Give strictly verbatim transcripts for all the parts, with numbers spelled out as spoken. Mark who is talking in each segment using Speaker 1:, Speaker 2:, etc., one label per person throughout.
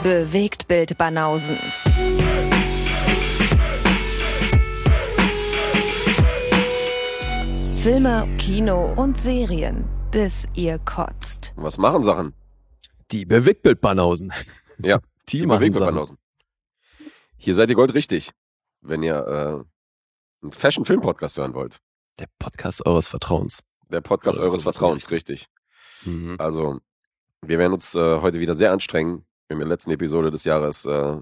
Speaker 1: Bewegtbild Banausen. Filme, Kino und Serien, bis ihr kotzt.
Speaker 2: Was machen Sachen?
Speaker 3: Die Bewegtbild Banausen.
Speaker 2: Ja,
Speaker 3: die,
Speaker 2: die
Speaker 3: machen
Speaker 2: Bewegtbild
Speaker 3: Sachen.
Speaker 2: Banausen. Hier seid ihr goldrichtig, wenn ihr äh, einen Fashion-Film-Podcast hören wollt.
Speaker 3: Der Podcast eures Vertrauens.
Speaker 2: Der Podcast
Speaker 3: Oder
Speaker 2: eures
Speaker 3: so,
Speaker 2: Vertrauens, richtig.
Speaker 3: Mhm.
Speaker 2: Also, wir werden uns äh, heute wieder sehr anstrengen, in der letzten Episode des Jahres äh,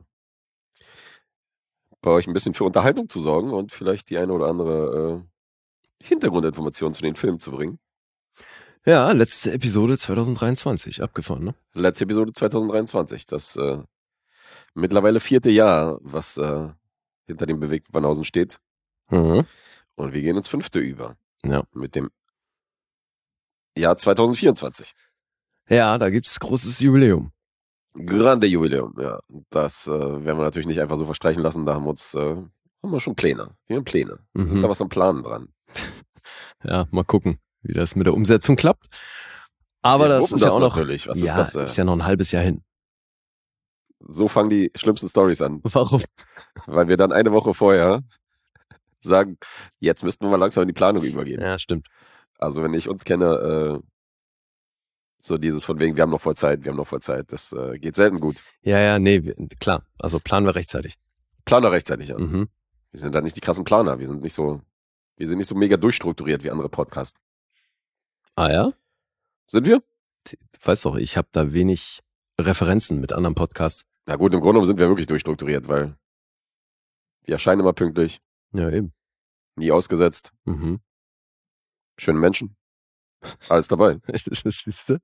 Speaker 2: bei euch ein bisschen für Unterhaltung zu sorgen und vielleicht die eine oder andere äh, Hintergrundinformation zu den Filmen zu bringen.
Speaker 3: Ja, letzte Episode zwanzig dreiundzwanzig, abgefahren, ne?
Speaker 2: Letzte Episode zwanzig dreiundzwanzig, das äh, mittlerweile vierte Jahr, was äh, hinter dem Bewegtbild Banausen steht.
Speaker 3: Mhm.
Speaker 2: Und wir gehen ins fünfte über.
Speaker 3: Ja.
Speaker 2: Mit dem Jahr zwanzig vierundzwanzig.
Speaker 3: Ja, da gibt's großes Jubiläum.
Speaker 2: Grande Jubiläum, ja. Das äh, werden wir natürlich nicht einfach so verstreichen lassen. Da haben wir uns, äh, haben wir schon Pläne. Wir haben Pläne. Wir
Speaker 3: Mhm.
Speaker 2: sind da was am Planen dran.
Speaker 3: Ja, mal gucken, wie das mit der Umsetzung klappt. Aber
Speaker 2: Wir
Speaker 3: das
Speaker 2: wuppen
Speaker 3: ist ja auch noch,
Speaker 2: natürlich. Was
Speaker 3: ja,
Speaker 2: ist das? Äh?
Speaker 3: ist ja noch ein halbes Jahr hin.
Speaker 2: So fangen die schlimmsten Stories an.
Speaker 3: Warum?
Speaker 2: Weil wir dann eine Woche vorher sagen, jetzt müssten wir mal langsam in die Planung übergehen.
Speaker 3: Ja, stimmt.
Speaker 2: Also wenn ich uns kenne, äh, so dieses von wegen, wir haben noch voll Zeit, wir haben noch voll Zeit, das äh, geht selten gut.
Speaker 3: Ja, ja, nee, wir, klar. Also planen wir rechtzeitig.
Speaker 2: Planer rechtzeitig an.
Speaker 3: Mhm.
Speaker 2: Wir sind da nicht die krassen Planer. Wir sind nicht so, wir sind nicht so mega durchstrukturiert wie andere Podcasts.
Speaker 3: Ah ja?
Speaker 2: Sind wir?
Speaker 3: Du weißt doch, ich habe da wenig Referenzen mit anderen Podcasts.
Speaker 2: Na gut, im Grunde genommen sind wir wirklich durchstrukturiert, weil wir erscheinen immer pünktlich,
Speaker 3: Ja, eben.
Speaker 2: nie ausgesetzt,
Speaker 3: Mhm.
Speaker 2: schöne Menschen, alles dabei.
Speaker 3: Siehste?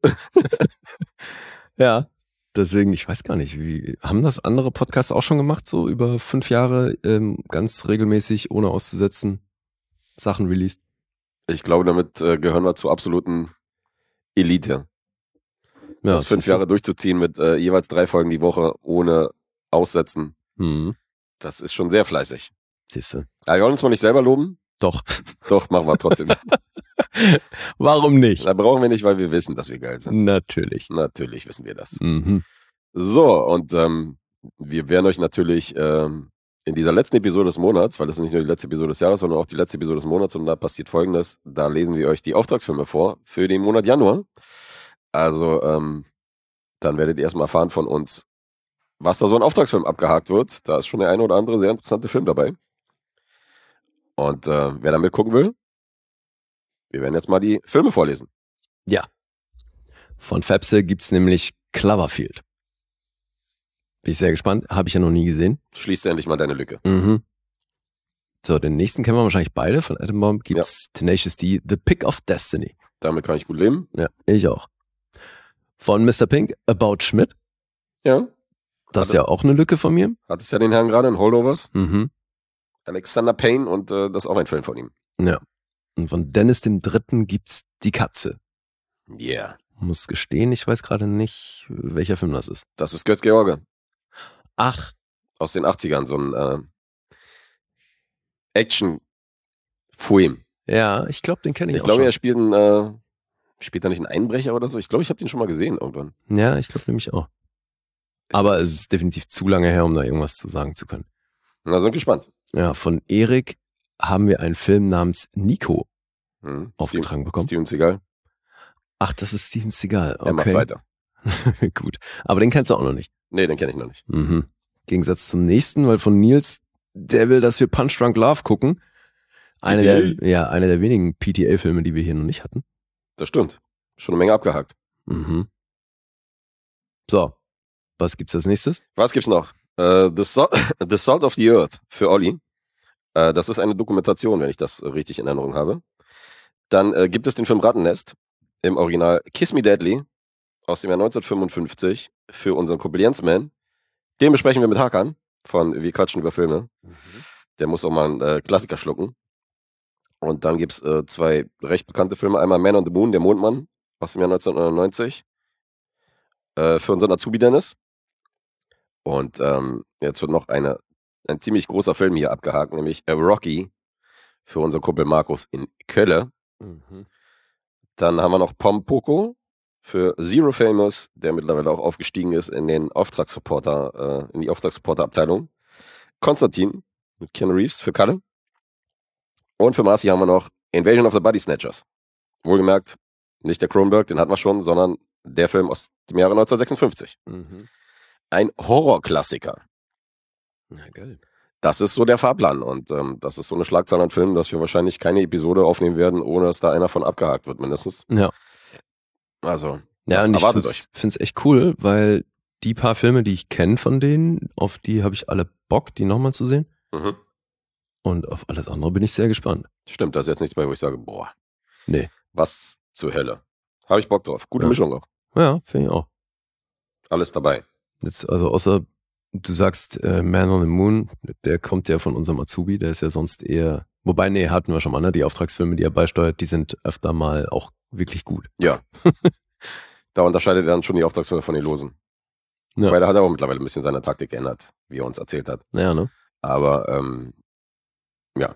Speaker 3: Ja, deswegen, ich weiß gar nicht, wie haben das andere Podcasts auch schon gemacht, so über fünf Jahre ähm, ganz regelmäßig, ohne auszusetzen, Sachen released?
Speaker 2: Ich glaube, damit äh, gehören wir zur absoluten Elite.
Speaker 3: Ja,
Speaker 2: das fünf
Speaker 3: siehste.
Speaker 2: Jahre durchzuziehen mit äh, jeweils drei Folgen die Woche ohne Aussetzen,
Speaker 3: Mhm.
Speaker 2: das ist schon sehr fleißig.
Speaker 3: Siehste.
Speaker 2: Ja, wir wollen uns mal nicht selber loben.
Speaker 3: Doch.
Speaker 2: Doch, machen wir trotzdem.
Speaker 3: Warum nicht?
Speaker 2: Da brauchen wir nicht, weil wir wissen, dass wir geil sind.
Speaker 3: Natürlich.
Speaker 2: Natürlich wissen wir das.
Speaker 3: Mhm.
Speaker 2: So, und ähm, wir werden euch natürlich ähm, in dieser letzten Episode des Monats, weil das ist nicht nur die letzte Episode des Jahres, sondern auch die letzte Episode des Monats, und da passiert Folgendes: Da lesen wir euch die Auftragsfilme vor für den Monat Januar. Also, ähm, dann werdet ihr erstmal erfahren von uns, was da so ein Auftragsfilm abgehakt wird. Da ist schon der eine oder andere sehr interessante Film dabei. Und äh, wer da mitgucken will, wir werden jetzt mal die Filme vorlesen.
Speaker 3: Ja. Von Fepse gibt's nämlich Cloverfield. Bin ich sehr gespannt. Habe ich ja noch nie gesehen.
Speaker 2: Schließt endlich mal deine Lücke.
Speaker 3: Mhm. So, den nächsten kennen wir wahrscheinlich beide. Von Adam Bomb gibt's Tenacious D, The Pick of Destiny.
Speaker 2: Damit kann ich gut leben.
Speaker 3: Ja, ich auch. Von Mister Pink, About Schmidt.
Speaker 2: Ja.
Speaker 3: Das ist
Speaker 2: Hatte-
Speaker 3: ja auch eine Lücke von mir.
Speaker 2: Hat es ja den Herrn gerade in Holdovers.
Speaker 3: Mhm.
Speaker 2: Alexander Payne, und äh, das ist auch ein Film von ihm.
Speaker 3: Ja. Und von Dennis dem Dritten gibt's Die Katze.
Speaker 2: Yeah.
Speaker 3: Muss gestehen, ich weiß gerade nicht, welcher Film das ist.
Speaker 2: Das ist Götz George
Speaker 3: Ach,
Speaker 2: aus den achtzigern, so ein äh, Action-Film.
Speaker 3: ja, ich glaube, den kenne ich,
Speaker 2: Ich
Speaker 3: auch
Speaker 2: glaube, er
Speaker 3: schon.
Speaker 2: spielt einen, äh, spielt da nicht einen Einbrecher oder so. Ich glaube, ich habe den schon mal gesehen irgendwann.
Speaker 3: Ja, ich glaube nämlich auch. Aber es ist definitiv zu lange her, um da irgendwas zu sagen zu können.
Speaker 2: Na, sind gespannt.
Speaker 3: Ja, von Erik haben wir einen Film namens Nico
Speaker 2: Hm.
Speaker 3: aufgetragen bekommen.
Speaker 2: Steven Seagal.
Speaker 3: Ach, das ist Steven Seagal.
Speaker 2: Er macht
Speaker 3: Okay,
Speaker 2: weiter.
Speaker 3: gut. Aber den kennst du auch noch nicht.
Speaker 2: Nee, den kenne ich noch nicht.
Speaker 3: Mhm. Gegensatz zum nächsten, weil von Nils, der will, dass wir Punch Drunk Love gucken. Eine
Speaker 2: P T A?
Speaker 3: der, ja, eine der wenigen P T A-Filme, die wir hier noch nicht hatten.
Speaker 2: Das stimmt. Schon eine Menge abgehakt.
Speaker 3: Mhm. So, was gibt's als nächstes?
Speaker 2: Was gibt's noch? Äh, the, Salt, the Salt of the Earth für Olli. Äh, das ist eine Dokumentation, wenn ich das äh, richtig in Erinnerung habe. Dann äh, gibt es den Film Rattennest im Original Kiss Me Deadly aus dem Jahr neunzehnhundertfünfundfünfzig für unseren Kumpel Jensman. Den besprechen wir mit Hakan von Wir quatschen über Filme. Der muss auch mal einen äh, Klassiker schlucken. Und dann gibt's äh, zwei recht bekannte Filme. Einmal Man on the Moon, der Mondmann aus dem Jahr neunzehnhundertneunundneunzig äh, für unseren Azubi Dennis. Und ähm, jetzt wird noch eine, ein ziemlich großer Film hier abgehakt, nämlich äh, Rocky für unseren Kumpel Markus in Kölle.
Speaker 3: Mhm.
Speaker 2: Dann haben wir noch Pompoko für Zero Famous, der mittlerweile auch aufgestiegen ist in den Auftragssupporter, äh, in die Auftragssupporter-Abteilung. Konstantin mit Keanu Reeves für Kalle. Und für Marci haben wir noch Invasion of the Body Snatchers. Wohlgemerkt, nicht der Cronenberg, den hatten wir schon, sondern der Film aus dem Jahre neunzehnhundertsechsundfünfzig.
Speaker 3: Mhm.
Speaker 2: Ein Horrorklassiker.
Speaker 3: Na geil.
Speaker 2: Das ist so der Fahrplan und ähm, das ist so eine Schlagzahl an Filmen, dass wir wahrscheinlich keine Episode aufnehmen werden, ohne dass da einer von abgehakt wird, mindestens.
Speaker 3: Ja.
Speaker 2: Also,
Speaker 3: Ja,
Speaker 2: das
Speaker 3: und ich
Speaker 2: erwartet
Speaker 3: find's,
Speaker 2: euch.
Speaker 3: find's echt cool, weil die paar Filme, die ich kenne von denen, auf die habe ich alle Bock, die nochmal zu sehen.
Speaker 2: Mhm.
Speaker 3: Und auf alles andere bin ich sehr gespannt.
Speaker 2: Stimmt, da ist jetzt nichts bei, wo ich sage, boah,
Speaker 3: Nee.
Speaker 2: was zur Hölle. Habe ich Bock drauf. Gute
Speaker 3: Ja.
Speaker 2: Mischung auch.
Speaker 3: Ja, finde ich auch.
Speaker 2: Alles dabei.
Speaker 3: Jetzt, also außer du sagst äh, Man on the Moon, der kommt ja von unserem Azubi, der ist ja sonst eher, wobei, nee, hatten wir schon mal, ne? Die Auftragsfilme, die er beisteuert, die sind öfter mal auch wirklich gut.
Speaker 2: Ja. Da unterscheidet er dann schon die Auftragsfilme von den Losen.
Speaker 3: Ja.
Speaker 2: Weil da hat er auch mittlerweile ein bisschen seine Taktik geändert, wie er uns erzählt hat.
Speaker 3: Naja, ne?
Speaker 2: Aber, ähm, ja.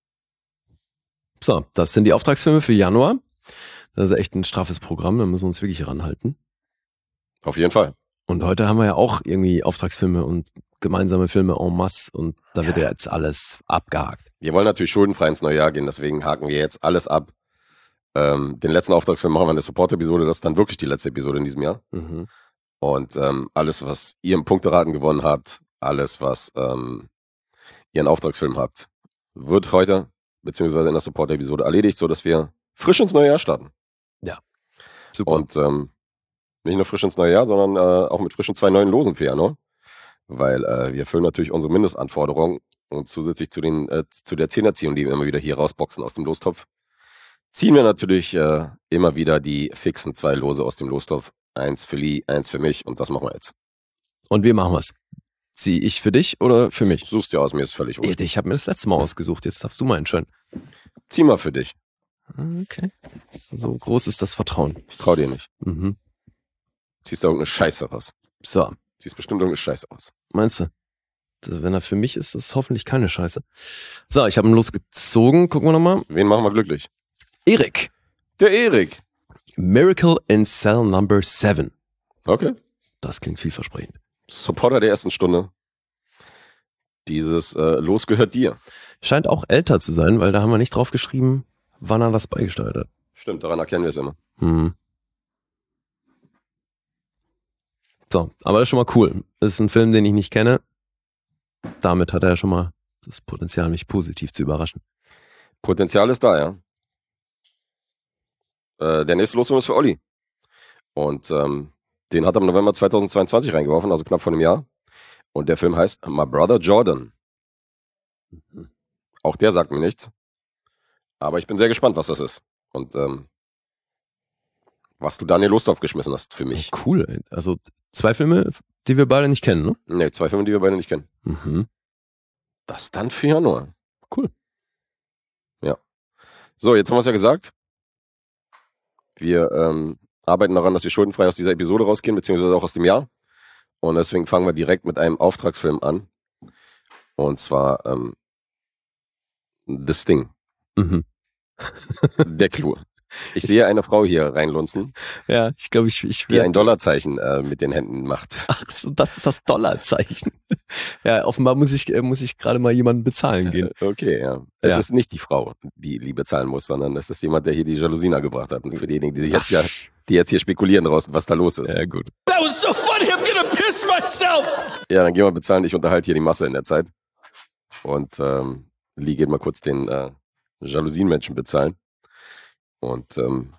Speaker 3: So, das sind die Auftragsfilme für Januar. Das ist echt ein straffes Programm, da müssen wir uns wirklich ranhalten.
Speaker 2: Auf jeden Fall.
Speaker 3: Und heute haben wir ja auch irgendwie Auftragsfilme und gemeinsame Filme en masse und da wird ja jetzt alles abgehakt.
Speaker 2: Wir wollen natürlich schuldenfrei ins neue Jahr gehen, deswegen haken wir jetzt alles ab. Ähm, den letzten Auftragsfilm machen wir in der Support-Episode, das ist dann wirklich die letzte Episode in diesem Jahr.
Speaker 3: Mhm.
Speaker 2: Und ähm, alles, was ihr im Punkteraten gewonnen habt, alles, was ähm, ihr in Auftragsfilm habt, wird heute, beziehungsweise in der Support-Episode erledigt, sodass wir frisch ins neue Jahr starten.
Speaker 3: Super.
Speaker 2: Und ähm, nicht nur frisch ins neue Jahr, sondern äh, auch mit frischen zwei neuen Losen für Januar. Weil äh, wir erfüllen natürlich unsere Mindestanforderungen und zusätzlich zu, den, äh, zu der Zehnerziehung, die wir immer wieder hier rausboxen aus dem Lostopf, ziehen wir natürlich äh, immer wieder die fixen zwei Lose aus dem Lostopf. Eins für Lee, eins für mich und das machen wir jetzt.
Speaker 3: Und wie machen wir es? Zieh ich für dich oder für mich?
Speaker 2: Suchst dir aus, mir ist völlig
Speaker 3: Ich,
Speaker 2: wurscht.
Speaker 3: ich habe mir das letzte Mal ausgesucht, jetzt darfst du mal entscheiden.
Speaker 2: Zieh mal für dich.
Speaker 3: Okay. So groß ist das Vertrauen.
Speaker 2: Ich trau dir nicht.
Speaker 3: Mhm.
Speaker 2: Ziehst da irgendeine Scheiße raus.
Speaker 3: So,
Speaker 2: Ziehst bestimmt irgendeine Scheiße aus.
Speaker 3: meinst du? Das, wenn er für mich ist, ist es hoffentlich keine Scheiße. So, ich habe ihn losgezogen. Gucken wir nochmal.
Speaker 2: Wen machen wir glücklich?
Speaker 3: Erik.
Speaker 2: Der Erik.
Speaker 3: Miracle in Cell Number seven.
Speaker 2: Okay.
Speaker 3: Das klingt vielversprechend.
Speaker 2: Supporter der ersten Stunde. Dieses äh, Los gehört dir.
Speaker 3: Scheint auch älter zu sein, weil da haben wir nicht drauf geschrieben, wann er das beigesteuert hat.
Speaker 2: Stimmt, daran erkennen wir es immer.
Speaker 3: Hm. So, aber das ist schon mal cool. Das ist ein Film, den ich nicht kenne. Damit hat er ja schon mal das Potenzial, mich positiv zu überraschen.
Speaker 2: Potenzial ist da, ja. Äh, der nächste Losfilm ist für Olli. Und ähm, den hat er im November zweitausendzweiundzwanzig reingeworfen, also knapp vor einem Jahr. Und der Film heißt My Brother Jordan. Auch der sagt mir nichts. Aber ich bin sehr gespannt, was das ist. Und ähm, was du Daniel Lostorff geschmissen hast für mich.
Speaker 3: Cool. Ey. Also zwei Filme, die wir beide nicht kennen, ne?
Speaker 2: Ne, zwei Filme, die wir beide nicht kennen.
Speaker 3: Mhm.
Speaker 2: Das dann für Januar.
Speaker 3: Cool.
Speaker 2: Ja. So, jetzt haben wir es ja gesagt. Wir ähm, arbeiten daran, dass wir schuldenfrei aus dieser Episode rausgehen, beziehungsweise auch aus dem Jahr. Und deswegen fangen wir direkt mit einem Auftragsfilm an. Und zwar ähm, The Sting.
Speaker 3: Mhm.
Speaker 2: Der Clou. Ich sehe eine Frau hier reinlunzen,
Speaker 3: Ja, ich glaube, ich, ich
Speaker 2: die ein Dollarzeichen äh, mit den Händen macht.
Speaker 3: Ach so, das ist das Dollarzeichen. Ja, offenbar muss ich, äh, muss ich gerade mal jemanden bezahlen gehen.
Speaker 2: Okay, ja. Es
Speaker 3: Ja.
Speaker 2: ist nicht die Frau, die Liebe zahlen muss, sondern es ist jemand, der hier die Jalousina gebracht hat. Und für diejenigen, die sich jetzt ja, die jetzt hier spekulieren draußen, was da los ist.
Speaker 3: Ja, gut.
Speaker 4: That was so funny, I'm gonna piss myself!
Speaker 2: Ja, dann gehen wir bezahlen. Ich unterhalte hier die Masse in der Zeit. Und ähm, Lee geht mal kurz den äh, Jalousienmenschen bezahlen. Und ähm,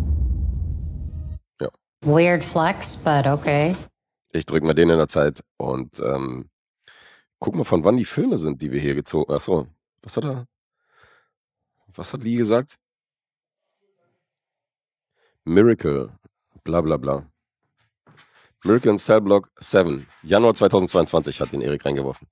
Speaker 5: Weird flex, but okay.
Speaker 2: ich drücke mal den in der Zeit. Und ähm, guck mal, von wann die Filme sind, die wir hier gezogen haben. Achso, was hat er? Was hat Lee gesagt? Miracle, bla bla bla. Miracle in Cell Block sieben. Januar zweitausendzweiundzwanzig hat den Erik reingeworfen.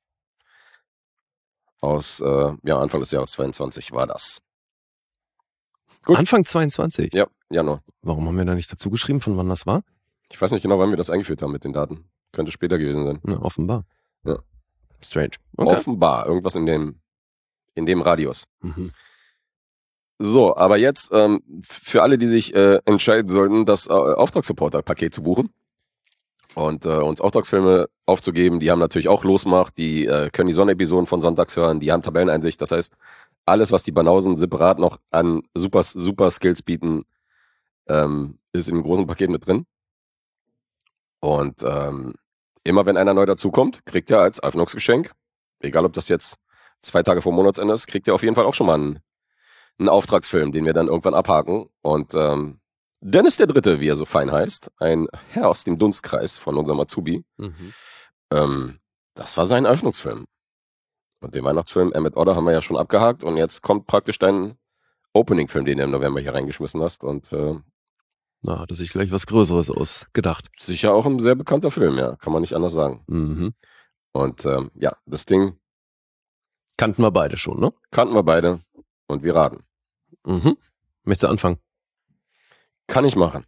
Speaker 2: Aus, äh, ja, Anfang des Jahres zweiundzwanzig war das. Gut.
Speaker 3: Anfang zweiundzwanzig.
Speaker 2: Ja, Januar.
Speaker 3: Warum haben wir da nicht dazu geschrieben, von wann das war?
Speaker 2: Ich weiß nicht genau, wann wir das eingeführt haben mit den Daten. Könnte später gewesen sein.
Speaker 3: Na, offenbar.
Speaker 2: Ja.
Speaker 3: Strange. Okay.
Speaker 2: Offenbar, irgendwas in dem, in dem Radius.
Speaker 3: Mhm.
Speaker 2: So, aber jetzt ähm, für alle, die sich äh, entscheiden sollten, das äh, Auftragssupporter-Paket zu buchen und äh, uns Auftragsfilme aufzugeben, die haben natürlich auch Losmacht, die äh, können die Sonderepisoden von sonntags hören, die haben Tabelleneinsicht, das heißt, alles, was die Banausen separat noch an super, super Skills bieten, ähm, ist in einem großen Paket mit drin. Und ähm, immer wenn einer neu dazukommt, kriegt er als Öffnungsgeschenk, egal ob das jetzt zwei Tage vor Monatsende ist, kriegt er auf jeden Fall auch schon mal einen, einen Auftragsfilm, den wir dann irgendwann abhaken. Und ähm, Dennis der Dritte, wie er so fein heißt, ein Herr aus dem Dunstkreis von unserem Azubi,
Speaker 3: Mhm.
Speaker 2: ähm, das war sein Öffnungsfilm. Und den Weihnachtsfilm Emmett Otter haben wir ja schon abgehakt und jetzt kommt praktisch dein Opening-Film, den du im November hier reingeschmissen hast und äh,
Speaker 3: Na, hat er sich gleich was Größeres ausgedacht.
Speaker 2: sicher auch ein sehr bekannter Film, ja, kann man nicht anders sagen.
Speaker 3: Mhm.
Speaker 2: Und ähm, ja, das Ding
Speaker 3: Kannten wir beide schon, ne?
Speaker 2: kannten wir beide und wir raten.
Speaker 3: Mhm. Möchtest du anfangen?
Speaker 2: Kann ich machen.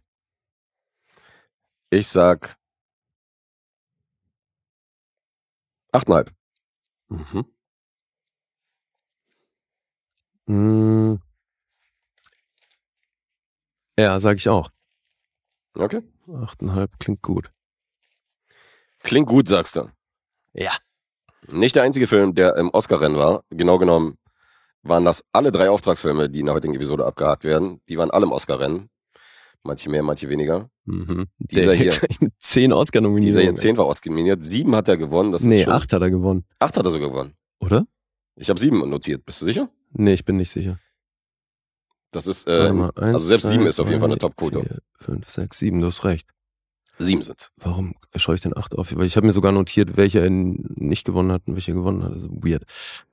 Speaker 2: Ich sag achteinhalb.
Speaker 3: Mhm. Mm. Ja, sag ich auch.
Speaker 2: Okay.
Speaker 3: Achteinhalb klingt gut.
Speaker 2: Klingt gut, sagst du.
Speaker 3: Ja.
Speaker 2: Nicht der einzige Film, der im Oscar-Rennen war. Genau genommen waren das alle drei Auftragsfilme, die in der heutigen Episode abgehakt werden. Die waren alle im Oscar-Rennen. Manche mehr, manche weniger.
Speaker 3: Mhm.
Speaker 2: Dieser
Speaker 3: Der
Speaker 2: hier.
Speaker 3: gleich mit zehn Oscar-Nominierungen.
Speaker 2: Dieser hier zehn war Oscar nominiert. Sieben hat er gewonnen. Das ist
Speaker 3: Nee,
Speaker 2: schon,
Speaker 3: acht hat er gewonnen.
Speaker 2: Acht hat er sogar gewonnen.
Speaker 3: Oder?
Speaker 2: Ich habe sieben notiert. Bist du sicher?
Speaker 3: Nee, ich bin nicht sicher.
Speaker 2: Das ist,
Speaker 3: Warte
Speaker 2: äh,
Speaker 3: mal, eins,
Speaker 2: also selbst
Speaker 3: zwei,
Speaker 2: sieben ist auf jeden Fall eine
Speaker 3: drei,
Speaker 2: Top-Quote.
Speaker 3: vier, fünf, sechs, sieben, du hast recht.
Speaker 2: Sieben sind's.
Speaker 3: Warum schaue ich denn acht auf? Weil ich habe mir sogar notiert, welche er nicht gewonnen hat und welche gewonnen hat. Also weird.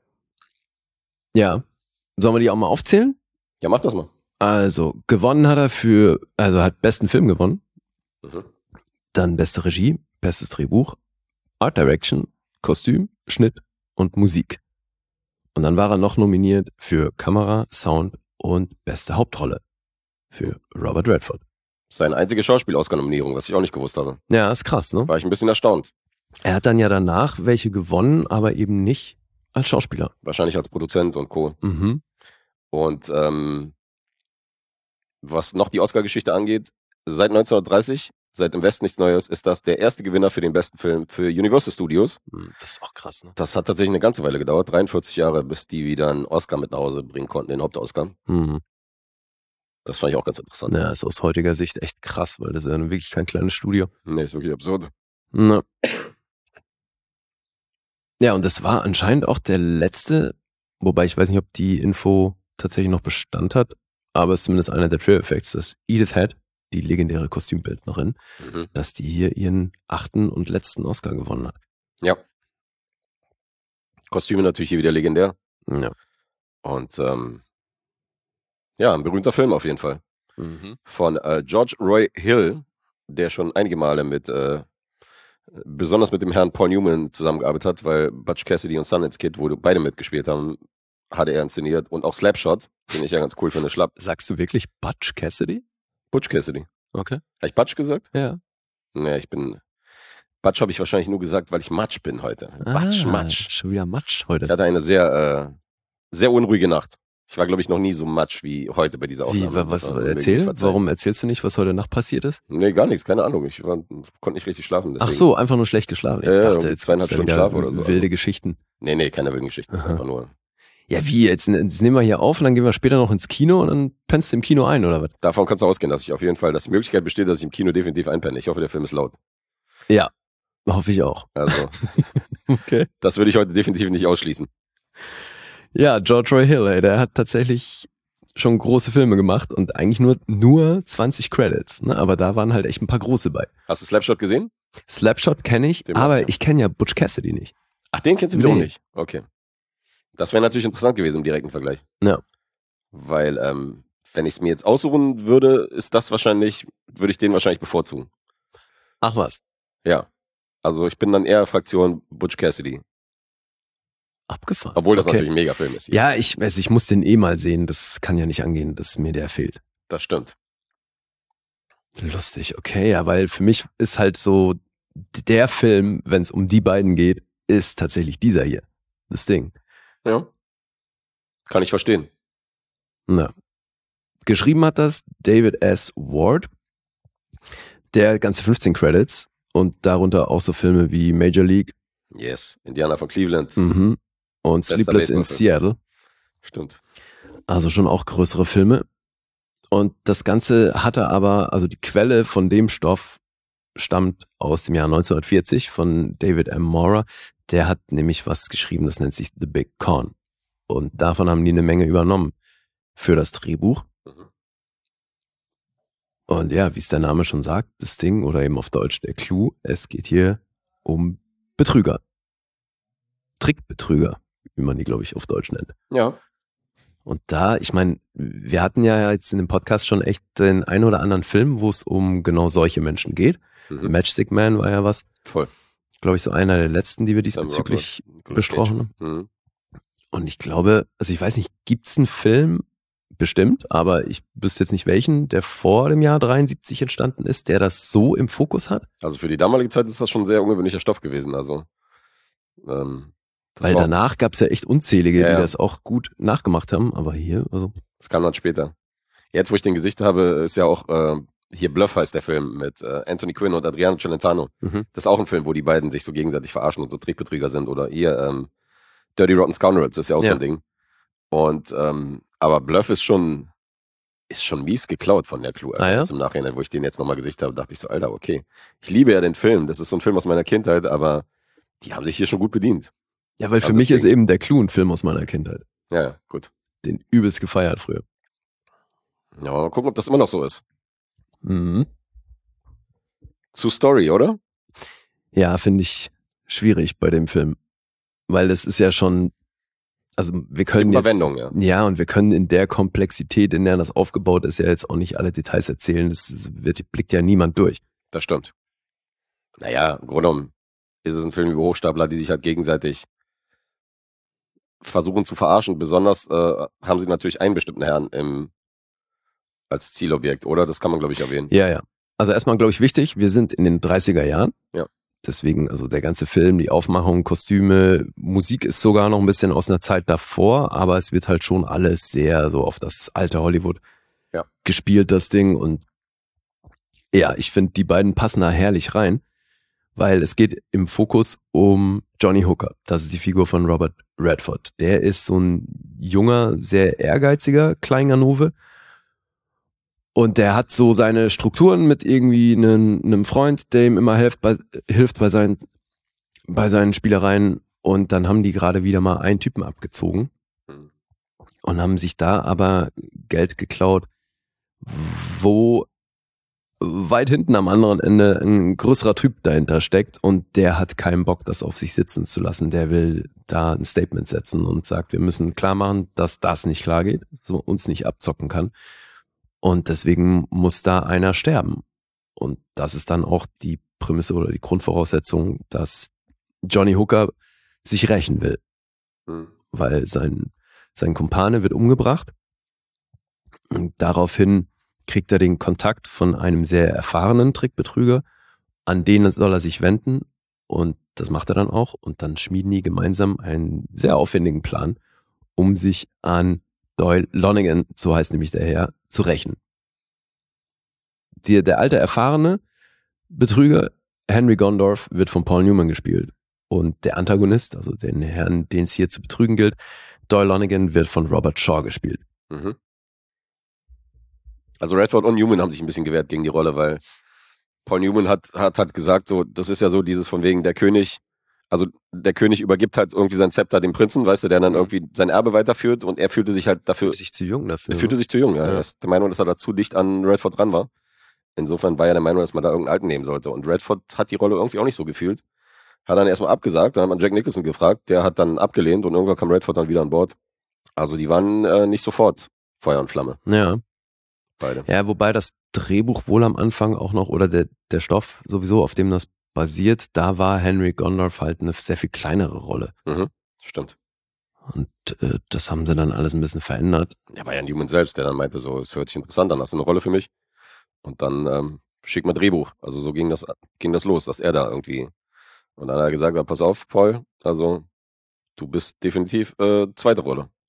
Speaker 3: Ja. Sollen wir die auch mal aufzählen?
Speaker 2: Ja, mach das mal.
Speaker 3: Also, gewonnen hat er für, also hat besten Film gewonnen,
Speaker 2: Mhm.
Speaker 3: dann beste Regie, bestes Drehbuch, Art Direction, Kostüm, Schnitt und Musik. Und dann war er noch nominiert für Kamera, Sound und beste Hauptrolle für Robert Redford.
Speaker 2: Seine einzige Schauspiel-Oscar-Nominierung, was ich auch nicht gewusst habe.
Speaker 3: Ja, ist krass, ne?
Speaker 2: War ich ein bisschen erstaunt.
Speaker 3: Er hat dann ja danach welche gewonnen, aber eben nicht als Schauspieler.
Speaker 2: Wahrscheinlich als Produzent und Co.
Speaker 3: Mhm.
Speaker 2: Und ähm, was noch die Oscar-Geschichte angeht, seit neunzehnhundertdreißig, seit Im Westen nichts Neues, ist das der erste Gewinner für den besten Film für Universal Studios.
Speaker 3: Das ist auch krass, ne?
Speaker 2: Das hat tatsächlich eine ganze Weile gedauert, dreiundvierzig Jahre, bis die wieder einen Oscar mit nach Hause bringen konnten, den Hauptoscar.
Speaker 3: Mhm.
Speaker 2: Das fand ich auch ganz interessant.
Speaker 3: Ja, ist aus heutiger Sicht echt krass, weil das ist ja wirklich kein kleines Studio.
Speaker 2: Nee, ist wirklich absurd.
Speaker 3: Na. Ja, und das war anscheinend auch der letzte, wobei ich weiß nicht, ob die Info tatsächlich noch Bestand hat, aber es ist zumindest einer der Trailer-Effects, dass Edith Head, die legendäre Kostümbildnerin,
Speaker 2: Mhm.
Speaker 3: dass die hier ihren achten und letzten Oscar gewonnen hat.
Speaker 2: Ja. Kostüme natürlich hier wieder legendär.
Speaker 3: Ja.
Speaker 2: Und ähm, ja, ein berühmter Film auf jeden Fall.
Speaker 3: Mhm.
Speaker 2: Von äh, George Roy Hill, der schon einige Male mit, äh, besonders mit dem Herrn Paul Newman zusammengearbeitet hat, weil Butch Cassidy und Sundance Kid, wo beide mitgespielt haben, hatte er inszeniert. Und auch Slapshot, den ich ja ganz cool finde. Schlapp.
Speaker 3: Sagst du wirklich Butch Cassidy?
Speaker 2: Butch Cassidy.
Speaker 3: Okay.
Speaker 2: Habe ich Butch gesagt?
Speaker 3: Ja.
Speaker 2: Nee, ich bin. Butch habe ich wahrscheinlich nur gesagt, weil ich Matsch bin heute. Butch,
Speaker 3: Ah,
Speaker 2: Matsch.
Speaker 3: Schon wieder Matsch
Speaker 2: Ich
Speaker 3: heute.
Speaker 2: hatte eine sehr, äh, sehr unruhige Nacht. Ich war, glaube ich, noch nie so matsch wie heute bei dieser
Speaker 3: Wie,
Speaker 2: Aufnahme.
Speaker 3: wa- was,
Speaker 2: Also, möge ich
Speaker 3: erzähl,
Speaker 2: verzeihen.
Speaker 3: warum erzählst du nicht, was heute Nacht passiert ist?
Speaker 2: Nee, gar nichts, keine Ahnung. Ich war, konnte nicht richtig schlafen. Deswegen.
Speaker 3: Ach so, einfach nur schlecht geschlafen. Ich
Speaker 2: Ja, ja,
Speaker 3: dachte,
Speaker 2: irgendwie
Speaker 3: jetzt
Speaker 2: zweieinhalb
Speaker 3: gibt's da
Speaker 2: Stunden
Speaker 3: wieder
Speaker 2: Schlaf oder so.
Speaker 3: wilde Geschichten.
Speaker 2: Nee, nee, keine wilden Geschichten. Das ist
Speaker 3: Aha.
Speaker 2: einfach nur.
Speaker 3: Ja, wie? Jetzt, jetzt nehmen wir hier auf und dann gehen wir später noch ins Kino und dann pennst du im Kino ein, oder was?
Speaker 2: Davon kannst du ausgehen, dass ich auf jeden Fall, dass die Möglichkeit besteht, dass ich im Kino definitiv einpenne. Ich hoffe, der Film ist laut.
Speaker 3: Ja, hoffe ich auch.
Speaker 2: Also,
Speaker 3: Okay.
Speaker 2: das würde ich heute definitiv nicht ausschließen.
Speaker 3: Ja, George Roy Hill, ey, der hat tatsächlich schon große Filme gemacht und eigentlich nur, nur zwanzig Credits, ne? Aber da waren halt echt ein paar große bei.
Speaker 2: Hast du Slapshot gesehen?
Speaker 3: Slapshot kenne ich,
Speaker 2: Den mag
Speaker 3: aber
Speaker 2: ich.
Speaker 3: ich kenne ja Butch Cassidy nicht.
Speaker 2: Ach, den kennst du wiederum
Speaker 3: Nee.
Speaker 2: nicht. Okay. Das wäre natürlich interessant gewesen im direkten Vergleich.
Speaker 3: Ja.
Speaker 2: Weil, ähm, wenn ich es mir jetzt aussuchen würde, ist das wahrscheinlich, würde ich den wahrscheinlich bevorzugen.
Speaker 3: Ach was.
Speaker 2: Ja. Also ich bin dann eher Fraktion Butch Cassidy.
Speaker 3: Abgefahren.
Speaker 2: Obwohl das
Speaker 3: Okay.
Speaker 2: natürlich ein Megafilm ist. Hier.
Speaker 3: Ja, ich weiß, ich muss den eh mal sehen. Das kann ja nicht angehen, dass mir der fehlt.
Speaker 2: Das stimmt.
Speaker 3: Lustig, okay, ja, weil für mich ist halt so der Film, wenn es um die beiden geht, ist tatsächlich dieser hier. Das Ding.
Speaker 2: Ja. Kann ich verstehen.
Speaker 3: Na, Geschrieben hat das David S. Ward, der ganze fünfzehn Credits und darunter auch so Filme wie Major League.
Speaker 2: Yes, Indiana von Cleveland.
Speaker 3: Mhm. Und
Speaker 2: Bester
Speaker 3: Sleepless in
Speaker 2: Baseballfilm.
Speaker 3: Seattle.
Speaker 2: Stimmt.
Speaker 3: Also schon auch größere Filme. Und das Ganze hatte aber, also die Quelle von dem Stoff stammt aus dem Jahr neunzehnhundertvierzig von David M. Maurer. Der hat nämlich was geschrieben, das nennt sich The Big Con. Und davon haben die eine Menge übernommen für das Drehbuch.
Speaker 2: Mhm.
Speaker 3: Und ja, wie es der Name schon sagt, das Ding, oder eben auf Deutsch der Clou, es geht hier um Betrüger. Trickbetrüger, wie man die, glaube ich, auf Deutsch nennt.
Speaker 2: Ja.
Speaker 3: Und da, ich meine, wir hatten ja jetzt in dem Podcast schon echt den einen oder anderen Film, wo es um genau solche Menschen geht.
Speaker 2: Mhm.
Speaker 3: Matchstick Man war ja was,
Speaker 2: Voll.
Speaker 3: glaube ich, so einer der letzten, die wir
Speaker 2: Sam
Speaker 3: diesbezüglich
Speaker 2: Rockwell, Nicolas
Speaker 3: besprochen haben.
Speaker 2: Cage. Mhm.
Speaker 3: Und ich glaube, also ich weiß nicht, gibt's einen Film, bestimmt, aber ich wüsste jetzt nicht welchen, der vor dem Jahr dreiundsiebzig entstanden ist, der das so im Fokus hat?
Speaker 2: Also für die damalige Zeit ist das schon ein sehr ungewöhnlicher Stoff gewesen. Also ähm, das
Speaker 3: Weil
Speaker 2: war-
Speaker 3: danach gab's ja echt unzählige,
Speaker 2: Ja,
Speaker 3: die
Speaker 2: ja.
Speaker 3: das auch gut nachgemacht haben, aber hier, also
Speaker 2: Das kam dann später. Jetzt, wo ich den Gesicht habe, ist ja auch, äh, hier Bluff heißt der Film mit äh, Anthony Quinn und Adriano Celentano.
Speaker 3: mhm.
Speaker 2: Das ist auch ein Film, wo die beiden sich so gegenseitig verarschen und so Trickbetrüger sind. Oder hier ähm, Dirty Rotten Scoundrels ist ja auch so
Speaker 3: Ja.
Speaker 2: ein Ding. Und ähm, aber Bluff ist schon ist schon mies geklaut von der Clue.
Speaker 3: Ah, ja?
Speaker 2: Jetzt im Nachhinein, wo ich den jetzt nochmal gesicht habe, dachte ich so, Alter, okay. Ich liebe ja den Film. Das ist so ein Film aus meiner Kindheit, aber die haben sich hier schon gut bedient.
Speaker 3: Ja, weil für
Speaker 2: Aber
Speaker 3: mich ist
Speaker 2: deswegen-
Speaker 3: eben der Clou ein Film aus meiner Kindheit.
Speaker 2: Ja, ja, gut.
Speaker 3: Den übelst gefeiert früher.
Speaker 2: Ja, mal gucken, ob das immer noch so ist.
Speaker 3: Mhm.
Speaker 2: Zu Story, oder?
Speaker 3: Ja, finde ich schwierig bei dem Film. Weil es ist ja schon, also wir können
Speaker 2: eine
Speaker 3: jetzt,
Speaker 2: Überwendung, ja.
Speaker 3: ja, und wir können in der Komplexität, in der das aufgebaut ist, ja jetzt auch nicht alle Details erzählen. Das, das wird, blickt ja niemand durch.
Speaker 2: Das stimmt. Naja, im Grunde genommen ist es ein Film über Hochstapler, die sich halt gegenseitig versuchen zu verarschen. Besonders äh, haben sie natürlich einen bestimmten Herrn im, als Zielobjekt, oder? Das kann man, glaube ich, erwähnen.
Speaker 3: Ja, ja. Also erstmal, glaube ich, wichtig, wir sind in den dreißiger Jahren.
Speaker 2: Ja.
Speaker 3: Deswegen, also der ganze Film, die Aufmachung, Kostüme, Musik ist sogar noch ein bisschen aus einer Zeit davor, aber es wird halt schon alles sehr so auf das alte Hollywood
Speaker 2: Ja.
Speaker 3: gespielt, das Ding. Und ja, ich finde, die beiden passen da herrlich rein, weil es geht im Fokus um Johnny Hooker. Das ist die Figur von Robert Redford. Der ist so ein junger, sehr ehrgeiziger Kleinganove. Und der hat so seine Strukturen mit irgendwie einem, einem Freund, der ihm immer hilft bei, hilft bei seinen, bei seinen Spielereien. Und dann haben die gerade wieder mal einen Typen abgezogen
Speaker 2: Mhm.
Speaker 3: und haben sich da aber Geld geklaut, wo weit hinten am anderen Ende ein größerer Typ dahinter steckt und der hat keinen Bock, das auf sich sitzen zu lassen. Der will da ein Statement setzen und sagt, wir müssen klar machen, dass das nicht klar geht, so uns nicht abzocken kann. Und deswegen muss da einer sterben. Und das ist dann auch die Prämisse oder die Grundvoraussetzung, dass Johnny Hooker sich rächen will,
Speaker 2: Mhm.
Speaker 3: weil sein, sein Kumpane wird umgebracht. Und daraufhin kriegt er den Kontakt von einem sehr erfahrenen Trickbetrüger, an den soll er sich wenden. Und das macht er dann auch. Und dann schmieden die gemeinsam einen sehr aufwendigen Plan, um sich an Doyle Lonigan, so heißt nämlich der Herr, zu rächen. Die, der alte, erfahrene Betrüger, Henry Gondorff, wird von Paul Newman gespielt. Und der Antagonist, also den Herrn, den es hier zu betrügen gilt, Doyle Lonigan, wird von Robert Shaw gespielt.
Speaker 2: Mhm. Also Redford und Newman haben sich ein bisschen gewehrt gegen die Rolle, weil Paul Newman hat, hat, hat gesagt, so, das ist ja so dieses von wegen der König, also der König übergibt halt irgendwie sein Zepter dem Prinzen, weißt du, der dann irgendwie sein Erbe weiterführt und er fühlte sich halt dafür,
Speaker 3: Sich zu jung dafür.
Speaker 2: er fühlte sich zu jung, ja.
Speaker 3: Ja.
Speaker 2: Er ist der Meinung, dass er da zu dicht an Redford dran war. Insofern war er der Meinung, dass man da irgendeinen Alten nehmen sollte. Und Redford hat die Rolle irgendwie auch nicht so gefühlt. Hat dann erstmal abgesagt, dann hat man Jack Nicholson gefragt, der hat dann abgelehnt und irgendwann kam Redford dann wieder an Bord. Also die waren äh, nicht sofort Feuer und Flamme,
Speaker 3: Ja.
Speaker 2: beide.
Speaker 3: Ja, wobei das Drehbuch wohl am Anfang auch noch, oder der, der Stoff sowieso, auf dem das basiert, da war Henry Gondorff halt eine sehr viel kleinere Rolle.
Speaker 2: Mhm. Stimmt.
Speaker 3: Und äh, das haben sie dann alles ein bisschen verändert.
Speaker 2: Ja, war ja Newman selbst, der dann meinte, so, es hört sich interessant an, hast du eine Rolle für mich? Und dann ähm, schick mal Drehbuch. Also so ging das, ging das los, dass er da irgendwie. Und dann hat er gesagt, ja, pass auf, Paul, also du bist definitiv äh, zweite Rolle.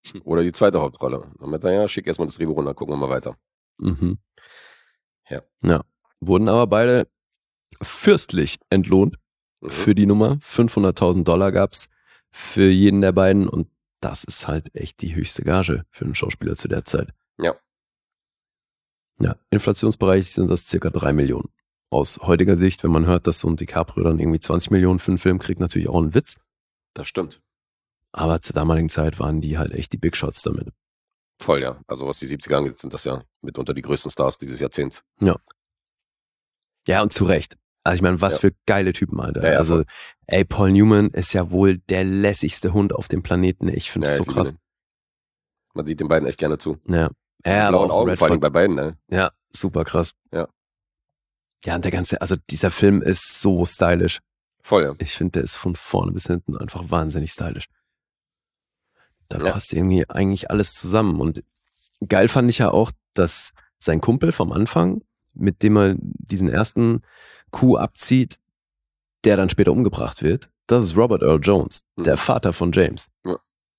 Speaker 2: Oder die zweite Hauptrolle. Dann meinte er, ja, schick erstmal das Drehbuch runter, gucken wir mal weiter.
Speaker 3: Mhm.
Speaker 2: Ja.
Speaker 3: Ja. Wurden aber beide fürstlich entlohnt
Speaker 2: Mhm.
Speaker 3: für die Nummer. fünfhunderttausend Dollar gab's für jeden der beiden und das ist halt echt die höchste Gage für einen Schauspieler zu der Zeit.
Speaker 2: Ja.
Speaker 3: Ja, Inflationsbereich sind das circa drei Millionen. Aus heutiger Sicht, wenn man hört, dass so ein DiCaprio dann irgendwie zwanzig Millionen für einen Film kriegt, natürlich auch ein Witz.
Speaker 2: Das stimmt.
Speaker 3: Aber zur damaligen Zeit waren die halt echt die Big Shots damit.
Speaker 2: Voll, ja. Also was die siebziger angeht, sind das ja mitunter die größten Stars dieses Jahrzehnts.
Speaker 3: Ja, und zu Recht. Also ich meine, was
Speaker 2: Ja.
Speaker 3: für geile Typen, Alter.
Speaker 2: Ja, ja,
Speaker 3: also,
Speaker 2: voll.
Speaker 3: ey, Paul Newman ist ja wohl der lässigste Hund auf dem Planeten. Ich finde
Speaker 2: Ja,
Speaker 3: das
Speaker 2: ich
Speaker 3: so
Speaker 2: liebe
Speaker 3: krass.
Speaker 2: den. Man sieht den beiden echt gerne zu.
Speaker 3: Ja.
Speaker 2: Die
Speaker 3: Ja, aber
Speaker 2: blauen
Speaker 3: auch
Speaker 2: Augen, vor allem
Speaker 3: Redford.
Speaker 2: bei beiden, ne?
Speaker 3: Ja, super krass.
Speaker 2: Ja.
Speaker 3: Ja, und der ganze, also dieser Film ist so stylisch.
Speaker 2: Voll, ja.
Speaker 3: Ich finde, der ist von vorne bis hinten einfach wahnsinnig stylisch. Da
Speaker 2: Ja.
Speaker 3: passt irgendwie eigentlich alles zusammen. Und geil fand ich ja auch, dass sein Kumpel vom Anfang, mit dem er diesen ersten Coup abzieht, der dann später umgebracht wird, das ist Robert Earl Jones,
Speaker 2: Mhm.
Speaker 3: der Vater von James.
Speaker 2: Ja.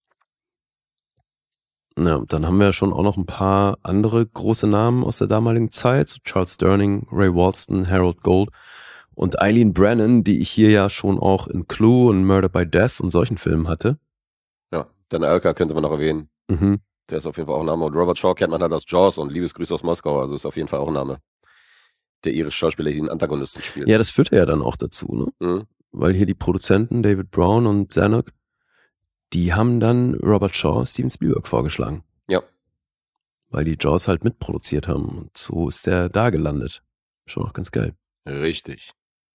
Speaker 3: Ja, und dann haben wir schon auch noch ein paar andere große Namen aus der damaligen Zeit. Charles Durning, Ray Walston, Harold Gold und Eileen Brennan, die ich hier ja schon auch in Clue und Murder by Death und solchen Filmen hatte.
Speaker 2: Ja. Dan Alka könnte man noch erwähnen.
Speaker 3: Mhm.
Speaker 2: Der ist auf jeden Fall auch ein Name. Und Robert Shaw kennt man halt aus Jaws und Liebesgrüße aus Moskau. Also ist auf jeden Fall auch ein Name. Der irische Schauspieler, der den Antagonisten spielt.
Speaker 3: Ja, das führte ja dann auch dazu, ne?
Speaker 2: Mhm.
Speaker 3: Weil hier die Produzenten David Brown und Zanuck, die haben dann Robert Shaw Steven Spielberg vorgeschlagen.
Speaker 2: Ja.
Speaker 3: Weil die Jaws halt mitproduziert haben. Und so ist der da gelandet. Schon auch ganz geil.
Speaker 2: Richtig.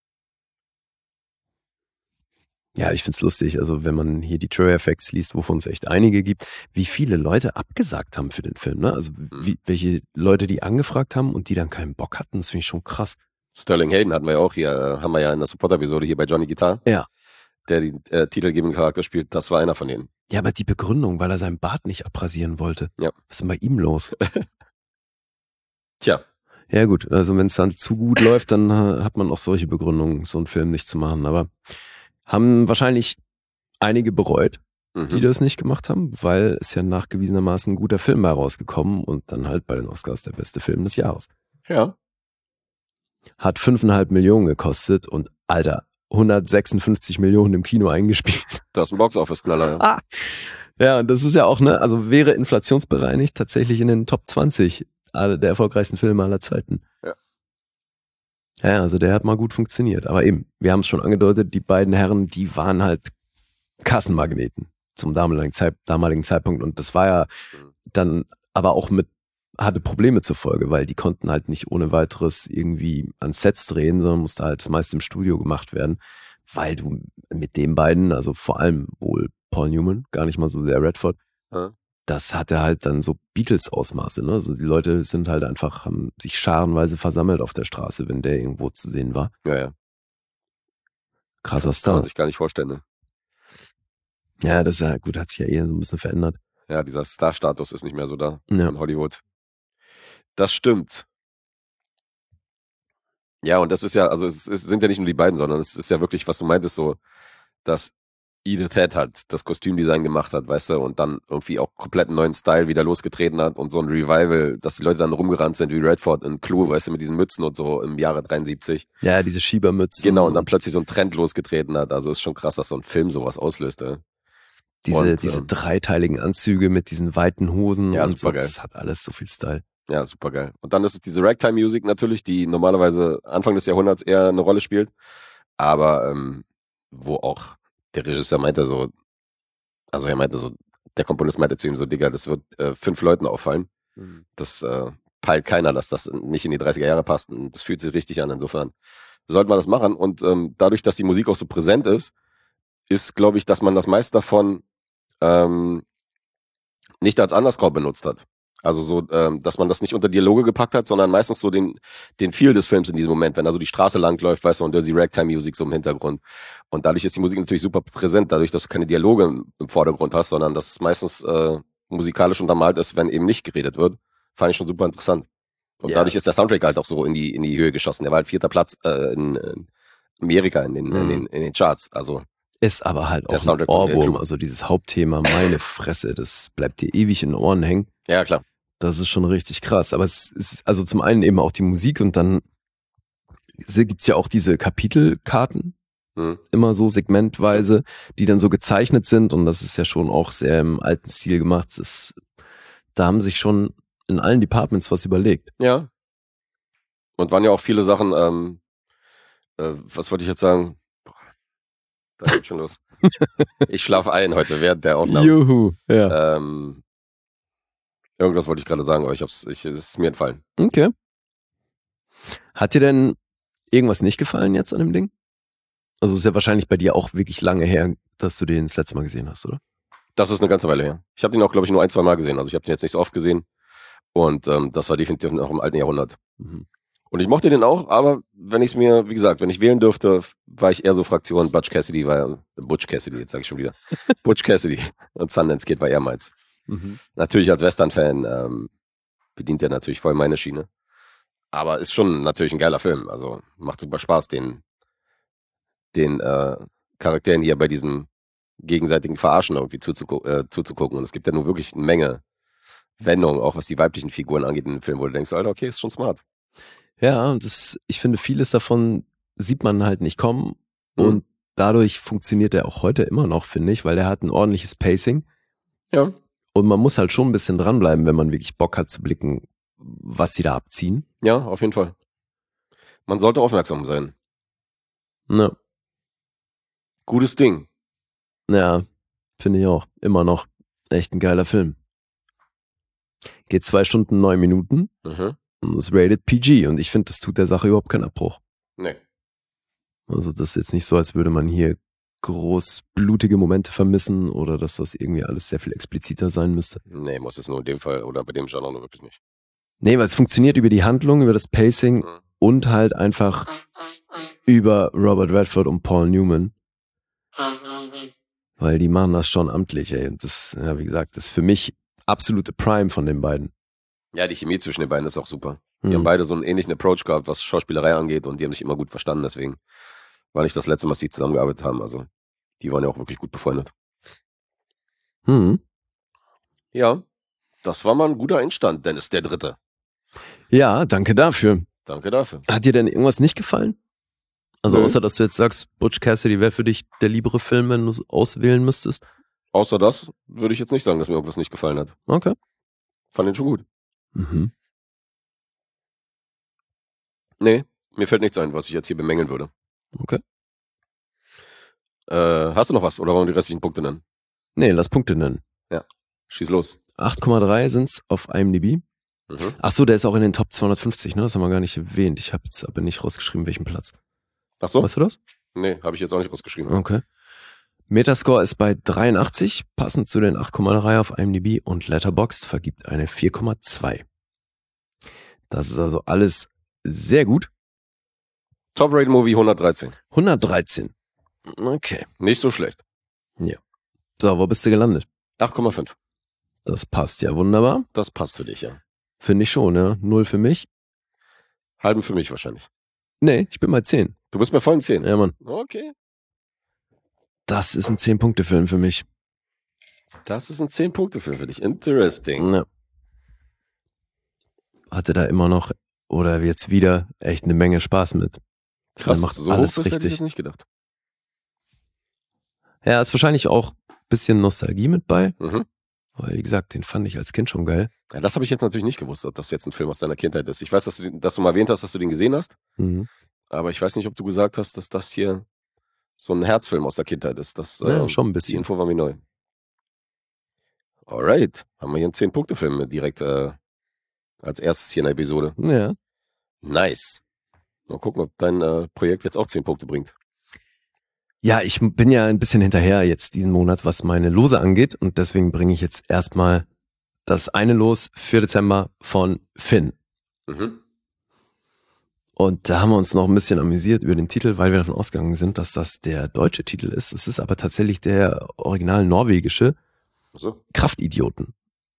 Speaker 3: Ja, ich find's lustig, also wenn man hier die Trailer Facts liest, wovon es echt einige gibt, wie viele Leute abgesagt haben für den Film, ne? Also wie, welche Leute die angefragt haben und die dann keinen Bock hatten, das finde ich schon krass.
Speaker 2: Sterling Hayden hatten wir ja auch hier, äh, haben wir ja in der Support-Episode hier bei Johnny Guitar.
Speaker 3: Ja.
Speaker 2: Der den äh, titelgebenden Charakter spielt, das war einer von denen.
Speaker 3: Ja, aber die Begründung, weil er seinen Bart nicht abrasieren wollte.
Speaker 2: Ja.
Speaker 3: Was ist denn bei ihm los?
Speaker 2: Tja.
Speaker 3: Ja gut, also wenn es dann zu gut läuft, dann äh, hat man auch solche Begründungen, so einen Film nicht zu machen. Aber haben wahrscheinlich einige bereut,
Speaker 2: Mhm.
Speaker 3: die das nicht gemacht haben, weil es ja nachgewiesenermaßen ein guter Film bei rausgekommen und dann halt bei den Oscars der beste Film des Jahres.
Speaker 2: Ja.
Speaker 3: Hat fünfeinhalb Millionen gekostet und Alter, hundertsechsundfünfzig Millionen im Kino eingespielt.
Speaker 2: Das ist ein Box-Office-Knaller. Ja.
Speaker 3: Ah. Ja, und das ist ja auch, ne, also wäre inflationsbereinigt tatsächlich in den Top zwanzig aller- der erfolgreichsten Filme aller Zeiten.
Speaker 2: Ja.
Speaker 3: Ja, also der hat mal gut funktioniert. Aber eben, wir haben es schon angedeutet, die beiden Herren, die waren halt Kassenmagneten zum damaligen, Zeit, damaligen Zeitpunkt. Und das war ja dann aber auch mit, hatte Probleme zur Folge, weil die konnten halt nicht ohne weiteres irgendwie an Sets drehen, sondern musste halt das meiste im Studio gemacht werden, weil du mit den beiden, also vor allem wohl Paul Newman, gar nicht mal so sehr Redford,
Speaker 2: Ja.
Speaker 3: das hatte halt dann so Beatles-Ausmaße, ne? Also die Leute sind halt einfach, haben sich scharenweise versammelt auf der Straße, wenn der irgendwo zu sehen war.
Speaker 2: Ja, ja.
Speaker 3: Krasser
Speaker 2: Kann
Speaker 3: Star.
Speaker 2: man sich gar nicht vorstellen, ne?
Speaker 3: Ja, das ist ja gut, hat sich ja eh so ein bisschen verändert.
Speaker 2: Ja, dieser Star-Status ist nicht mehr so da
Speaker 3: Ja.
Speaker 2: in Hollywood. Das stimmt. Ja, und das ist ja, also es, es sind ja nicht nur die beiden, sondern es ist ja wirklich, was du meintest, so, dass Edith Head halt das Kostümdesign gemacht hat, weißt du, und dann irgendwie auch komplett einen neuen Style wieder losgetreten hat und so ein Revival, dass die Leute dann rumgerannt sind wie Redford in Clue, weißt du, mit diesen Mützen und so im Jahre dreiundsiebzig.
Speaker 3: Ja, diese Schiebermützen.
Speaker 2: Genau, und dann plötzlich so ein Trend losgetreten hat. Also ist schon krass, dass so ein Film sowas auslöst, ey.
Speaker 3: diese,
Speaker 2: und,
Speaker 3: diese
Speaker 2: ähm,
Speaker 3: dreiteiligen Anzüge mit diesen weiten Hosen
Speaker 2: Ja,
Speaker 3: und so.
Speaker 2: supergeil.
Speaker 3: Das hat alles so viel Style.
Speaker 2: Ja, super geil. Und dann ist es diese Ragtime-Music natürlich, die normalerweise Anfang des Jahrhunderts eher eine Rolle spielt, aber ähm, wo auch der Regisseur meinte so, also er meinte so, der Komponist meinte zu ihm so, Digga, das wird äh, fünf Leuten auffallen. Das äh, peilt keiner, dass das nicht in die dreißiger Jahre passt und das fühlt sich richtig an. Insofern sollte man das machen und ähm, dadurch, dass die Musik auch so präsent ist, ist, glaube ich, dass man das meiste davon ähm, nicht als Underscore benutzt hat. Also so, ähm, dass man das nicht unter Dialoge gepackt hat, sondern meistens so den den Feel des Films in diesem Moment, wenn da so die Straße langläuft, weißt du, und Dirty Ragtime Music so im Hintergrund. Und dadurch ist die Musik natürlich super präsent, dadurch, dass du keine Dialoge im, im Vordergrund hast, sondern dass es meistens äh, musikalisch untermalt ist, wenn eben nicht geredet wird. Fand ich schon super interessant. Und
Speaker 3: Ja.
Speaker 2: dadurch ist der Soundtrack halt auch so in die in die Höhe geschossen. Der war halt vierter Platz äh, in, in Amerika in den, in
Speaker 3: Mhm.
Speaker 2: den in den Charts. Also
Speaker 3: Ist aber halt
Speaker 2: Der
Speaker 3: auch ein
Speaker 2: Soundtrack kommt
Speaker 3: Ohrwurm.
Speaker 2: ja.
Speaker 3: Also dieses Hauptthema, meine Fresse, das bleibt dir ewig in den Ohren hängen.
Speaker 2: Ja, klar.
Speaker 3: Das ist schon richtig krass. Aber es ist also zum einen eben auch die Musik und dann gibt's ja auch diese Kapitelkarten,
Speaker 2: Hm.
Speaker 3: immer so segmentweise, die dann so gezeichnet sind und das ist ja schon auch sehr im alten Stil gemacht. Das, da haben sich schon in allen Departments was überlegt.
Speaker 2: Ja. Und waren ja auch viele Sachen, ähm, äh, was wollte ich jetzt sagen? Boah, da geht schon los. Ich schlafe ein heute während der Aufnahme.
Speaker 3: Juhu, ja.
Speaker 2: Ähm, irgendwas wollte ich gerade sagen, aber ich hab's, ich, es ist mir entfallen.
Speaker 3: Okay. Hat dir denn irgendwas nicht gefallen jetzt an dem Ding? Also es ist ja wahrscheinlich bei dir auch wirklich lange her, dass du den das letzte Mal gesehen hast, oder?
Speaker 2: Das ist eine ganze Weile her. Ich habe den auch, glaube ich, nur ein, zwei Mal gesehen. Also ich habe den jetzt nicht so oft gesehen. Und ähm, das war definitiv noch im alten Jahrhundert.
Speaker 3: Mhm.
Speaker 2: Und ich mochte den auch, aber wenn ich es mir, wie gesagt, wenn ich wählen dürfte, war ich eher so Fraktion Butch Cassidy, war ja, Butch Cassidy, jetzt sage ich schon wieder. Butch Cassidy und Sundance Kid war eher meins.
Speaker 3: Mhm.
Speaker 2: Natürlich als Western-Fan ähm, bedient er natürlich voll meine Schiene. Aber ist schon natürlich ein geiler Film. Also macht super Spaß, den, den äh, Charakteren hier bei diesem gegenseitigen Verarschen irgendwie zuzugu äh, zuzugucken. Und es gibt ja nur wirklich eine Menge Wendungen, auch was die weiblichen Figuren angeht in dem Film, wo du denkst, Alter, okay, ist schon smart.
Speaker 3: Ja, und das, ich finde, vieles davon sieht man halt nicht kommen
Speaker 2: Mhm.
Speaker 3: und dadurch funktioniert er auch heute immer noch, finde ich, weil er hat ein ordentliches Pacing
Speaker 2: Ja.
Speaker 3: und man muss halt schon ein bisschen dranbleiben, wenn man wirklich Bock hat zu blicken, was sie da abziehen.
Speaker 2: Ja, auf jeden Fall. Man sollte aufmerksam sein.
Speaker 3: Ne,
Speaker 2: Gutes Ding.
Speaker 3: ja, finde ich auch. Immer noch. Echt ein geiler Film. Geht zwei Stunden, neun Minuten
Speaker 2: Mhm.
Speaker 3: und ist rated P G und ich finde, das tut der Sache überhaupt keinen Abbruch.
Speaker 2: Nee.
Speaker 3: Also das ist jetzt nicht so, als würde man hier groß blutige Momente vermissen oder dass das irgendwie alles sehr viel expliziter sein müsste.
Speaker 2: Nee, muss es nur in dem Fall oder bei dem Genre nur wirklich nicht.
Speaker 3: Nee, weil es funktioniert über die Handlung, über das Pacing
Speaker 2: Mhm.
Speaker 3: und halt einfach über Robert Redford und Paul Newman. Weil die machen das schon amtlich, ey. Und das, ja, wie gesagt, das ist für mich absolute Prime von den beiden.
Speaker 2: Ja, die Chemie zwischen den beiden ist auch super. Die
Speaker 3: Hm.
Speaker 2: haben beide so einen ähnlichen Approach gehabt, was Schauspielerei angeht und die haben sich immer gut verstanden, deswegen war nicht das letzte Mal, dass die zusammengearbeitet haben. Also die waren ja auch wirklich gut befreundet.
Speaker 3: Hm.
Speaker 2: Ja, das war mal ein guter Einstand, Dennis der Dritte.
Speaker 3: Ja, danke dafür.
Speaker 2: Danke dafür.
Speaker 3: Hat dir denn irgendwas nicht gefallen? Also
Speaker 2: Nö.
Speaker 3: außer, dass du jetzt sagst, Butch Cassidy wäre für dich der liebere Film, wenn du es auswählen müsstest?
Speaker 2: Außer das würde ich jetzt nicht sagen, dass mir irgendwas nicht gefallen hat.
Speaker 3: Okay.
Speaker 2: Fand den schon gut.
Speaker 3: Mhm.
Speaker 2: Nee, mir fällt nichts ein, was ich jetzt hier bemängeln würde.
Speaker 3: Okay.
Speaker 2: Äh, hast du noch was oder wollen wir die restlichen Punkte nennen?
Speaker 3: Nee, lass Punkte nennen.
Speaker 2: Schieß los.
Speaker 3: acht Komma drei sind's auf I M D B.
Speaker 2: Mhm.
Speaker 3: Ach so, der ist auch in den Top zweihundertfünfzig, ne? Das haben wir gar nicht erwähnt. Ich habe jetzt aber nicht rausgeschrieben, welchen Platz.
Speaker 2: Ach so?
Speaker 3: Weißt du das?
Speaker 2: Nee, habe ich jetzt auch nicht rausgeschrieben.
Speaker 3: Okay. Metascore ist bei dreiundachtzig, passend zu den acht Komma drei auf I M D B und Letterboxd vergibt eine vier Komma zwei. Das ist also alles sehr gut.
Speaker 2: Top Rated Movie hundertdreizehn.
Speaker 3: hundertdreizehn. Okay.
Speaker 2: Nicht so schlecht.
Speaker 3: So, wo bist du gelandet?
Speaker 2: acht Komma fünf.
Speaker 3: Das passt ja wunderbar.
Speaker 2: Das passt für dich, ja.
Speaker 3: Finde ich schon, ja. Null für mich.
Speaker 2: Halben für mich wahrscheinlich.
Speaker 3: Nee, ich bin bei zehn.
Speaker 2: Du bist bei vollen zehn.
Speaker 3: Ja, Mann.
Speaker 2: Okay.
Speaker 3: Das ist ein zehn-Punkte-Film für mich.
Speaker 2: Das ist ein zehn-Punkte-Film für dich. Interesting.
Speaker 3: Ja. Hatte da immer noch oder jetzt wieder echt eine Menge Spaß mit.
Speaker 2: Krass,
Speaker 3: Er macht
Speaker 2: so
Speaker 3: alles
Speaker 2: hoch bist, hätte ich
Speaker 3: richtig.
Speaker 2: jetzt nicht gedacht.
Speaker 3: Ja, ist wahrscheinlich auch ein bisschen Nostalgie mit bei,
Speaker 2: Mhm.
Speaker 3: weil wie gesagt, den fand ich als Kind schon geil.
Speaker 2: Ja, das habe ich jetzt natürlich nicht gewusst, ob das jetzt ein Film aus deiner Kindheit ist. Ich weiß, dass du, den, dass du mal erwähnt hast, dass du den gesehen hast,
Speaker 3: Mhm.
Speaker 2: aber ich weiß nicht, ob du gesagt hast, dass das hier so ein Herzfilm aus der Kindheit ist. Das,
Speaker 3: Ja,
Speaker 2: äh,
Speaker 3: schon ein
Speaker 2: Die
Speaker 3: bisschen.
Speaker 2: Info war mir neu. Alright, haben wir hier einen zehn-Punkte-Film direkt äh, als erstes hier in der Episode.
Speaker 3: Ja.
Speaker 2: Nice. Mal gucken, ob dein äh, Projekt jetzt auch zehn Punkte bringt.
Speaker 3: Ja, ich bin ja ein bisschen hinterher jetzt diesen Monat, was meine Lose angeht und deswegen bringe ich jetzt erstmal das eine Los für Dezember von Finn.
Speaker 2: Mhm.
Speaker 3: Und da haben wir uns noch ein bisschen amüsiert über den Titel, weil wir davon ausgegangen sind, dass das der deutsche Titel ist. Es ist aber tatsächlich der original norwegische
Speaker 2: So.
Speaker 3: Kraftidioten.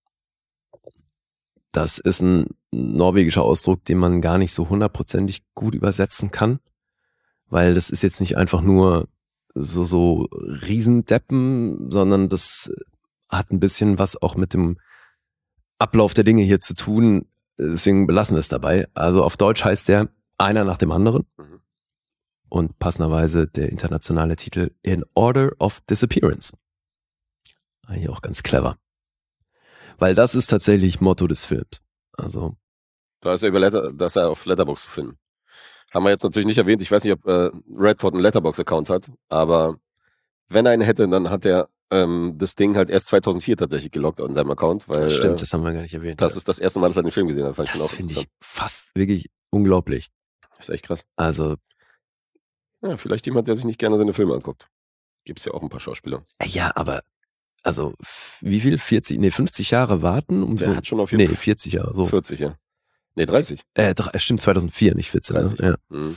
Speaker 3: Das ist ein norwegischer Ausdruck, den man gar nicht so hundertprozentig gut übersetzen kann, weil das ist jetzt nicht einfach nur so, so Riesendeppen, sondern das hat ein bisschen was auch mit dem Ablauf der Dinge hier zu tun. Deswegen belassen wir es dabei. Also auf Deutsch heißt der Einer nach dem anderen.
Speaker 2: Mhm.
Speaker 3: Und passenderweise der internationale Titel In Order of Disappearance. Eigentlich auch ganz clever. Weil das ist tatsächlich Motto des Films. Also.
Speaker 2: Da ist er über Letter, da ist er auf Letterboxd zu finden. Haben wir jetzt natürlich nicht erwähnt. Ich weiß nicht, ob äh, Redford einen Letterboxd-Account hat, aber wenn er einen hätte, dann hat er ähm, das Ding halt erst zweitausendvier tatsächlich gelockt an seinem Account. Weil,
Speaker 3: das stimmt,
Speaker 2: äh,
Speaker 3: das haben wir gar nicht erwähnt.
Speaker 2: Das ja. ist das erste Mal, dass er den Film gesehen hat. Fand ich
Speaker 3: das finde ich fast wirklich unglaublich.
Speaker 2: Das ist echt krass.
Speaker 3: Also.
Speaker 2: Ja, vielleicht jemand, der sich nicht gerne seine Filme anguckt. Gibt's ja auch ein paar Schauspieler.
Speaker 3: Ja, aber also wie viel? vierzig, nee, fünfzig Jahre warten? Um
Speaker 2: der
Speaker 3: so,
Speaker 2: hat schon auf jeden
Speaker 3: nee,
Speaker 2: Fall
Speaker 3: vierzig Jahre, so.
Speaker 2: vierzig, ja. Nee, dreißig.
Speaker 3: Äh, stimmt, zweitausendvier, nicht vierzehn.
Speaker 2: dreißig.
Speaker 3: Ne? Ja,
Speaker 2: Mhm.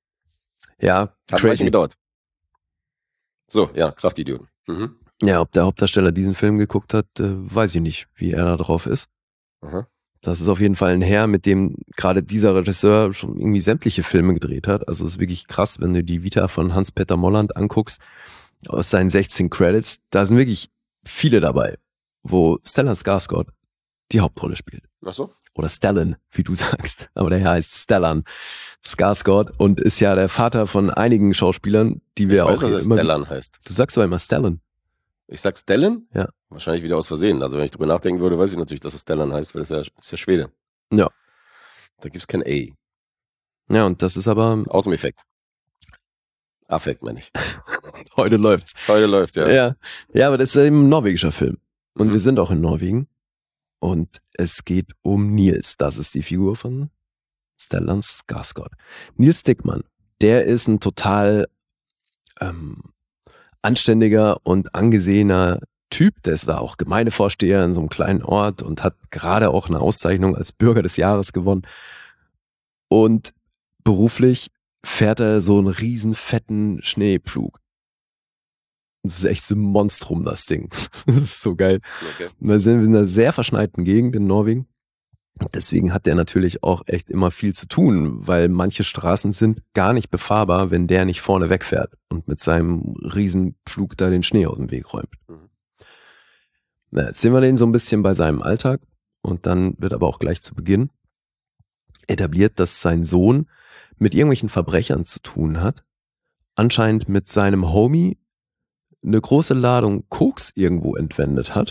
Speaker 3: ja
Speaker 2: Hat ein
Speaker 3: crazy.
Speaker 2: bisschen gedauert. So, ja, Kraftidioten. Mhm.
Speaker 3: Ja, ob der Hauptdarsteller diesen Film geguckt hat, äh, weiß ich nicht, wie er da drauf ist.
Speaker 2: Aha.
Speaker 3: Das ist auf jeden Fall ein Herr, mit dem gerade dieser Regisseur schon irgendwie sämtliche Filme gedreht hat. Also es ist wirklich krass, wenn du die Vita von Hans-Peter Molland anguckst, aus seinen sechzehn Credits, da sind wirklich viele dabei, wo Stellan Skarsgård die Hauptrolle spielt.
Speaker 2: Ach so?
Speaker 3: Oder Stellan, wie du sagst. Aber der Herr heißt Stellan Skarsgård und ist ja der Vater von einigen Schauspielern, die wir
Speaker 2: ich weiß,
Speaker 3: auch
Speaker 2: dass
Speaker 3: hier
Speaker 2: er
Speaker 3: immer...
Speaker 2: Stellan heißt.
Speaker 3: Du sagst doch immer Stellan.
Speaker 2: Ich sag Stellan?
Speaker 3: Ja.
Speaker 2: Wahrscheinlich wieder aus Versehen. Also wenn ich drüber nachdenken würde, weiß ich natürlich, dass es Stellan heißt, weil das ist ja, ist ja Schwede.
Speaker 3: Ja.
Speaker 2: Da gibt's kein A.
Speaker 3: Ja, und das ist aber...
Speaker 2: Außeneffekt. Affekt, meine ich.
Speaker 3: Heute läuft's.
Speaker 2: Heute läuft, ja.
Speaker 3: Ja, ja, aber das ist eben ein norwegischer Film. Und
Speaker 2: Mhm.
Speaker 3: wir sind auch in Norwegen. Und es geht um Nils. Das ist die Figur von Stellan Skarsgård. Nils Dickmann, der ist ein total ähm, anständiger und angesehener Typ. Der ist da auch Gemeindevorsteher in so einem kleinen Ort und hat gerade auch eine Auszeichnung als Bürger des Jahres gewonnen. Und beruflich fährt er so einen riesen fetten Schneepflug. Das ist echt so ein Monstrum, das Ding. Das ist so geil.
Speaker 2: Okay.
Speaker 3: Wir sind in einer sehr verschneiten Gegend in Norwegen. Deswegen hat der natürlich auch echt immer viel zu tun, weil manche Straßen sind gar nicht befahrbar, wenn der nicht vorne wegfährt und mit seinem Riesenpflug da den Schnee aus dem Weg räumt.
Speaker 2: Mhm.
Speaker 3: Na, jetzt sehen wir den so ein bisschen bei seinem Alltag und dann wird aber auch gleich zu Beginn etabliert, dass sein Sohn mit irgendwelchen Verbrechern zu tun hat, anscheinend mit seinem Homie eine große Ladung Koks irgendwo entwendet hat.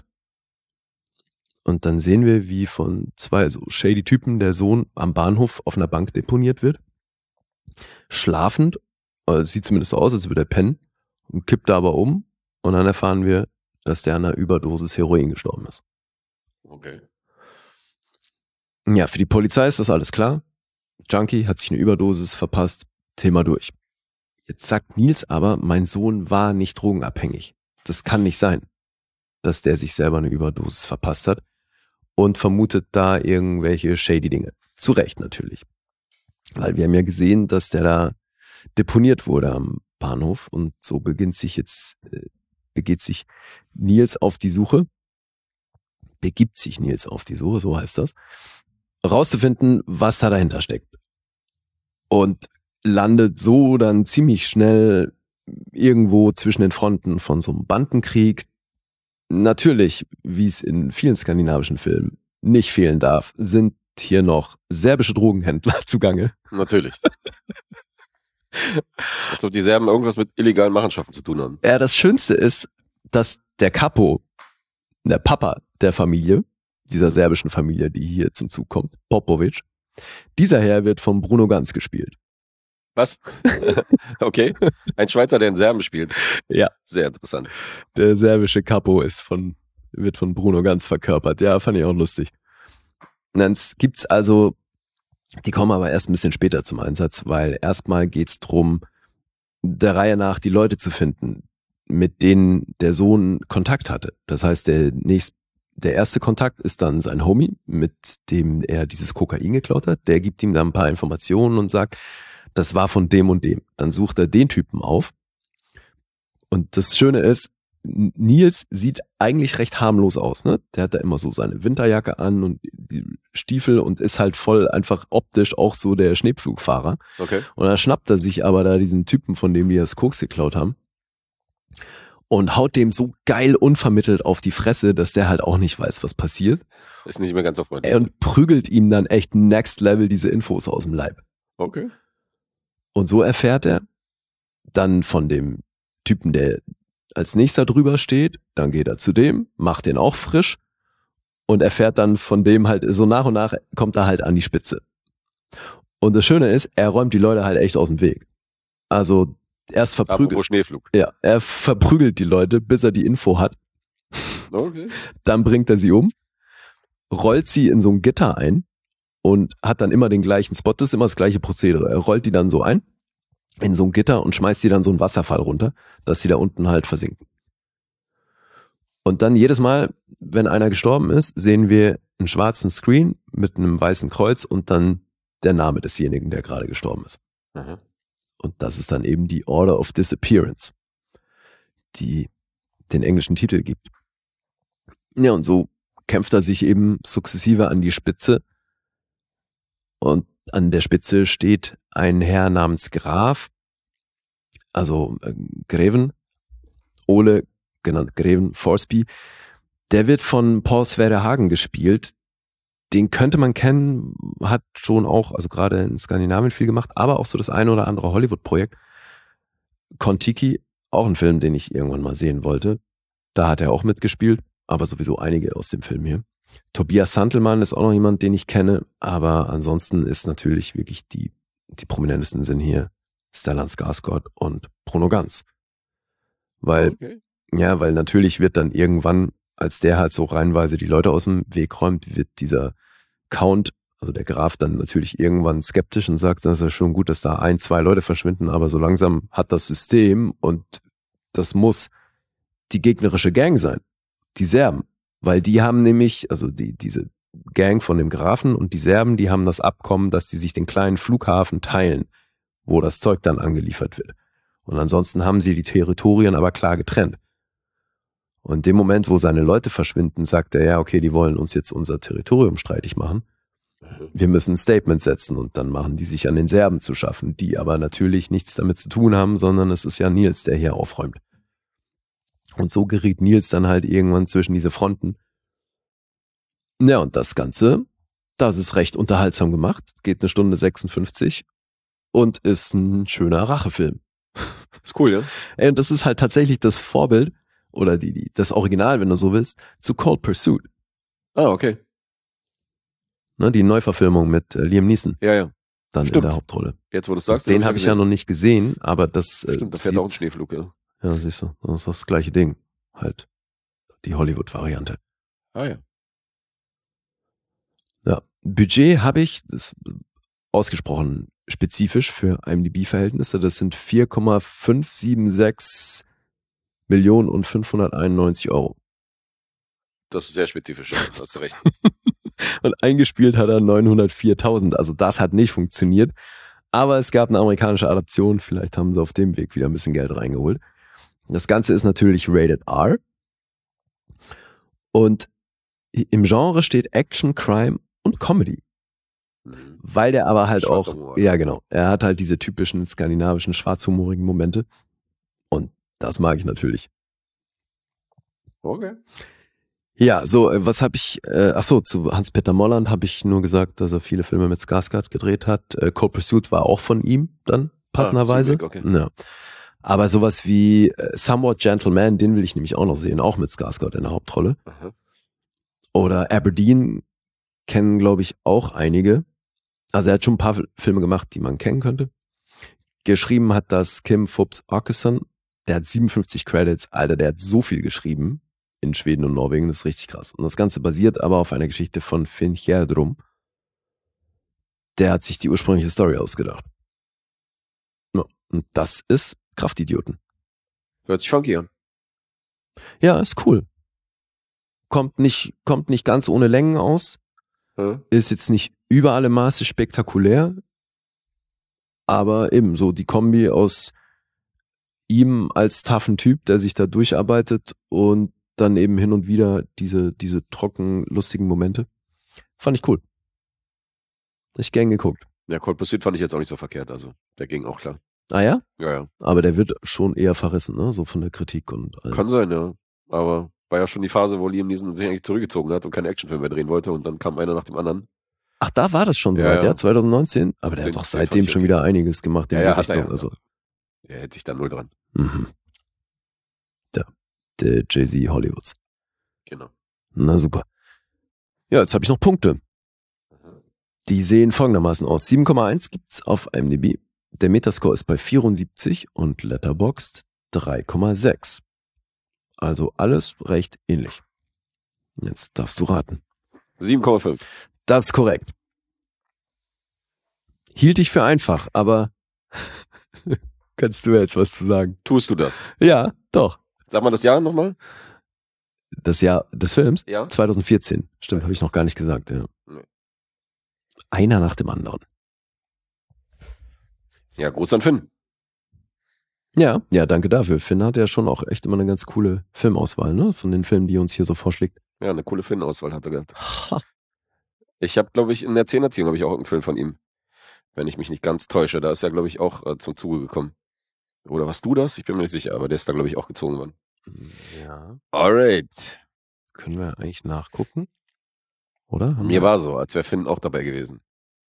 Speaker 3: Und dann sehen wir, wie von zwei so shady Typen der Sohn am Bahnhof auf einer Bank deponiert wird. Schlafend, also sieht zumindest so aus, als würde er pennen, und kippt da aber um. Und dann erfahren wir, dass der an einer Überdosis Heroin gestorben ist.
Speaker 2: Okay.
Speaker 3: Ja, für die Polizei ist das alles klar. Junkie hat sich eine Überdosis verpasst, Thema durch. Jetzt sagt Nils aber, mein Sohn war nicht drogenabhängig. Das kann nicht sein, dass der sich selber eine Überdosis verpasst hat und vermutet da irgendwelche shady Dinge. Zu Recht natürlich. Weil wir haben ja gesehen, dass der da deponiert wurde am Bahnhof und so beginnt sich jetzt, äh, begeht sich Nils auf die Suche, begibt sich Nils auf die Suche, so heißt das, rauszufinden, was da dahinter steckt. Und landet so dann ziemlich schnell irgendwo zwischen den Fronten von so einem Bandenkrieg. Natürlich, wie es in vielen skandinavischen Filmen nicht fehlen darf, sind hier noch serbische Drogenhändler zugange.
Speaker 2: Natürlich. Als ob die Serben irgendwas mit illegalen Machenschaften zu tun haben.
Speaker 3: Ja, das Schönste ist, dass der Capo, der Papa der Familie, dieser serbischen Familie, die hier zum Zug kommt, Popovic, dieser Herr wird von Bruno Ganz gespielt.
Speaker 2: Was? Okay. Ein Schweizer, der in Serben spielt.
Speaker 3: Ja.
Speaker 2: Sehr interessant.
Speaker 3: Der serbische Capo ist von, wird von Bruno Ganz verkörpert. Ja, fand ich auch lustig. Und dann gibt's also, die kommen aber erst ein bisschen später zum Einsatz, weil erstmal geht's drum, der Reihe nach die Leute zu finden, mit denen der Sohn Kontakt hatte. Das heißt, der nächst, der erste Kontakt ist dann sein Homie, mit dem er dieses Kokain geklaut hat. Der gibt ihm dann ein paar Informationen und sagt, das war von dem und dem. Dann sucht er den Typen auf. Und das Schöne ist, Nils sieht eigentlich recht harmlos aus, ne? Der hat da immer so seine Winterjacke an und die Stiefel und ist halt voll einfach optisch auch so der Schneepflugfahrer.
Speaker 2: Okay.
Speaker 3: Und dann schnappt er sich aber da diesen Typen, von dem die das Koks geklaut haben, und haut dem so geil unvermittelt auf die Fresse, dass der halt auch nicht weiß, was passiert.
Speaker 2: Ist nicht mehr ganz so freundlich.
Speaker 3: Und prügelt ihm dann echt next level diese Infos aus dem Leib.
Speaker 2: Okay.
Speaker 3: Und so erfährt er dann von dem Typen, der als nächster drüber steht, dann geht er zu dem, macht den auch frisch und erfährt dann von dem halt, so nach und nach kommt er halt an die Spitze. Und das Schöne ist, er räumt die Leute halt echt aus dem Weg. Also erst verprügelt.
Speaker 2: Apropos Schneeflug.
Speaker 3: Ja, er verprügelt die Leute, bis er die Info hat.
Speaker 2: Okay.
Speaker 3: Dann bringt er sie um, rollt sie in so ein Gitter ein und hat dann immer den gleichen Spot. Das ist immer das gleiche Prozedere. Er rollt die dann so ein in so ein Gitter und schmeißt die dann so einen Wasserfall runter, dass sie da unten halt versinken. Und dann jedes Mal, wenn einer gestorben ist, sehen wir einen schwarzen Screen mit einem weißen Kreuz und dann der Name desjenigen, der gerade gestorben ist.
Speaker 2: Aha.
Speaker 3: Und das ist dann eben die Order of Disappearance, die den englischen Titel gibt. Ja, und so kämpft er sich eben sukzessive an die Spitze. Und an der Spitze steht ein Herr namens Graf, also äh, Greven, Ole, genannt Greven Forsby. Der wird von Paul Sverre Hagen gespielt. Den könnte man kennen, hat schon auch, also gerade in Skandinavien viel gemacht, aber auch so das eine oder andere Hollywood-Projekt. Kon-Tiki, auch ein Film, den ich irgendwann mal sehen wollte. Da hat er auch mitgespielt, aber sowieso einige aus dem Film hier. Tobias Santelmann ist auch noch jemand, den ich kenne, aber ansonsten ist natürlich wirklich die, die prominentesten sind hier Stellan Skarsgård und Bruno Ganz. Weil,
Speaker 2: Okay.
Speaker 3: ja, weil natürlich wird dann irgendwann, als der halt so reihenweise die Leute aus dem Weg räumt, wird dieser Count, also der Graf, dann natürlich irgendwann skeptisch und sagt, das ist ja schon gut, dass da ein, zwei Leute verschwinden, aber so langsam hat das System und das muss die gegnerische Gang sein, die Serben. Weil die haben nämlich, also die, diese Gang von dem Grafen und die Serben, die haben das Abkommen, dass die sich den kleinen Flughafen teilen, wo das Zeug dann angeliefert wird. Und ansonsten haben sie die Territorien aber klar getrennt. Und in dem Moment, wo seine Leute verschwinden, sagt er, ja, okay, die wollen uns jetzt unser Territorium streitig machen. Wir müssen ein Statement setzen und dann machen die sich an den Serben zu schaffen, die aber natürlich nichts damit zu tun haben, sondern es ist ja Nils, der hier aufräumt. Und so geriet Nils dann halt irgendwann zwischen diese Fronten. Ja, und das Ganze, das ist recht unterhaltsam gemacht, geht eine Stunde sechsundfünfzig und ist ein schöner Rachefilm.
Speaker 2: Ist cool, ja?
Speaker 3: Ey, und das ist halt tatsächlich das Vorbild oder die, die, das Original, wenn du so willst, zu Cold Pursuit.
Speaker 2: Ah, okay.
Speaker 3: Ne, die Neuverfilmung mit äh, Liam Neeson
Speaker 2: Ja, ja.
Speaker 3: dann
Speaker 2: Stimmt.
Speaker 3: in der Hauptrolle.
Speaker 2: Jetzt, wo du es sagst.
Speaker 3: Den habe ich ja noch nicht gesehen, aber das äh,
Speaker 2: Stimmt, da fährt
Speaker 3: sieht-
Speaker 2: auch ein Schneeflug, ja.
Speaker 3: Ja, siehst du, das ist das gleiche Ding. Halt die Hollywood-Variante.
Speaker 2: Ah, ja.
Speaker 3: Ja, Budget habe ich, das ist ausgesprochen spezifisch für IMDb-Verhältnisse, das sind vier Komma fünf sieben sechs Millionen und fünfhunderteinundneunzig Euro.
Speaker 2: Das ist sehr spezifisch, ja. Hast du recht.
Speaker 3: Und eingespielt hat er neunhundertviertausend, also das hat nicht funktioniert. Aber es gab eine amerikanische Adaption, vielleicht haben sie auf dem Weg wieder ein bisschen Geld reingeholt. Das Ganze ist natürlich rated R. Und im Genre steht Action, Crime und Comedy.
Speaker 2: Mhm.
Speaker 3: Weil der aber halt
Speaker 2: Schwarzer
Speaker 3: auch,
Speaker 2: Humor.
Speaker 3: ja genau, er hat halt diese typischen skandinavischen schwarzhumorigen Momente. Und das mag ich natürlich.
Speaker 2: Okay.
Speaker 3: Ja, so, äh, was habe ich, äh, ach so, zu Hans-Peter Molland habe ich nur gesagt, dass er viele Filme mit Skarsgård gedreht hat. Äh, Cold Pursuit war auch von ihm dann, passenderweise.
Speaker 2: Ah, zum Glück, okay.
Speaker 3: Ja. Aber sowas wie äh, Somewhat Gentleman, den will ich nämlich auch noch sehen, auch mit Skarsgård in der Hauptrolle.
Speaker 2: Aha.
Speaker 3: Oder Aberdeen kennen, glaube ich, auch einige. Also er hat schon ein paar Filme gemacht, die man kennen könnte. Geschrieben hat das Kim Phubs Åkesson. Der hat siebenundfünfzig Credits. Alter, der hat so viel geschrieben in Schweden und Norwegen. Das ist richtig krass. Und das Ganze basiert aber auf einer Geschichte von Finn Hjerdrum. Der hat sich die ursprüngliche Story ausgedacht. Ja, und das ist Kraftidioten.
Speaker 2: Hört sich funky an.
Speaker 3: Ja, ist cool. Kommt nicht, kommt nicht ganz ohne Längen aus.
Speaker 2: Ja.
Speaker 3: Ist jetzt nicht über alle Maße spektakulär. Aber eben so die Kombi aus ihm als toughen Typ, der sich da durcharbeitet und dann eben hin und wieder diese, diese trocken, lustigen Momente. Fand ich cool. Hab ich gern geguckt.
Speaker 2: Ja, Cold Pursuit fand ich jetzt auch nicht so verkehrt, also der ging auch klar.
Speaker 3: Ah ja?
Speaker 2: Ja, ja.
Speaker 3: Aber der wird schon eher verrissen, ne? So von der Kritik und allem.
Speaker 2: Kann sein, ja. Aber war ja schon die Phase, wo Liam Neeson sich eigentlich zurückgezogen hat und keinen Actionfilm mehr drehen wollte und dann kam einer nach dem anderen.
Speaker 3: Ach, da war das schon
Speaker 2: Ja,
Speaker 3: soweit, ja,
Speaker 2: ja.
Speaker 3: zwanzig neunzehn? Aber der
Speaker 2: Den-
Speaker 3: hat doch
Speaker 2: den
Speaker 3: seitdem
Speaker 2: fand ich
Speaker 3: schon
Speaker 2: okay.
Speaker 3: wieder einiges gemacht in
Speaker 2: Ja,
Speaker 3: die
Speaker 2: ja, hat er
Speaker 3: Richtung.
Speaker 2: ja.
Speaker 3: Also,
Speaker 2: Der hält sich da null dran.
Speaker 3: mhm. Der, der Jay-Z Hollywoods.
Speaker 2: Genau.
Speaker 3: Na super. Ja, jetzt habe ich noch Punkte. Die sehen folgendermaßen aus. sieben Komma eins gibt's auf IMDb. Der Metascore ist bei vierundsiebzig und Letterboxd drei Komma sechs. Also alles recht ähnlich. Jetzt darfst du raten.
Speaker 2: sieben Komma fünf.
Speaker 3: Das ist korrekt. Hielt ich für einfach, aber kannst du jetzt was zu sagen?
Speaker 2: Tust du das?
Speaker 3: Ja, doch.
Speaker 2: Sag mal das Jahr nochmal.
Speaker 3: Das Jahr des Films?
Speaker 2: Ja.
Speaker 3: zwanzig vierzehn. Stimmt, habe ich noch gar nicht gesagt. Ja.
Speaker 2: Nee.
Speaker 3: Einer nach dem anderen.
Speaker 2: Ja, Gruß an Finn.
Speaker 3: Ja, ja, danke dafür. Finn hat ja schon auch echt immer eine ganz coole Filmauswahl, ne? Von den Filmen, die er uns hier so vorschlägt.
Speaker 2: Ja, eine coole Finn-Auswahl hat er gehabt. Ich habe, glaube ich, in der Zehnerziehung habe ich auch einen Film von ihm. Wenn ich mich nicht ganz täusche. Da ist er, glaube ich, auch äh, zum Zuge gekommen. Oder warst du das? Ich bin mir nicht sicher, aber der ist da, glaube ich, auch gezogen worden.
Speaker 3: Ja.
Speaker 2: Alright.
Speaker 3: Können wir eigentlich nachgucken? Oder? Haben
Speaker 2: Mir
Speaker 3: wir-
Speaker 2: war so, als wäre Finn auch dabei gewesen.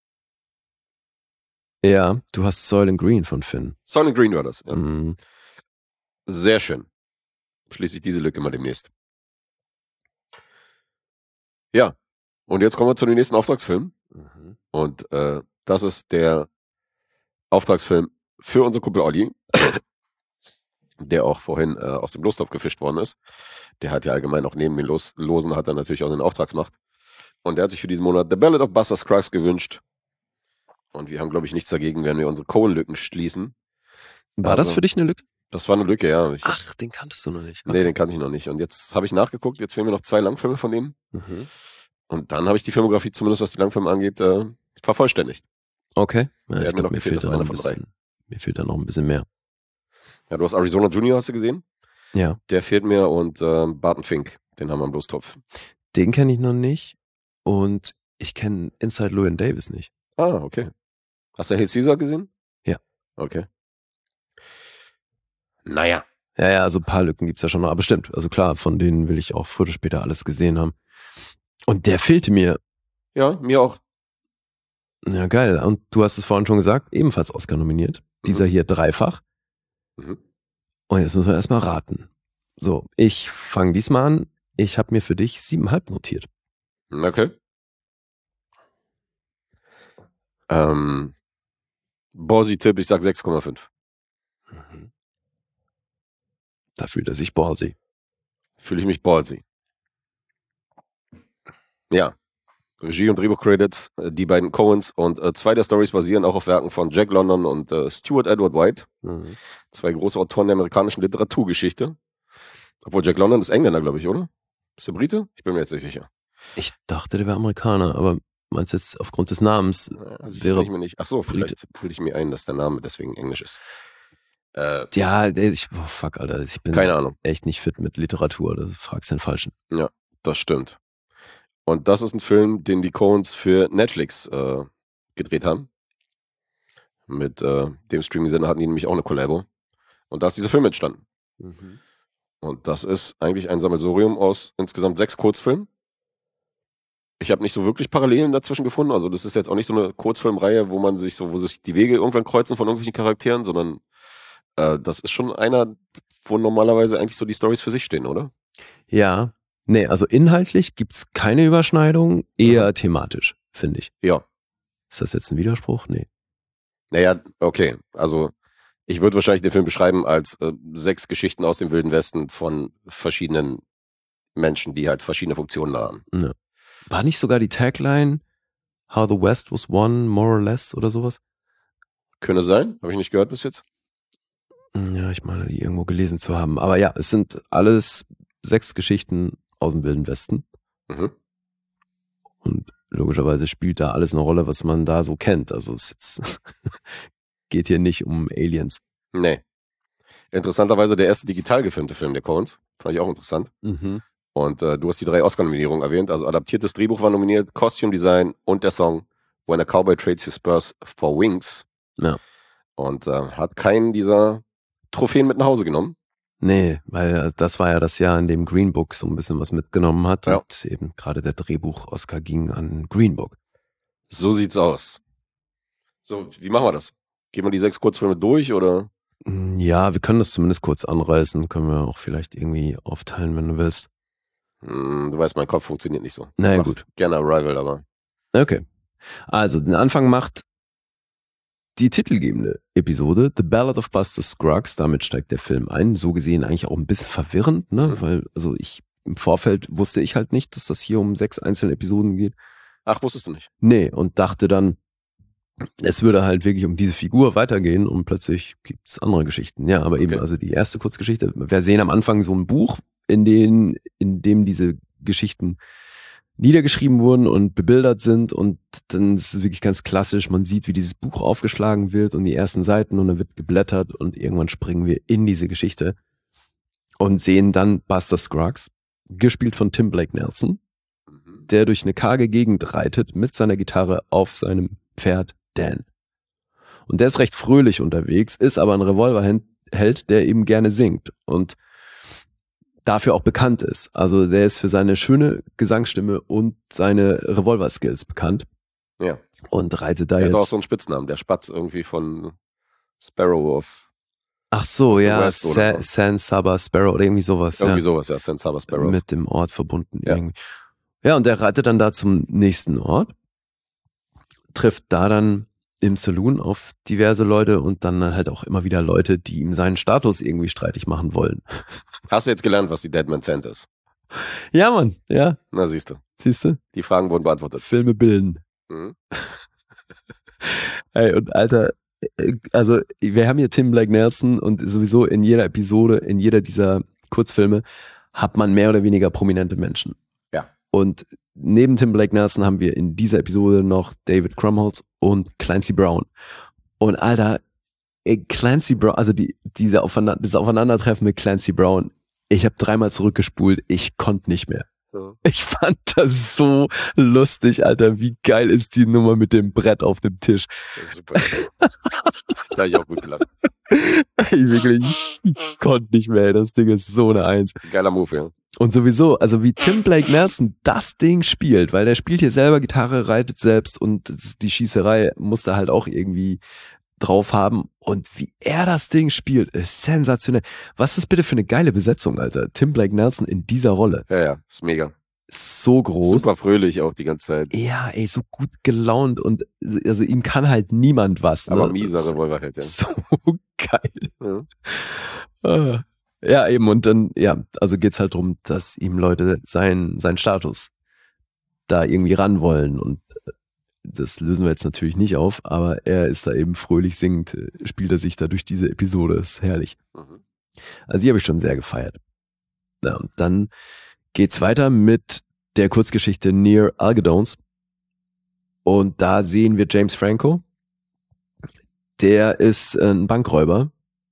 Speaker 3: Ja, du hast Soylent Green von Finn.
Speaker 2: Soylent Green war das. Ja.
Speaker 3: Mhm.
Speaker 2: Sehr schön. Schließe ich diese Lücke mal demnächst. Ja. Und jetzt kommen wir zu den nächsten Auftragsfilmen.
Speaker 3: Mhm.
Speaker 2: Und äh, das ist der Auftragsfilm für unseren Kumpel Olli, der auch vorhin äh, aus dem Lostopf gefischt worden ist. Der hat ja allgemein auch neben den Los Losen hat er natürlich auch eine Auftragsmacht. Und der hat sich für diesen Monat The Ballad of Buster Scruggs gewünscht. Und wir haben, glaube ich, nichts dagegen, wenn wir unsere Cohen-Lücken schließen.
Speaker 3: War das
Speaker 2: Also,
Speaker 3: für dich eine Lücke?
Speaker 2: Das war eine Lücke, ja. Ich,
Speaker 3: Ach, den kanntest du noch nicht.
Speaker 2: Nee, den kannte ich noch nicht. Und jetzt habe ich nachgeguckt, jetzt fehlen mir noch zwei Langfilme von denen.
Speaker 3: Mhm.
Speaker 2: Und dann habe ich die Filmografie, zumindest was die Langfilme angeht, äh, vervollständigt.
Speaker 3: Okay. Ja,
Speaker 2: Der
Speaker 3: ich
Speaker 2: hat mir
Speaker 3: glaub,
Speaker 2: noch
Speaker 3: mir,
Speaker 2: gefehlt,
Speaker 3: fehlt
Speaker 2: das
Speaker 3: da
Speaker 2: war
Speaker 3: noch
Speaker 2: einer
Speaker 3: ein
Speaker 2: von drei.
Speaker 3: bisschen, mir fehlt da noch ein bisschen mehr.
Speaker 2: Ja, du hast Arizona Junior, hast du gesehen?
Speaker 3: Ja.
Speaker 2: Der fehlt mir und äh, Barton Fink, den haben wir am Lostopf.
Speaker 3: Den kenne ich noch nicht. Und ich kenne Inside Llewyn Davis nicht.
Speaker 2: Ah, okay. Hast du Hail Caesar gesehen?
Speaker 3: Ja.
Speaker 2: Okay. Naja.
Speaker 3: Ja, ja, also ein paar Lücken gibt's ja schon noch. Aber stimmt. Also klar, von denen will ich auch früher oder später alles gesehen haben. Und der fehlte mir.
Speaker 2: Ja, mir auch.
Speaker 3: Ja, geil. Und du hast es vorhin schon gesagt, ebenfalls Oscar nominiert. Dieser hier dreifach.
Speaker 2: Mhm.
Speaker 3: Und jetzt müssen wir erstmal raten. So, ich fange diesmal an. Ich habe mir für dich siebeneinhalb notiert.
Speaker 2: Okay. Ähm, Borsi-Tipp, ich sag sechs Komma fünf.
Speaker 3: Mhm. Da fühlt er sich ballsy.
Speaker 2: Fühle ich mich ballsy. Ja. Regie- und Drehbuch-Credits, äh, die beiden Coens und äh, zwei der Stories basieren auch auf Werken von Jack London und äh, Stuart Edward White.
Speaker 3: Mhm.
Speaker 2: Zwei große Autoren der amerikanischen Literaturgeschichte. Obwohl Jack London ist Engländer, glaube ich, oder? Ist der Brite? Ich bin mir jetzt nicht sicher.
Speaker 3: Ich dachte, der wäre Amerikaner, aber meinst du jetzt aufgrund des Namens?
Speaker 2: Also
Speaker 3: Wäre
Speaker 2: ich mir nicht. Ach so, vielleicht bilde ich mir ein, dass der Name deswegen Englisch ist. Äh,
Speaker 3: Ja, der- ich, oh fuck, Alter, ich bin
Speaker 2: keine Ahnung.
Speaker 3: echt nicht fit mit Literatur. Du fragst den Falschen.
Speaker 2: Das stimmt. Und das ist ein Film, den die Coens für Netflix äh, gedreht haben. Mit äh, dem Streaming-Sender hatten die nämlich auch eine Collabo. Und da ist dieser Film entstanden. Und das ist eigentlich ein Sammelsurium aus insgesamt sechs Kurzfilmen. Ich habe nicht so wirklich Parallelen dazwischen gefunden. Also das ist jetzt auch nicht so eine Kurzfilmreihe, wo man sich so, wo sich die Wege irgendwann kreuzen von irgendwelchen Charakteren, sondern äh, das ist schon einer, wo normalerweise eigentlich so die Storys für sich stehen, oder?
Speaker 3: Ja, nee, also inhaltlich gibt's keine Überschneidung, eher thematisch, finde ich.
Speaker 2: Ja.
Speaker 3: Ist das jetzt ein Widerspruch? Nee.
Speaker 2: Naja, okay. Also ich würde wahrscheinlich den Film beschreiben als äh, sechs Geschichten aus dem Wilden Westen von verschiedenen Menschen, die halt verschiedene Funktionen haben.
Speaker 3: War nicht sogar die Tagline How the West was won, more or less oder sowas?
Speaker 2: Könnte sein, habe ich nicht gehört bis jetzt.
Speaker 3: Ja, ich meine, die irgendwo gelesen zu haben. Aber ja, es sind alles sechs Geschichten aus dem Wilden Westen.
Speaker 2: Mhm.
Speaker 3: Und logischerweise spielt da alles eine Rolle, was man da so kennt. Also es ist jetzt geht hier nicht um Aliens.
Speaker 2: Nee. Interessanterweise der erste digital gefilmte Film der Coens. Fand ich auch interessant.
Speaker 3: Mhm.
Speaker 2: Und äh, du hast die drei Oscar-Nominierungen erwähnt. Also adaptiertes Drehbuch war nominiert, Costume Design und der Song When a Cowboy Trades His Spurs for Wings.
Speaker 3: Ja.
Speaker 2: Und äh, hat keinen dieser Trophäen mit nach Hause genommen.
Speaker 3: Nee, weil das war ja das Jahr, in dem Green Book so ein bisschen was mitgenommen hat.
Speaker 2: Ja.
Speaker 3: Und eben gerade der Drehbuch-Oscar ging an Green Book.
Speaker 2: So sieht's aus. So, wie machen wir das? Gehen wir die sechs Kurzfilme durch oder?
Speaker 3: Ja, wir können das zumindest kurz anreißen. Können wir auch vielleicht irgendwie aufteilen, wenn du willst.
Speaker 2: Hm, du weißt, mein Kopf funktioniert nicht so.
Speaker 3: Na ja,
Speaker 2: Mach
Speaker 3: gut.
Speaker 2: Gerne Arrival, aber.
Speaker 3: Okay. Also, den Anfang macht die titelgebende Episode, The Ballad of Buster Scruggs. Damit steigt der Film ein. So gesehen eigentlich auch ein bisschen verwirrend, ne?
Speaker 2: Mhm.
Speaker 3: Weil, also ich, im Vorfeld wusste ich halt nicht, dass das hier um sechs einzelne Episoden geht.
Speaker 2: Ach, wusstest du nicht?
Speaker 3: Nee, und dachte dann, es würde halt wirklich um diese Figur weitergehen und plötzlich gibt's andere Geschichten. Ja, aber eben,
Speaker 2: Okay.
Speaker 3: also die erste Kurzgeschichte, wir sehen am Anfang so ein Buch, in den, in dem diese Geschichten niedergeschrieben wurden und bebildert sind, und dann ist es wirklich ganz klassisch, man sieht, wie dieses Buch aufgeschlagen wird und die ersten Seiten, und dann wird geblättert und irgendwann springen wir in diese Geschichte und sehen dann Buster Scruggs, gespielt von Tim Blake Nelson,
Speaker 2: Mhm.
Speaker 3: der durch eine karge Gegend reitet mit seiner Gitarre auf seinem Pferd Dan. Und der ist recht fröhlich unterwegs, ist aber ein Revolverheld, der eben gerne singt und dafür auch bekannt ist. Also der ist für seine schöne Gesangsstimme und seine Revolver-Skills bekannt
Speaker 2: Ja.
Speaker 3: und reitet da
Speaker 2: Er hat auch
Speaker 3: jetzt.
Speaker 2: so einen Spitznamen, der Spatz irgendwie von Sparrow of.
Speaker 3: Ach so,
Speaker 2: the
Speaker 3: ja,
Speaker 2: West oder
Speaker 3: Sa-
Speaker 2: so.
Speaker 3: San Saba Sparrow oder irgendwie sowas.
Speaker 2: Irgendwie
Speaker 3: ja.
Speaker 2: sowas, ja, San Saba Sparrows.
Speaker 3: Mit dem Ort verbunden
Speaker 2: Ja.
Speaker 3: irgendwie. Ja, und der reitet dann da zum nächsten Ort, trifft da dann im Saloon auf diverse Leute und dann halt auch immer wieder Leute, die ihm seinen Status irgendwie streitig machen wollen.
Speaker 2: Hast du jetzt gelernt, was die Deadman Cent ist?
Speaker 3: Ja, Mann, ja,
Speaker 2: Na, siehst du.
Speaker 3: siehst du?
Speaker 2: Die Fragen wurden beantwortet.
Speaker 3: Filme bilden.
Speaker 2: Mhm.
Speaker 3: Ey, und Alter, äh, also wir haben hier Tim Blake Nelson und sowieso in jeder Episode, in jeder dieser Kurzfilme hat man mehr oder weniger prominente Menschen.
Speaker 2: Ja.
Speaker 3: Und neben Tim Blake Nelson haben wir in dieser Episode noch David Krumholtz und Clancy Brown. Und Alter, ey, Clancy Brown, also die, diese Aufeinander, das Aufeinandertreffen mit Clancy Brown, ich habe dreimal zurückgespult, ich konnte nicht mehr.
Speaker 2: Ja.
Speaker 3: Ich fand das so lustig, Alter. Wie geil ist die Nummer mit dem Brett auf dem Tisch?
Speaker 2: Das ist super. Da habe ich auch gut gelacht.
Speaker 3: Ey, wirklich, ich konnte nicht mehr. Das Ding ist so eine Eins.
Speaker 2: Geiler Move, ja.
Speaker 3: Und sowieso, also wie Tim Blake Nelson das Ding spielt, weil der spielt hier selber Gitarre, reitet selbst und die Schießerei muss da halt auch irgendwie drauf haben. Und wie er das Ding spielt, ist sensationell. Was ist das bitte für eine geile Besetzung, Alter? Tim Blake Nelson in dieser Rolle.
Speaker 2: Ja, ja, ist mega.
Speaker 3: So groß.
Speaker 2: Super fröhlich auch die ganze Zeit.
Speaker 3: Ja, ey, so gut gelaunt und also ihm kann halt niemand was. Ne?
Speaker 2: Aber mieser
Speaker 3: Das ist
Speaker 2: Revolverheld, ja.
Speaker 3: So geil.
Speaker 2: Ja.
Speaker 3: Ah. Ja, eben, und dann, ja, also geht's halt drum, dass ihm Leute seinen sein Status da irgendwie ran wollen, und das lösen wir jetzt natürlich nicht auf, aber er ist da eben fröhlich singend, spielt er sich da durch diese Episode, ist herrlich.
Speaker 2: Mhm.
Speaker 3: Also die habe ich schon sehr gefeiert. Ja, und dann geht's weiter mit der Kurzgeschichte Near Algodones, und da sehen wir James Franco, der ist ein Bankräuber,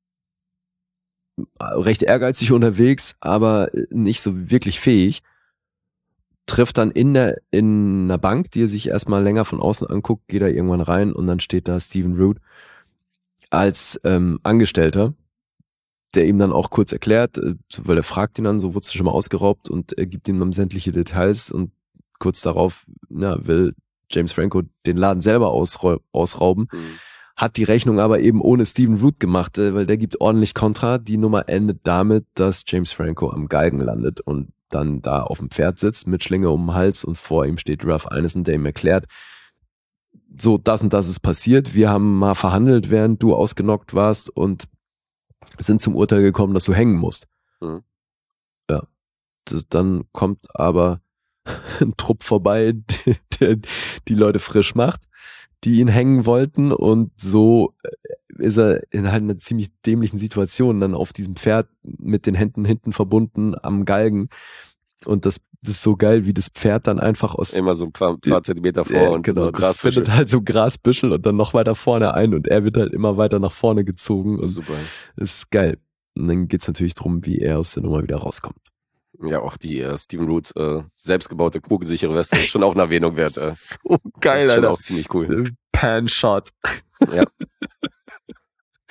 Speaker 3: recht ehrgeizig unterwegs, aber nicht so wirklich fähig, trifft dann in der in einer Bank, die er sich erstmal länger von außen anguckt, geht er irgendwann rein und dann steht da Stephen Root als ähm, Angestellter, der ihm dann auch kurz erklärt, äh, weil er fragt ihn dann, so wurdest du schon mal ausgeraubt, und er gibt ihm dann sämtliche Details, und kurz darauf na, will James Franco den Laden selber ausrau- ausrauben.
Speaker 2: Mhm.
Speaker 3: Hat die Rechnung aber eben ohne Stephen Root gemacht, weil der gibt ordentlich Kontra. Die Nummer endet damit, dass James Franco am Galgen landet und dann da auf dem Pferd sitzt mit Schlinge um den Hals, und vor ihm steht Ralph Ineson, der ihm erklärt, so das und das ist passiert, wir haben mal verhandelt, während du ausgenockt warst, und sind zum Urteil gekommen, dass du hängen musst.
Speaker 2: Mhm.
Speaker 3: Ja, das, dann kommt aber ein Trupp vorbei, der die Leute frisch macht, die ihn hängen wollten, und so ist er in halt einer ziemlich dämlichen Situation dann auf diesem Pferd mit den Händen hinten verbunden am Galgen, und das, das ist so geil, wie das Pferd dann einfach aus
Speaker 2: Immer so ein paar, paar Zentimeter vor
Speaker 3: ja,
Speaker 2: und
Speaker 3: genau,
Speaker 2: so
Speaker 3: das
Speaker 2: Grasbüschel.
Speaker 3: findet halt so Grasbüschel und dann noch weiter vorne ein, und er wird halt immer weiter nach vorne gezogen,
Speaker 2: Das ist
Speaker 3: und
Speaker 2: super.
Speaker 3: das ist geil. Und dann geht's natürlich drum, wie er aus der Nummer wieder rauskommt.
Speaker 2: Ja, auch die äh, Stephen Roots äh, selbstgebaute kugelsichere Weste ist schon auch eine Erwähnung wert. Äh.
Speaker 3: So geil,
Speaker 2: das ist schon
Speaker 3: Alter.
Speaker 2: auch ziemlich cool.
Speaker 3: Pan-Shot.
Speaker 2: Ja.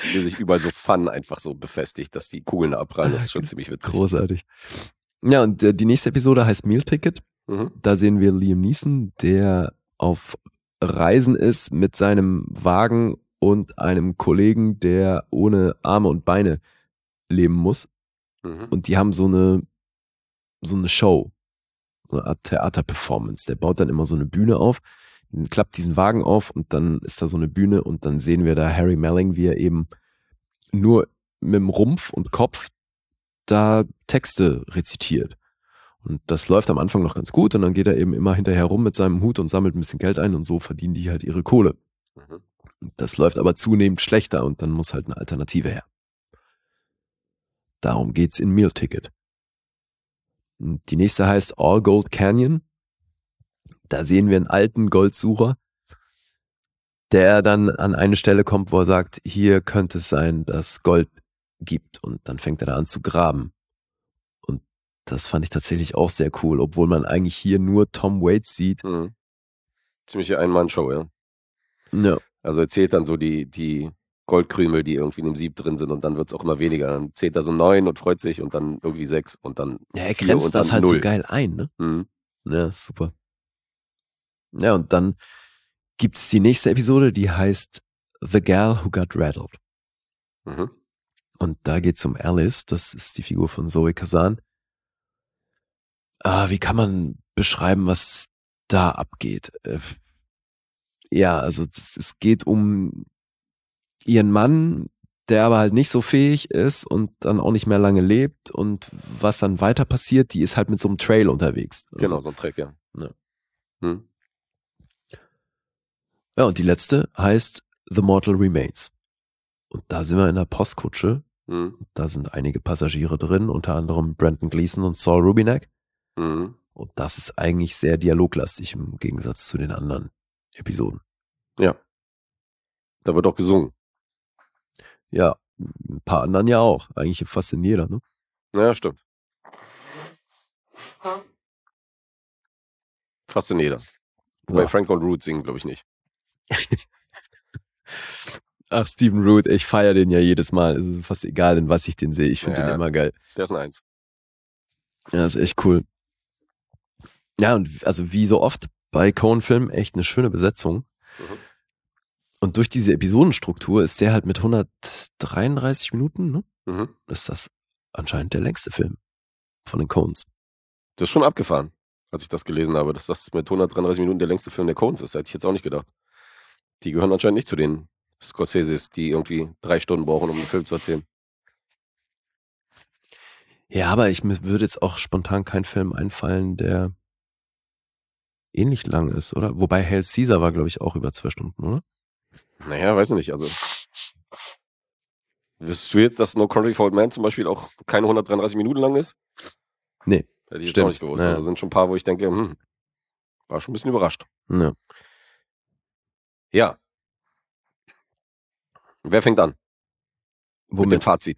Speaker 2: wie sich überall so Fun einfach so befestigt, dass die Kugeln da abprallen. Das ist schon ziemlich witzig.
Speaker 3: Großartig. Ja, und äh, die nächste Episode heißt Meal Ticket.
Speaker 2: Mhm.
Speaker 3: Da sehen wir Liam Neeson, der auf Reisen ist mit seinem Wagen und einem Kollegen, der ohne Arme und Beine leben muss.
Speaker 2: Mhm.
Speaker 3: Und die haben so eine, so eine Show, so eine Art Theaterperformance. Der baut dann immer so eine Bühne auf, klappt diesen Wagen auf und dann ist da so eine Bühne und dann sehen wir da Harry Melling, wie er eben nur mit dem Rumpf und Kopf da Texte rezitiert. Und das läuft am Anfang noch ganz gut und dann geht er eben immer hinterher rum mit seinem Hut und sammelt ein bisschen Geld ein und so verdienen die halt ihre Kohle.
Speaker 2: Mhm.
Speaker 3: Das läuft aber zunehmend schlechter und dann muss halt eine Alternative her. Darum geht's in Meal Ticket. Und die nächste heißt All Gold Canyon. Da sehen wir einen alten Goldsucher, der dann an eine Stelle kommt, wo er sagt, hier könnte es sein, dass Gold gibt. Und dann fängt er da an zu graben. Und das fand ich tatsächlich auch sehr cool, obwohl man eigentlich hier nur Tom Waits sieht.
Speaker 2: Mhm. Ziemliche Ein-Mann-Show, ja.
Speaker 3: Ja.
Speaker 2: Also er zählt dann so die, die Goldkrümel, die irgendwie in dem Sieb drin sind und dann wird es auch immer weniger. Dann zählt er so neun und freut sich und dann irgendwie sechs und dann
Speaker 3: Ja, er
Speaker 2: vier
Speaker 3: grenzt
Speaker 2: und
Speaker 3: das
Speaker 2: dann
Speaker 3: halt
Speaker 2: null.
Speaker 3: so geil ein, ne?
Speaker 2: Mhm.
Speaker 3: Ja, super. Ja, und dann gibt's die nächste Episode, die heißt The Gal Who Got Rattled.
Speaker 2: Mhm.
Speaker 3: Und da geht's um Alice, das ist die Figur von Zoe Kazan. Ah, wie kann man beschreiben, was da abgeht? Äh, ja, also es, es geht um ihren Mann, der aber halt nicht so fähig ist und dann auch nicht mehr lange lebt und was dann weiter passiert, die ist halt mit so einem Trail unterwegs. Also,
Speaker 2: Genau, so ein Track, ja.
Speaker 3: Ja.
Speaker 2: Mhm.
Speaker 3: Ja, und die letzte heißt The Mortal Remains. Und da sind wir in der Postkutsche.
Speaker 2: Mhm.
Speaker 3: Da sind einige Passagiere drin, unter anderem Brendan Gleeson und Saul Rubinek.
Speaker 2: Mhm.
Speaker 3: Und das ist eigentlich sehr dialoglastig im Gegensatz zu den anderen Episoden.
Speaker 2: Ja. Da wird auch gesungen.
Speaker 3: Ja, ein paar anderen ja auch. Eigentlich fast in jeder, ne?
Speaker 2: Ja, stimmt. Fast in jeder. Bei
Speaker 3: So.
Speaker 2: Frank und Root singen, glaube ich, nicht.
Speaker 3: Ach, Stephen Root, ich feiere den ja jedes Mal. Es ist fast egal, in was ich den sehe. Ich finde
Speaker 2: Ja.
Speaker 3: den immer geil.
Speaker 2: Der ist ein Eins.
Speaker 3: Ja, ist echt cool. Ja, und also wie so oft bei Coen-Filmen echt eine schöne Besetzung.
Speaker 2: Mhm.
Speaker 3: Und durch diese Episodenstruktur ist der halt mit hundertdreiunddreißig Minuten, ne?
Speaker 2: Mhm.
Speaker 3: Ist das anscheinend der längste Film von den Coens.
Speaker 2: Das ist schon abgefahren, als ich das gelesen habe, dass das mit hundertdreiunddreißig Minuten der längste Film der Coens ist. Hätte ich jetzt auch nicht gedacht. Die gehören anscheinend nicht zu den Scorseses, die irgendwie drei Stunden brauchen, um einen Film zu erzählen.
Speaker 3: Ja, aber ich mir würde jetzt auch spontan kein Film einfallen, der ähnlich lang ist, oder? Wobei Hail Caesar war, glaube ich, auch über zwei Stunden, oder?
Speaker 2: Naja, weiß ich nicht. Also, wüsstest du jetzt, dass No Country for Old Men zum Beispiel auch keine hundertdreiunddreißig Minuten lang ist?
Speaker 3: Nee.
Speaker 2: Hätte ich jetzt
Speaker 3: Stimmt.
Speaker 2: auch nicht gewusst.
Speaker 3: Ja.
Speaker 2: Also sind schon ein paar, wo ich denke, hm, war schon ein bisschen überrascht.
Speaker 3: Ja.
Speaker 2: Ja. Wer fängt an? Mit dem
Speaker 3: Womit?
Speaker 2: Fazit.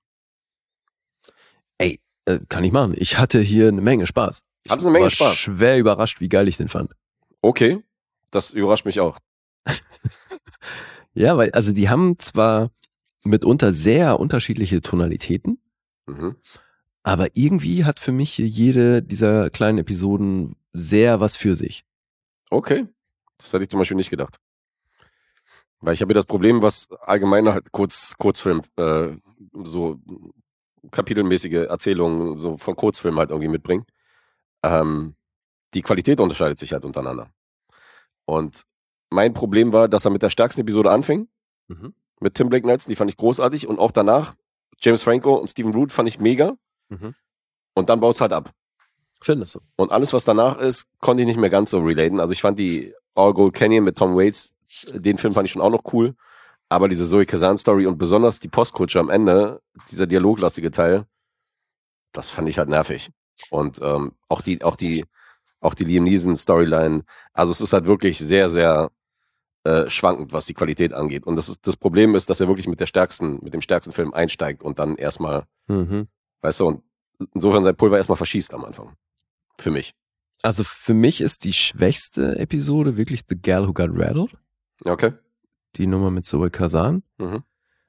Speaker 3: Ey, äh, kann ich machen. Ich hatte hier eine Menge Spaß. Ich
Speaker 2: Hattest eine Menge
Speaker 3: war
Speaker 2: Spaß?
Speaker 3: schwer überrascht, wie geil ich den fand.
Speaker 2: Okay, das überrascht mich auch.
Speaker 3: Ja, weil, also die haben zwar mitunter sehr unterschiedliche Tonalitäten,
Speaker 2: Mhm.
Speaker 3: aber irgendwie hat für mich hier jede dieser kleinen Episoden sehr was für sich.
Speaker 2: Okay, das hätte ich zum Beispiel nicht gedacht. Weil ich habe ja das Problem, was allgemein halt Kurz, Kurzfilm, äh, so kapitelmäßige Erzählungen so von Kurzfilmen halt irgendwie mitbringen. Ähm, die Qualität unterscheidet sich halt untereinander. Und mein Problem war, dass er mit der stärksten Episode anfing,
Speaker 3: Mhm.
Speaker 2: mit Tim Blake Nelson, die fand ich großartig. Und auch danach, James Franco und Stephen Root fand ich mega.
Speaker 3: Mhm.
Speaker 2: Und dann baut es halt ab.
Speaker 3: Findest du?
Speaker 2: Und alles, was danach ist, konnte ich nicht mehr ganz so relaten. Also ich fand die All Gold Canyon mit Tom Waits, den Film fand ich schon auch noch cool. Aber diese Zoe Kazan Story und besonders die Postkutsche am Ende, dieser dialoglastige Teil, das fand ich halt nervig. Und ähm, auch die, auch die, auch die Liam Neeson Storyline. Also es ist halt wirklich sehr, sehr äh, schwankend, was die Qualität angeht. Und das ist, das Problem ist, dass er wirklich mit der stärksten, mit dem stärksten Film einsteigt und dann erstmal,
Speaker 3: Mhm.
Speaker 2: weißt du, und insofern sein Pulver erstmal verschießt am Anfang. Für mich.
Speaker 3: Also für mich ist die schwächste Episode wirklich The Gal Who Got Rattled.
Speaker 2: Okay.
Speaker 3: Die Nummer mit Zoe Kazan.
Speaker 2: Mhm.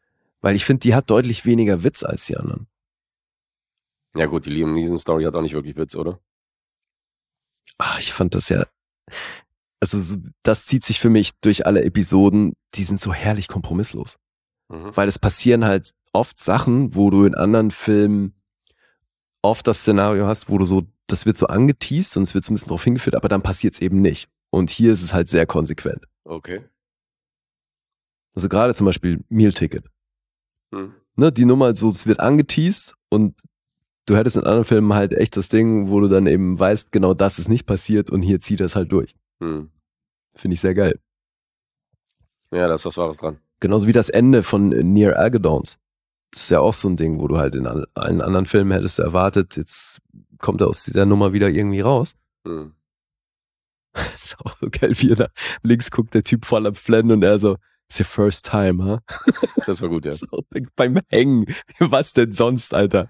Speaker 3: Weil ich finde, die hat deutlich weniger Witz als die anderen.
Speaker 2: Ja gut, die Liam Neeson Story hat auch nicht wirklich Witz, oder?
Speaker 3: Ach, ich fand das ja, also so, das zieht sich für mich durch alle Episoden, die sind so herrlich kompromisslos.
Speaker 2: Mhm.
Speaker 3: Weil es passieren halt oft Sachen, wo du in anderen Filmen oft das Szenario hast, wo du so, das wird so angeteased und es wird so ein bisschen drauf hingeführt, aber dann passiert es eben nicht. Und hier ist es halt sehr konsequent.
Speaker 2: Okay.
Speaker 3: Also gerade zum Beispiel Meal Ticket.
Speaker 2: Hm.
Speaker 3: Ne, die Nummer, so, es wird angeteased und du hättest in anderen Filmen halt echt das Ding, wo du dann eben weißt, genau das ist nicht passiert und hier zieht das halt durch.
Speaker 2: Hm.
Speaker 3: Finde ich sehr geil.
Speaker 2: Ja, da ist was Wahres dran.
Speaker 3: Genauso wie das Ende von Near Algedowns. Das ist ja auch so ein Ding, wo du halt in allen anderen Filmen hättest du erwartet, jetzt kommt er aus der Nummer wieder irgendwie raus.
Speaker 2: Hm.
Speaker 3: Das ist auch so geil, wie er da links guckt, der Typ voll am Flennen und er so, it's your first time, huh?
Speaker 2: Das war gut, ja.
Speaker 3: So, beim Hängen. Was denn sonst, Alter?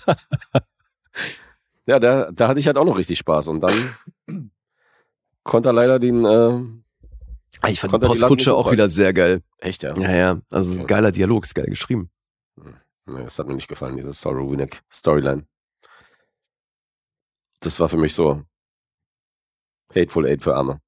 Speaker 2: Ja, da, da hatte ich halt auch noch richtig Spaß und dann konnte er leider den, äh,
Speaker 3: Ich fand die
Speaker 2: Konnte die
Speaker 3: Postkutsche
Speaker 2: Land nicht
Speaker 3: auch wieder sehr geil.
Speaker 2: echt, ja.
Speaker 3: Ja, ja, also
Speaker 2: Okay.
Speaker 3: ein geiler Dialog, ist geil geschrieben.
Speaker 2: Nee, das hat mir nicht gefallen, diese Sorrow Winnick Storyline. Das war für mich so Hateful Eight für Arme.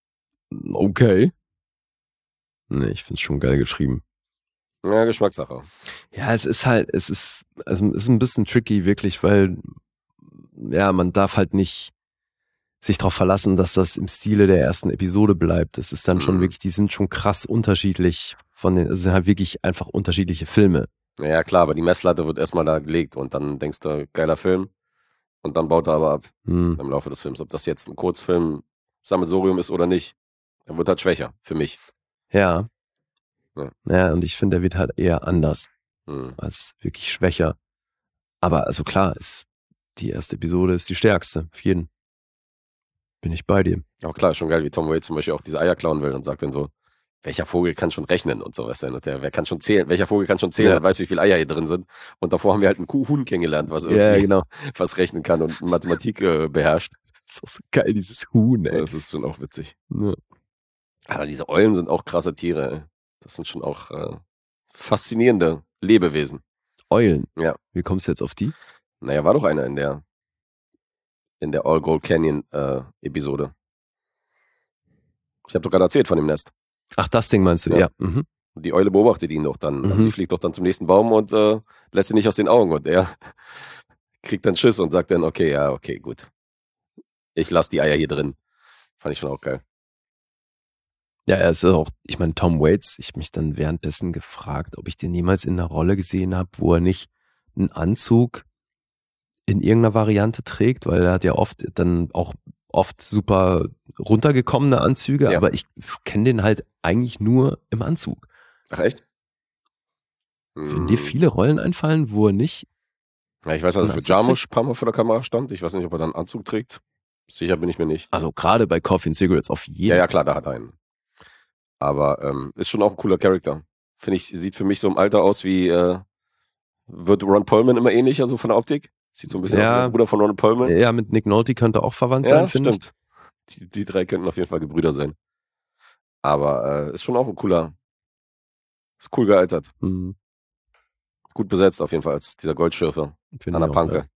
Speaker 3: Okay. Nee, ich find's schon geil geschrieben.
Speaker 2: Ja, Geschmackssache.
Speaker 3: Ja, es ist halt, es ist, also es ist ein bisschen tricky, wirklich, weil, ja, man darf halt nicht sich darauf verlassen, dass das im Stile der ersten Episode bleibt. Es ist dann schon
Speaker 2: Mhm.
Speaker 3: wirklich, die sind schon krass unterschiedlich von den, es sind halt wirklich einfach unterschiedliche Filme.
Speaker 2: Ja, klar, aber die Messlatte wird erstmal da gelegt und dann denkst du, geiler Film. Und dann baut er aber ab
Speaker 3: Hm.
Speaker 2: im Laufe des Films. Ob das jetzt ein Kurzfilm Sammelsurium ist oder nicht, er wird halt schwächer, für mich.
Speaker 3: Ja.
Speaker 2: Ja.
Speaker 3: Ja, und ich finde, der wird halt eher anders
Speaker 2: Hm.
Speaker 3: als wirklich schwächer. Aber also klar, ist, die erste Episode ist die stärkste, auf jeden. Bin ich bei dir.
Speaker 2: Auch klar, ist schon geil, wie Tom Waits zum Beispiel auch diese Eier klauen will und sagt dann so, welcher Vogel kann schon rechnen und so was. Und der, wer kann schon zählen, welcher Vogel kann schon zählen
Speaker 3: Ja.
Speaker 2: und weiß, wie viele Eier hier drin sind. Und davor haben wir halt einen Kuhhuhn kennengelernt, was
Speaker 3: Ja,
Speaker 2: irgendwie
Speaker 3: genau.
Speaker 2: was rechnen kann und Mathematik äh, beherrscht.
Speaker 3: Das ist auch so geil, dieses Huhn, ey.
Speaker 2: Das ist schon auch witzig.
Speaker 3: Ja.
Speaker 2: Aber diese Eulen sind auch krasse Tiere. Ey. Das sind schon auch äh, faszinierende Lebewesen.
Speaker 3: Eulen.
Speaker 2: Ja.
Speaker 3: Wie kommst du jetzt auf die?
Speaker 2: Naja, war doch einer in der in der All Gold Canyon äh, Episode. Ich habe doch gerade erzählt von dem Nest.
Speaker 3: Ach, das Ding meinst du?
Speaker 2: Ja.
Speaker 3: Ja. Mhm.
Speaker 2: Und die Eule beobachtet ihn doch dann.
Speaker 3: Mhm.
Speaker 2: Also die fliegt doch dann zum nächsten Baum und äh, lässt ihn nicht aus den Augen. Und er kriegt dann Schiss und sagt dann, okay, ja, okay, gut. Ich lasse die Eier hier drin. Fand ich schon auch geil.
Speaker 3: Ja, er ist auch, ich meine, Tom Waits, ich hab mich dann währenddessen gefragt, ob ich den jemals in einer Rolle gesehen habe, wo er nicht einen Anzug in irgendeiner Variante trägt, weil er hat ja oft dann auch oft super runtergekommene Anzüge,
Speaker 2: Ja.
Speaker 3: aber ich kenne den halt eigentlich nur im Anzug.
Speaker 2: Ach, echt?
Speaker 3: Würden dir
Speaker 2: Hm.
Speaker 3: viele Rollen einfallen, wo er nicht,
Speaker 2: Ja, ich weiß, also
Speaker 3: einen
Speaker 2: für
Speaker 3: Anzug
Speaker 2: Jarmusch ein paar Mal vor der Kamera stand. Ich weiß nicht, ob er dann einen Anzug trägt. Sicher bin ich mir nicht.
Speaker 3: also gerade bei Coffee and Cigarettes auf jeden
Speaker 2: Ja, ja, klar, da hat er einen. Aber ähm, ist schon auch ein cooler Charakter. Finde ich, sieht für mich so im Alter aus wie, äh, wird Ron Perlman immer ähnlicher, so von der Optik? Sieht so ein bisschen aus wie
Speaker 3: Ja.
Speaker 2: der Bruder von Ron Perlman.
Speaker 3: Ja, mit Nick Nolte könnte auch verwandt
Speaker 2: Ja,
Speaker 3: sein, finde ich.
Speaker 2: stimmt. Die, die drei könnten auf jeden Fall Gebrüder sein. Aber äh, ist schon auch ein cooler, ist cool gealtert.
Speaker 3: Hm,
Speaker 2: Gut besetzt auf jeden Fall als dieser Goldschürfer
Speaker 3: finde
Speaker 2: an der
Speaker 3: ich auch,
Speaker 2: Panke.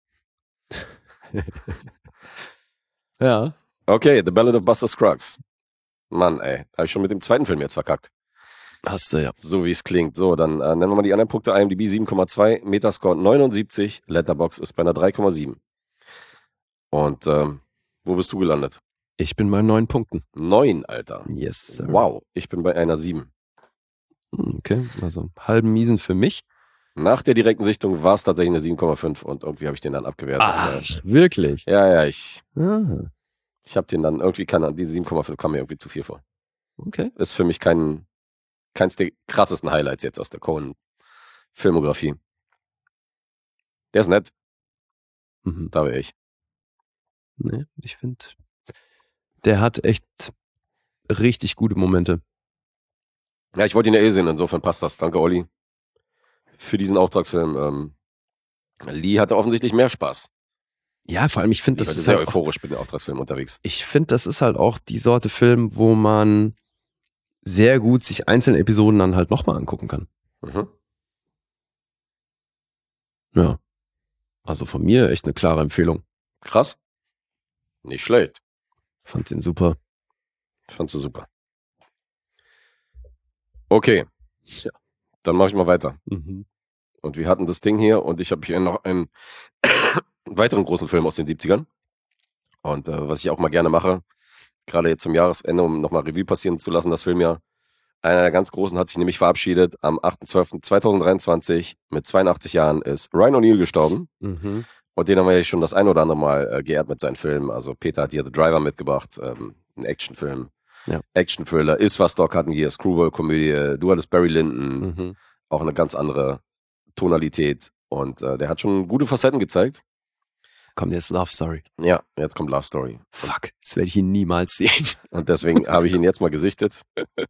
Speaker 3: Ja.
Speaker 2: Okay, The Ballad of Buster Scruggs. Mann, ey, habe ich schon mit dem zweiten Film jetzt verkackt.
Speaker 3: Hast du ja.
Speaker 2: So wie es klingt. So, dann äh, nennen wir mal die anderen Punkte. I M D B sieben Komma zwei, Metascore neunundsiebzig, Letterboxd ist bei einer drei Komma sieben. Und ähm, wo bist du gelandet?
Speaker 3: Ich bin bei neun Punkten.
Speaker 2: Neun, Alter.
Speaker 3: Yes, sir.
Speaker 2: Wow, ich bin bei einer sieben.
Speaker 3: Hm, okay, also halben Miesen für mich.
Speaker 2: Nach der direkten Sichtung war es tatsächlich eine sieben Komma fünf und irgendwie habe ich den dann abgewertet.
Speaker 3: Ach, wirklich?
Speaker 2: Ja, ja, ich,
Speaker 3: Ah,
Speaker 2: ich habe den dann irgendwie, keine, die sieben Komma fünf kam mir irgendwie zu viel vor.
Speaker 3: okay.
Speaker 2: Ist für mich kein, keins der krassesten Highlights jetzt aus der Coen-Filmografie. Der ist nett,
Speaker 3: Mhm.
Speaker 2: da wäre ich.
Speaker 3: Nee, ich finde, der hat echt richtig gute Momente.
Speaker 2: Ja, ich wollte ihn ja eh sehen, insofern passt das. Danke, Olli, für diesen Auftragsfilm. Ähm, Lee hatte offensichtlich mehr Spaß.
Speaker 3: Ja, vor allem, ich finde,
Speaker 2: Ich
Speaker 3: das
Speaker 2: bin
Speaker 3: ist
Speaker 2: sehr
Speaker 3: halt auch,
Speaker 2: euphorisch mit dem Auftragsfilm unterwegs.
Speaker 3: ich finde, das ist halt auch die Sorte Film, wo man sehr gut sich einzelne Episoden dann halt nochmal angucken kann.
Speaker 2: Mhm.
Speaker 3: Ja. Also von mir echt eine klare Empfehlung.
Speaker 2: Krass. Nicht schlecht.
Speaker 3: Fand den super.
Speaker 2: Fandst du super. Okay.
Speaker 3: Ja.
Speaker 2: Dann mache ich mal weiter.
Speaker 3: Mhm.
Speaker 2: Und wir hatten das Ding hier und ich habe hier noch einen weiteren großen Film aus den siebzigern. Und äh, was ich auch mal gerne mache, gerade jetzt zum Jahresende, um nochmal Revue passieren zu lassen, das Filmjahr. Einer der ganz großen hat sich nämlich verabschiedet. Am achter zwölfter zweitausenddreiundzwanzig mit zweiundachtzig Jahren ist Ryan O'Neal gestorben.
Speaker 3: Mhm.
Speaker 2: Und den haben wir ja schon das ein oder andere Mal äh, geehrt mit seinen Filmen. Also Peter hat hier The Driver mitgebracht, ähm, ein Actionfilm.
Speaker 3: Ja.
Speaker 2: Action-Thriller, Ist was Doc hatten hier, Screwball-Komödie, du hattest Barry Lyndon,
Speaker 3: Mhm.
Speaker 2: auch eine ganz andere Tonalität. Und äh, der hat schon gute Facetten gezeigt.
Speaker 3: Kommt jetzt Love Story.
Speaker 2: Ja, jetzt kommt Love Story.
Speaker 3: Fuck, das werde ich ihn niemals sehen.
Speaker 2: Und deswegen habe ich ihn jetzt mal gesichtet.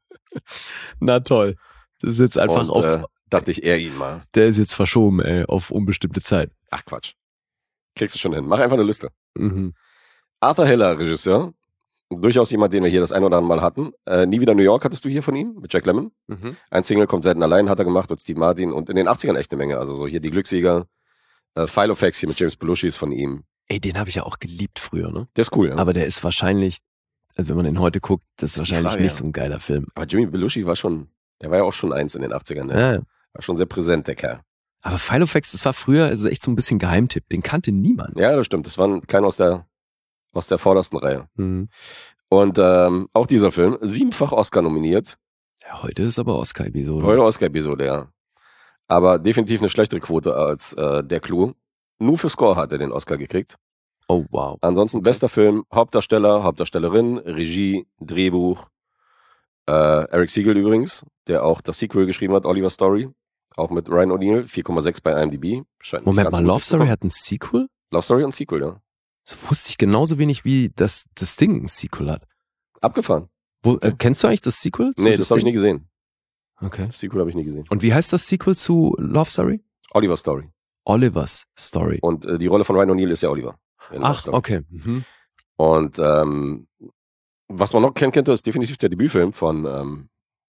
Speaker 3: Na toll. Das ist jetzt einfach
Speaker 2: und,
Speaker 3: auf,
Speaker 2: äh, dachte ich, eher ihn mal.
Speaker 3: der ist jetzt verschoben, ey, auf unbestimmte Zeit.
Speaker 2: Ach Quatsch. Kriegst du schon hin. Mach einfach eine Liste.
Speaker 3: Mhm.
Speaker 2: Arthur Hiller, Regisseur. Durchaus jemand, den wir hier das ein oder andere Mal hatten. Äh, Nie wieder New York hattest du hier von ihm, mit Jack Lemmon.
Speaker 3: Mhm.
Speaker 2: Ein Single kommt selten allein, hat er gemacht mit Steve Martin. Und in den achtzigern echt eine Menge. Also so hier die Glücksjäger. Äh, Filofax hier mit James Belushi ist von ihm.
Speaker 3: Ey, den habe ich ja auch geliebt früher, ne?
Speaker 2: Der ist cool, ja.
Speaker 3: Aber der ist wahrscheinlich, also wenn man den heute guckt, das ist
Speaker 2: Das ist die
Speaker 3: wahrscheinlich
Speaker 2: Frage,
Speaker 3: nicht
Speaker 2: ja.
Speaker 3: so ein geiler Film.
Speaker 2: Aber Jimmy Belushi war schon, der war ja auch schon eins in den achtzigern. Ne?
Speaker 3: Ja, ja.
Speaker 2: War schon sehr präsent, der Kerl.
Speaker 3: Aber Filofax, das war früher also echt so ein bisschen Geheimtipp. Den kannte niemand.
Speaker 2: Ja, das stimmt. Das war keiner aus der, aus der vordersten Reihe.
Speaker 3: Mhm.
Speaker 2: Und ähm, auch dieser Film, siebenfach Oscar nominiert.
Speaker 3: Ja, heute ist aber Oscar-Episode.
Speaker 2: Heute Oscar-Episode, ja. Aber definitiv eine schlechtere Quote als äh, Der Clou. Nur für Score hat er den Oscar gekriegt.
Speaker 3: Oh, wow.
Speaker 2: Ansonsten
Speaker 3: Okay.
Speaker 2: bester Film, Hauptdarsteller, Hauptdarstellerin, Regie, Drehbuch. Äh, Eric Siegel übrigens, der auch das Sequel geschrieben hat, Oliver Story. Auch mit Ryan O'Neal, vier Komma sechs bei I M D B. Scheint nicht
Speaker 3: Moment
Speaker 2: ganz
Speaker 3: mal,
Speaker 2: so
Speaker 3: Love
Speaker 2: gut zu
Speaker 3: Story
Speaker 2: kommen.
Speaker 3: hat ein Sequel?
Speaker 2: Love Story und Sequel, ja.
Speaker 3: Das wusste ich genauso wenig, wie das, das Ding ein Sequel hat.
Speaker 2: Abgefahren.
Speaker 3: Wo, äh, kennst du eigentlich das Sequel? zu
Speaker 2: Nee, das habe ich
Speaker 3: Ding?
Speaker 2: nie gesehen.
Speaker 3: Okay.
Speaker 2: Das Sequel habe ich nie gesehen.
Speaker 3: Und wie heißt das Sequel zu Love Story?
Speaker 2: Oliver Story.
Speaker 3: Oliver's Story.
Speaker 2: Und äh, die Rolle von Ryan O'Neal ist ja Oliver. in Love
Speaker 3: Ach,
Speaker 2: Story.
Speaker 3: okay. Mhm.
Speaker 2: Und ähm, was man noch kennen könnte, ist definitiv der Debütfilm von, ähm,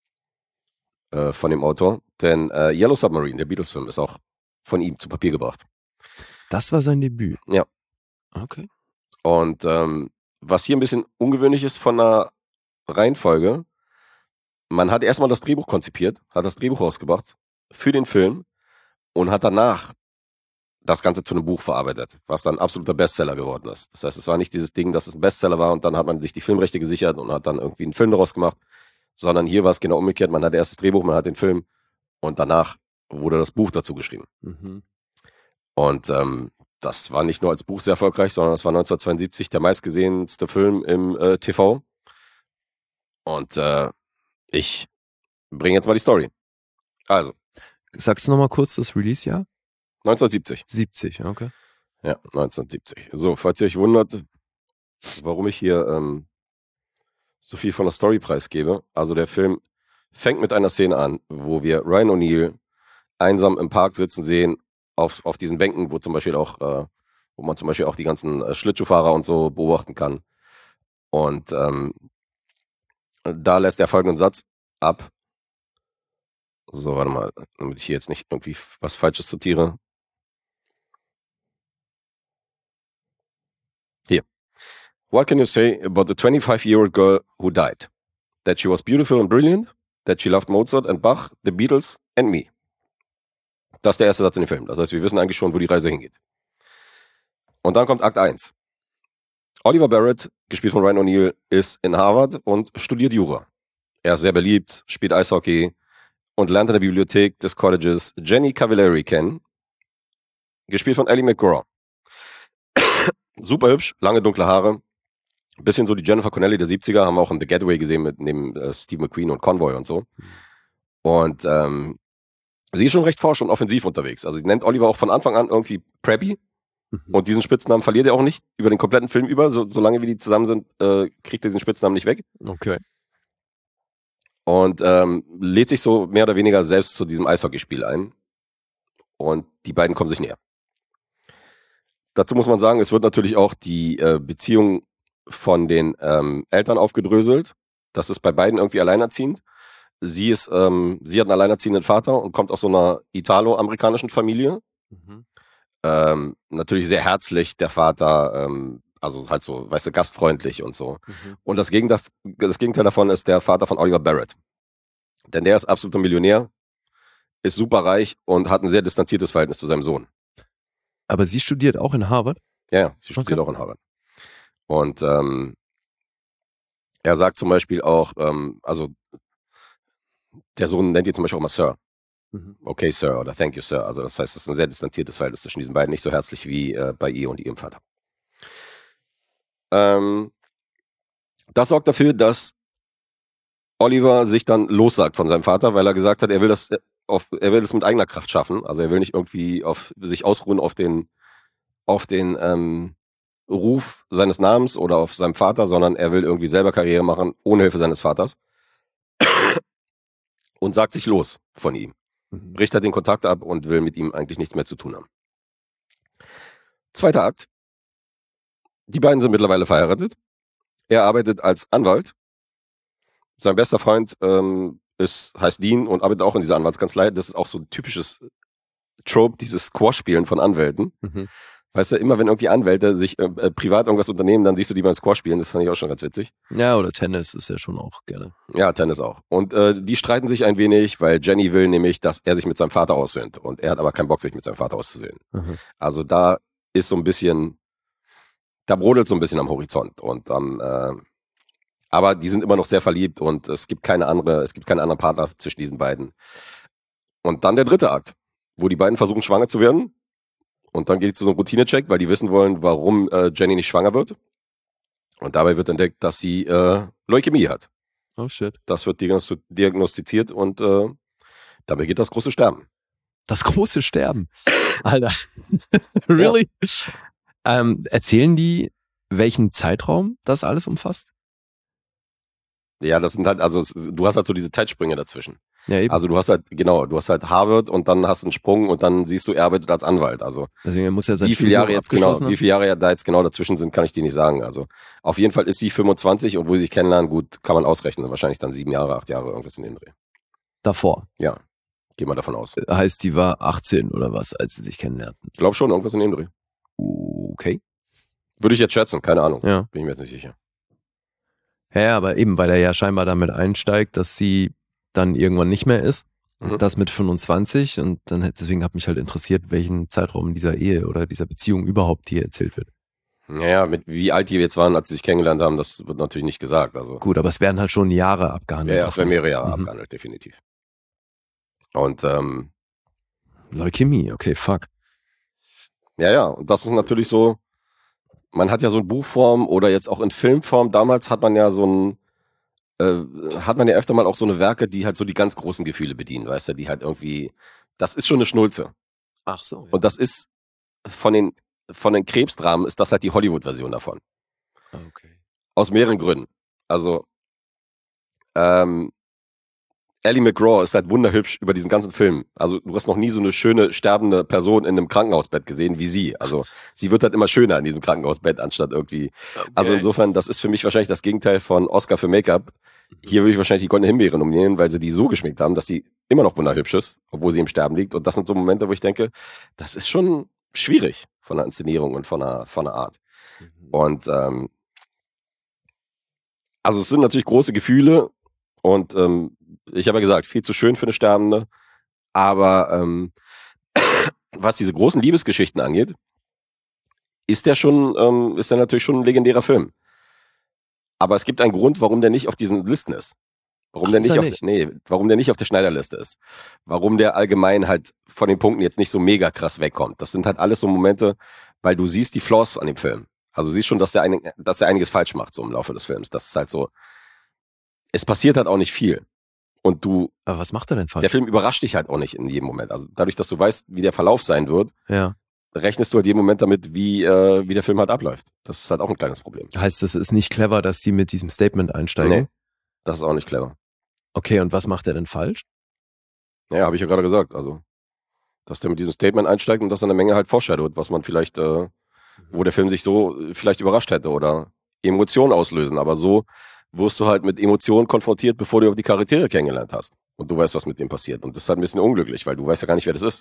Speaker 2: äh, von dem Autor. Denn äh, Yellow Submarine, der Beatles-Film, ist auch von ihm zu Papier gebracht.
Speaker 3: Das war sein Debüt.
Speaker 2: Ja.
Speaker 3: Okay.
Speaker 2: Und ähm, was hier ein bisschen ungewöhnlich ist von der Reihenfolge, man hat erstmal das Drehbuch konzipiert, hat das Drehbuch rausgebracht für den Film und hat danach das Ganze zu einem Buch verarbeitet, was dann ein absoluter Bestseller geworden ist. Das heißt, es war nicht dieses Ding, dass es ein Bestseller war und dann hat man sich die Filmrechte gesichert und hat dann irgendwie einen Film daraus gemacht, sondern hier war es genau umgekehrt. Man hat erst das Drehbuch, man hat den Film und danach wurde das Buch dazu geschrieben.
Speaker 3: Mhm.
Speaker 2: Und ähm, das war nicht nur als Buch sehr erfolgreich, sondern das war neunzehnhundertzweiundsiebzig der meistgesehenste Film im äh, T V. Und äh, ich bringe jetzt mal die Story. Also,
Speaker 3: Sagst du nochmal kurz das Release-Jahr?
Speaker 2: neunzehnhundertsiebzig.
Speaker 3: siebzig, ja, okay.
Speaker 2: Ja, neunzehnhundertsiebzig. So, falls ihr euch wundert, warum ich hier ähm, so viel von der Story preisgebe. Also der Film fängt mit einer Szene an, wo wir Ryan O'Neal einsam im Park sitzen sehen, auf, auf diesen Bänken, wo zum Beispiel auch, äh, wo man zum Beispiel auch die ganzen äh, Schlittschuhfahrer und so beobachten kann. Und ähm, da lässt er folgenden Satz ab. So, warte mal, damit ich hier jetzt nicht irgendwie was Falsches zitiere. Hier. What can you say about the twenty-five-year-old girl who died? That she was beautiful and brilliant? That she loved Mozart and Bach, the Beatles and me? Das ist der erste Satz in dem Film. Das heißt, wir wissen eigentlich schon, wo die Reise hingeht. Und dann kommt Akt eins. Oliver Barrett, gespielt von Ryan O'Neal, ist in Harvard und studiert Jura. Er ist sehr beliebt, spielt Eishockey und lernt in der Bibliothek des Colleges Jenny Cavallari kennen, gespielt von Ellie McGraw. Super hübsch, lange dunkle Haare, bisschen so die Jennifer Connelly der siebziger, haben wir auch in The Getaway gesehen mit neben äh, Steve McQueen und Convoy und so. Und ähm, sie ist schon recht forsch und offensiv unterwegs. Also sie nennt Oliver auch von Anfang an irgendwie Preppy.
Speaker 3: Mhm.
Speaker 2: Und diesen Spitznamen verliert er auch nicht über den kompletten Film über. So, solange wie die zusammen sind, äh, kriegt er diesen Spitznamen nicht weg.
Speaker 3: Okay.
Speaker 2: Und ähm, lädt sich so mehr oder weniger selbst zu diesem Eishockeyspiel ein. Und die beiden kommen sich näher. Dazu muss man sagen, es wird natürlich auch die äh, Beziehung von den ähm, Eltern aufgedröselt. Das ist bei beiden irgendwie alleinerziehend. Sie ist, ähm, sie hat einen alleinerziehenden Vater und kommt aus so einer italo-amerikanischen Familie.
Speaker 3: Mhm.
Speaker 2: Ähm, natürlich sehr herzlich, der Vater, ähm, also halt so, weißt du, gastfreundlich und so.
Speaker 3: Mhm.
Speaker 2: Und das Gegenteil, das Gegenteil davon ist der Vater von Oliver Barrett. Denn der ist absoluter Millionär, ist super reich und hat ein sehr distanziertes Verhältnis zu seinem Sohn.
Speaker 3: Aber sie studiert auch in Harvard?
Speaker 2: Ja, ja, sie studiert
Speaker 3: Okay.
Speaker 2: auch in Harvard. Und ähm, er sagt zum Beispiel auch, ähm, also der Sohn nennt ihn zum Beispiel auch mal Sir.
Speaker 3: Mhm.
Speaker 2: Okay, Sir, oder Thank you, Sir. Also das heißt, es ist ein sehr distanziertes Verhältnis zwischen diesen beiden, nicht so herzlich wie äh, bei ihr und ihrem Vater. Ähm, das sorgt dafür, dass Oliver sich dann lossagt von seinem Vater, weil er gesagt hat, er will das auf, er will das mit eigener Kraft schaffen. Also er will nicht irgendwie auf sich ausruhen auf den, auf den ähm, Ruf seines Namens oder auf seinem Vater, sondern er will irgendwie selber Karriere machen, ohne Hilfe seines Vaters. Und sagt sich los von ihm.
Speaker 3: Mhm.
Speaker 2: Bricht halt den Kontakt ab und will mit ihm eigentlich nichts mehr zu tun haben. Zweiter Akt. Die beiden sind mittlerweile verheiratet. Er arbeitet als Anwalt. Sein bester Freund ähm, ist, heißt Dean und arbeitet auch in dieser Anwaltskanzlei. Das ist auch so ein typisches Trope, dieses Squash-Spielen von Anwälten.
Speaker 3: Mhm.
Speaker 2: Weißt du, immer wenn irgendwie Anwälte sich äh, äh, privat irgendwas unternehmen, dann siehst du die beim Squash spielen. Das fand ich auch schon ganz witzig.
Speaker 3: Ja, oder Tennis ist ja schon auch gerne.
Speaker 2: Ja, Tennis auch. Und äh, die streiten sich ein wenig, weil Jenny will nämlich, dass er sich mit seinem Vater aussöhnt. Und er hat aber keinen Bock, sich mit seinem Vater auszusöhnen.
Speaker 3: Mhm.
Speaker 2: Also da ist so ein bisschen, da brodelt so ein bisschen am Horizont. Und ähm, äh, aber die sind immer noch sehr verliebt und es gibt keine andere, es gibt keinen anderen Partner zwischen diesen beiden. Und dann der dritte Akt, wo die beiden versuchen, schwanger zu werden. Und dann geht es zu so einem Routinecheck, weil die wissen wollen, warum äh, Jenny nicht schwanger wird. Und dabei wird entdeckt, dass sie äh, Leukämie hat.
Speaker 3: Oh shit.
Speaker 2: Das wird diagnosti- diagnostiziert und äh, damit geht das große Sterben.
Speaker 3: Das große Sterben. Alter. Really? Ähm, erzählen die, welchen Zeitraum das alles umfasst?
Speaker 2: Ja, das sind halt, also es, du hast halt so diese Zeitsprünge dazwischen.
Speaker 3: Ja, eben.
Speaker 2: Also du hast halt, genau, du hast halt Harvard und dann hast einen Sprung und dann siehst du, er arbeitet als Anwalt. Also
Speaker 3: Deswegen muss er sein
Speaker 2: wie viele
Speaker 3: Studium
Speaker 2: Jahre jetzt genau,
Speaker 3: abgeschlossen haben.
Speaker 2: wie viele Jahre da jetzt genau dazwischen sind, kann ich dir nicht sagen. Also auf jeden Fall ist sie fünfundzwanzig und wo sie sich kennenlernen, gut, kann man ausrechnen. Wahrscheinlich dann sieben Jahre, acht Jahre, irgendwas in den Dreh.
Speaker 3: Davor.
Speaker 2: Ja, geh mal davon aus.
Speaker 3: Heißt, die war achtzehn oder was, als sie sich kennenlernten.
Speaker 2: Ich glaube schon, irgendwas in dem Dreh.
Speaker 3: Okay.
Speaker 2: Würde ich jetzt schätzen, keine Ahnung.
Speaker 3: Ja.
Speaker 2: Bin ich mir jetzt nicht sicher.
Speaker 3: Ja, aber eben, weil er ja scheinbar damit einsteigt, dass sie dann irgendwann nicht mehr ist.
Speaker 2: Mhm.
Speaker 3: Das mit fünfundzwanzig und dann deswegen hat mich halt interessiert, welchen Zeitraum dieser Ehe oder dieser Beziehung überhaupt hier erzählt wird.
Speaker 2: Naja, mit wie alt die jetzt waren, als sie sich kennengelernt haben, das wird natürlich nicht gesagt. Also
Speaker 3: Gut, aber es werden halt schon Jahre
Speaker 2: ja,
Speaker 3: abgehandelt.
Speaker 2: ja, es werden mehrere Jahre
Speaker 3: Mhm.
Speaker 2: abgehandelt, definitiv. Und ähm,
Speaker 3: Leukämie, okay, fuck.
Speaker 2: ja, ja, und das ist natürlich so, man hat ja so in Buchform oder jetzt auch in Filmform, damals hat man ja so ein, äh, hat man ja öfter mal auch so eine Werke, die halt so die ganz großen Gefühle bedienen, weißt du, die halt irgendwie, das ist schon eine Schnulze.
Speaker 3: Ach so.
Speaker 2: Und das ist von den, von den Krebsdramen ist das halt die Hollywood-Version davon.
Speaker 3: okay.
Speaker 2: Aus mehreren Gründen. Also, ähm, Ally McGraw ist halt wunderhübsch über diesen ganzen Film. Also du hast noch nie so eine schöne, sterbende Person in einem Krankenhausbett gesehen wie sie. Also sie wird halt immer schöner in diesem Krankenhausbett, anstatt irgendwie.
Speaker 3: okay.
Speaker 2: Also insofern, das ist für mich wahrscheinlich das Gegenteil von Oscar für Make-up. Hier würde ich wahrscheinlich die Goldene Himbeere nominieren, weil sie die so geschminkt haben, dass sie immer noch wunderhübsch ist, obwohl sie im Sterben liegt. Und das sind so Momente, wo ich denke, das ist schon schwierig von der Inszenierung und von der, von der Art. Und ähm, also es sind natürlich große Gefühle und ähm, ich habe ja gesagt, viel zu schön für eine Sterbende, aber ähm, was diese großen Liebesgeschichten angeht, ist der schon, ähm, ist der natürlich schon ein legendärer Film. Aber es gibt einen Grund, warum der nicht auf diesen Listen ist. Warum
Speaker 3: Ach,
Speaker 2: der
Speaker 3: ist
Speaker 2: nicht
Speaker 3: er
Speaker 2: auf,
Speaker 3: nicht?
Speaker 2: nee, warum der nicht auf der Schneiderliste ist. Warum der allgemein halt von den Punkten jetzt nicht so mega krass wegkommt. Das sind halt alles so Momente, weil du siehst die Flaws an dem Film. Also du siehst schon, dass der, ein, dass der einiges falsch macht, so im Laufe des Films. Das ist halt so, es passiert halt auch nicht viel. Und du,
Speaker 3: Aber was macht er denn falsch?
Speaker 2: der Film überrascht dich halt auch nicht in jedem Moment. Also dadurch, dass du weißt, wie der Verlauf sein wird,
Speaker 3: Ja.
Speaker 2: rechnest du halt jeden Moment damit, wie, äh, wie der Film halt abläuft. Das ist halt auch ein kleines Problem.
Speaker 3: Heißt, es ist nicht clever, dass die mit diesem Statement einsteigen?
Speaker 2: Nee, das ist auch nicht clever.
Speaker 3: Okay, und was macht er denn falsch?
Speaker 2: Naja, habe ich ja gerade gesagt. Also, dass der mit diesem Statement einsteigt und dass er eine Menge halt foreshadowt, was man vielleicht, äh, wo der Film sich so äh, vielleicht überrascht hätte oder Emotionen auslösen. Aber so wirst du halt mit Emotionen konfrontiert, bevor du die Charaktere kennengelernt hast. Und du weißt, was mit dem passiert. Und das ist halt ein bisschen unglücklich, weil du weißt ja gar nicht, wer das ist.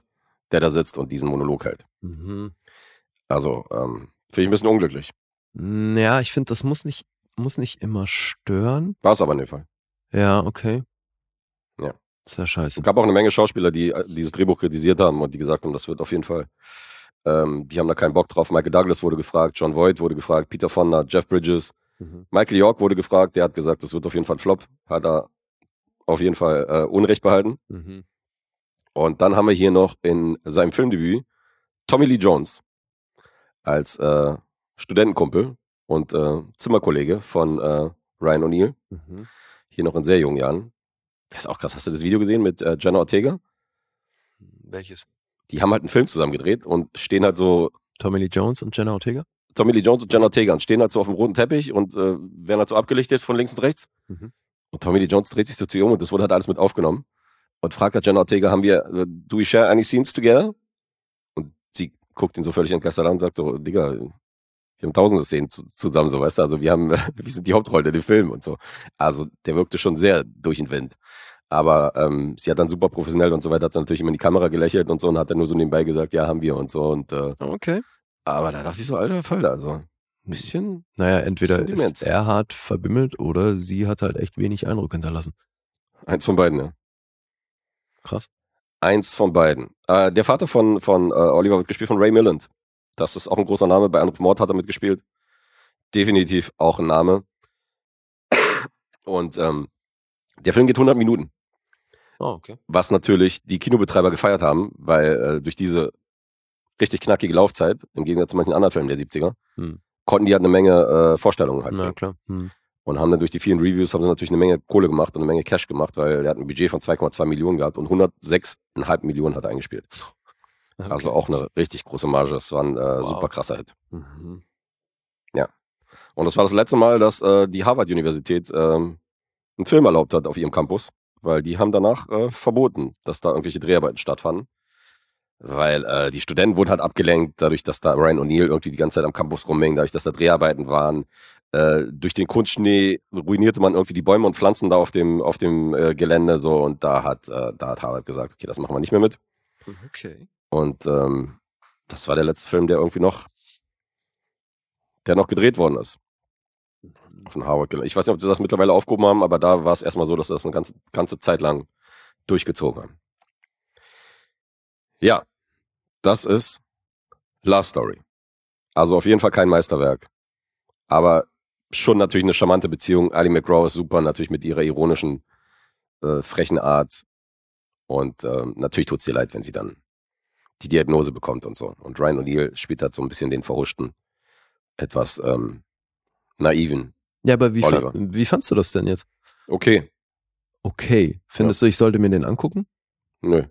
Speaker 2: der da sitzt und diesen Monolog hält.
Speaker 3: Mhm.
Speaker 2: Also, ähm, finde ich ein bisschen unglücklich.
Speaker 3: Ja, ich finde, das muss nicht, muss nicht immer stören.
Speaker 2: War es aber in dem Fall.
Speaker 3: Ja, okay.
Speaker 2: Ja.
Speaker 3: Ist ja scheiße.
Speaker 2: Es gab auch eine Menge Schauspieler, die äh, dieses Drehbuch kritisiert haben und die gesagt haben, das wird auf jeden Fall, ähm, die haben da keinen Bock drauf. Michael Douglas wurde gefragt, John Voight wurde gefragt, Peter Fonda, Jeff Bridges,
Speaker 3: Mhm.
Speaker 2: Michael York wurde gefragt, der hat gesagt, das wird auf jeden Fall ein Flop, hat er auf jeden Fall äh, Unrecht behalten.
Speaker 3: Mhm.
Speaker 2: Und dann haben wir hier noch in seinem Filmdebüt Tommy Lee Jones als äh, Studentenkumpel und äh, Zimmerkollege von äh, Ryan O'Neal,
Speaker 3: Mhm.
Speaker 2: hier noch in sehr jungen Jahren. Das ist auch krass. Hast du das Video gesehen mit äh, Jenna Ortega?
Speaker 3: Welches?
Speaker 2: Die haben halt einen Film zusammen gedreht und stehen halt so,
Speaker 3: Tommy Lee Jones und Jenna Ortega?
Speaker 2: Tommy Lee Jones und Jenna Ortega, und stehen halt so auf dem roten Teppich und äh, werden halt so abgelichtet von links und rechts.
Speaker 3: Mhm.
Speaker 2: Und Tommy Lee Jones dreht sich so zu ihr um und das wurde halt alles mit aufgenommen. Und fragt halt Jenna Ortega, haben wir, äh, do we share any scenes together? Und sie guckt ihn so völlig entgeistert an und sagt so, Digga, wir haben tausende Szenen zu, zusammen, so, weißt du, also wir haben, wir sind die Hauptrolle in dem Film und so. Also der wirkte schon sehr durch den Wind. Aber ähm, sie hat dann super professionell und so weiter, hat sie natürlich immer in die Kamera gelächelt und so und hat dann nur so nebenbei gesagt, ja, haben wir und so. Und äh,
Speaker 3: Okay.
Speaker 2: aber da dachte ich so, alter Falter, also ein bisschen.
Speaker 3: Naja, entweder
Speaker 2: bisschen
Speaker 3: ist
Speaker 2: Demenz.
Speaker 3: er hart verbimmelt oder sie hat halt echt wenig Eindruck hinterlassen.
Speaker 2: Eins von beiden, ja.
Speaker 3: Krass.
Speaker 2: Eins von beiden. Äh, der Vater von, von äh, Oliver wird gespielt von Ray Milland. Das ist auch ein großer Name. Bei Anruf Mord hat er mitgespielt. Definitiv auch ein Name. Und ähm, der Film geht hundert Minuten.
Speaker 3: Oh, okay.
Speaker 2: Was natürlich die Kinobetreiber gefeiert haben, weil äh, durch diese richtig knackige Laufzeit, im Gegensatz zu manchen anderen Filmen der siebziger,
Speaker 3: Hm.
Speaker 2: konnten die halt eine Menge äh, Vorstellungen halt
Speaker 3: Na
Speaker 2: bringen.
Speaker 3: klar. Hm.
Speaker 2: Und haben dann durch die vielen Reviews haben sie natürlich eine Menge Kohle gemacht und eine Menge Cash gemacht, weil er hat ein Budget von zwei Komma zwei Millionen gehabt und hundertsechs Komma fünf Millionen hat er eingespielt.
Speaker 3: Okay.
Speaker 2: Also auch eine richtig große Marge. Das war ein äh,
Speaker 3: Wow.
Speaker 2: super krasser Hit.
Speaker 3: Mhm.
Speaker 2: Und das war das letzte Mal, dass äh, die Harvard-Universität ähm, einen Film erlaubt hat auf ihrem Campus, weil die haben danach äh, verboten, dass da irgendwelche Dreharbeiten stattfanden. Weil äh, die Studenten wurden halt abgelenkt, dadurch, dass da Ryan O'Neal irgendwie die ganze Zeit am Campus rumhing, dadurch, dass da Dreharbeiten waren. Äh, durch den Kunstschnee ruinierte man irgendwie die Bäume und Pflanzen da auf dem, auf dem äh, Gelände so, und da hat, äh, da hat Harvard gesagt, okay, das machen wir nicht mehr mit.
Speaker 3: Okay.
Speaker 2: Und ähm, das war der letzte Film, der irgendwie noch, der noch gedreht worden ist. Von Harvard. Ich weiß nicht, ob sie das mittlerweile aufgehoben haben, aber da war es erstmal so, dass sie das eine ganze, ganze Zeit lang durchgezogen haben. Ja, das ist Love Story. Also auf jeden Fall kein Meisterwerk. Aber schon natürlich eine charmante Beziehung. Ali McGraw ist super, natürlich mit ihrer ironischen, äh, frechen Art. Und ähm, natürlich tut es ihr leid, wenn sie dann die Diagnose bekommt und so. Und Ryan O'Neal spielt halt so ein bisschen den verhuschten, etwas ähm, naiven.
Speaker 3: Ja, aber wie,
Speaker 2: Oliver.
Speaker 3: fa wie fandst du das denn jetzt?
Speaker 2: Okay,
Speaker 3: Okay. Findest du, ich sollte mir den angucken?
Speaker 2: nö.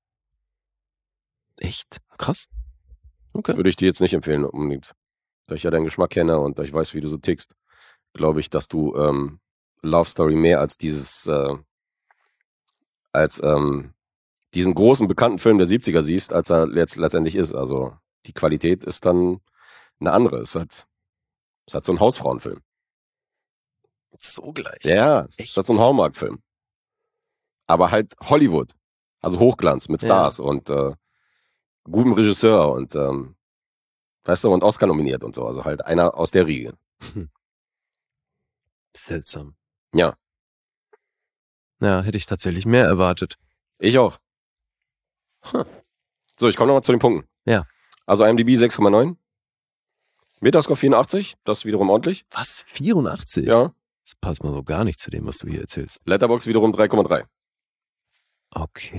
Speaker 3: Echt? Krass. Okay.
Speaker 2: Würde ich dir jetzt nicht empfehlen, unbedingt. Da ich ja deinen Geschmack kenne und da ich weiß, wie du so tickst, glaube ich, dass du ähm, Love Story mehr als dieses, äh, als ähm, diesen großen, bekannten Film der siebziger siehst, als er letzt letztendlich ist. Also die Qualität ist dann eine andere. Es ist halt, es hat so ein Hausfrauenfilm.
Speaker 3: So gleich.
Speaker 2: Ja, es
Speaker 3: Echt?
Speaker 2: ist halt so ein Hallmark-Film. Aber halt Hollywood. Also Hochglanz mit Stars
Speaker 3: Ja.
Speaker 2: und äh, gutem Regisseur und ähm, weißt du, und Oscar nominiert und so. Also halt einer aus der Riege.
Speaker 3: Seltsam.
Speaker 2: Ja,
Speaker 3: Ja, hätte ich tatsächlich mehr erwartet.
Speaker 2: ich auch.
Speaker 3: Huh.
Speaker 2: So, ich komme nochmal zu den Punkten.
Speaker 3: Ja.
Speaker 2: Also IMDb sechs Komma neun. Metascore vierundachtzig, das ist wiederum ordentlich.
Speaker 3: Was? vierundachtzig?
Speaker 2: Ja.
Speaker 3: Das passt mal so gar nicht zu dem, was du hier erzählst.
Speaker 2: Letterboxd wiederum drei Komma drei.
Speaker 3: Okay.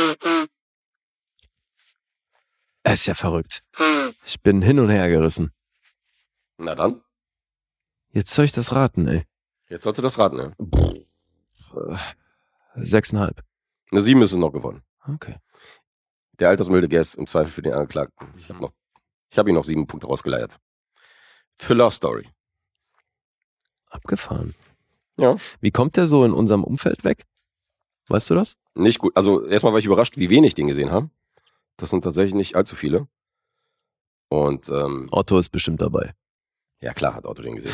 Speaker 3: Es ist ja verrückt. Ich bin hin und her gerissen.
Speaker 2: Na dann,
Speaker 3: Jetzt soll ich das raten, ey.
Speaker 2: jetzt sollst du das raten, ja.
Speaker 3: Sechseinhalb.
Speaker 2: Eine sieben ist es noch geworden.
Speaker 3: Okay.
Speaker 2: Der altersmilde Guest im Zweifel für den Angeklagten. Ich habe noch, ich habe ihm noch sieben Punkte rausgeleiert. Für Love Story.
Speaker 3: Abgefahren.
Speaker 2: Ja.
Speaker 3: Wie kommt der so in unserem Umfeld weg? Weißt du das?
Speaker 2: Nicht gut. Also erstmal war ich überrascht, wie wenig den gesehen haben. Das sind tatsächlich nicht allzu viele. Und ähm,
Speaker 3: Otto ist bestimmt dabei.
Speaker 2: ja klar, hat Otto den gesehen.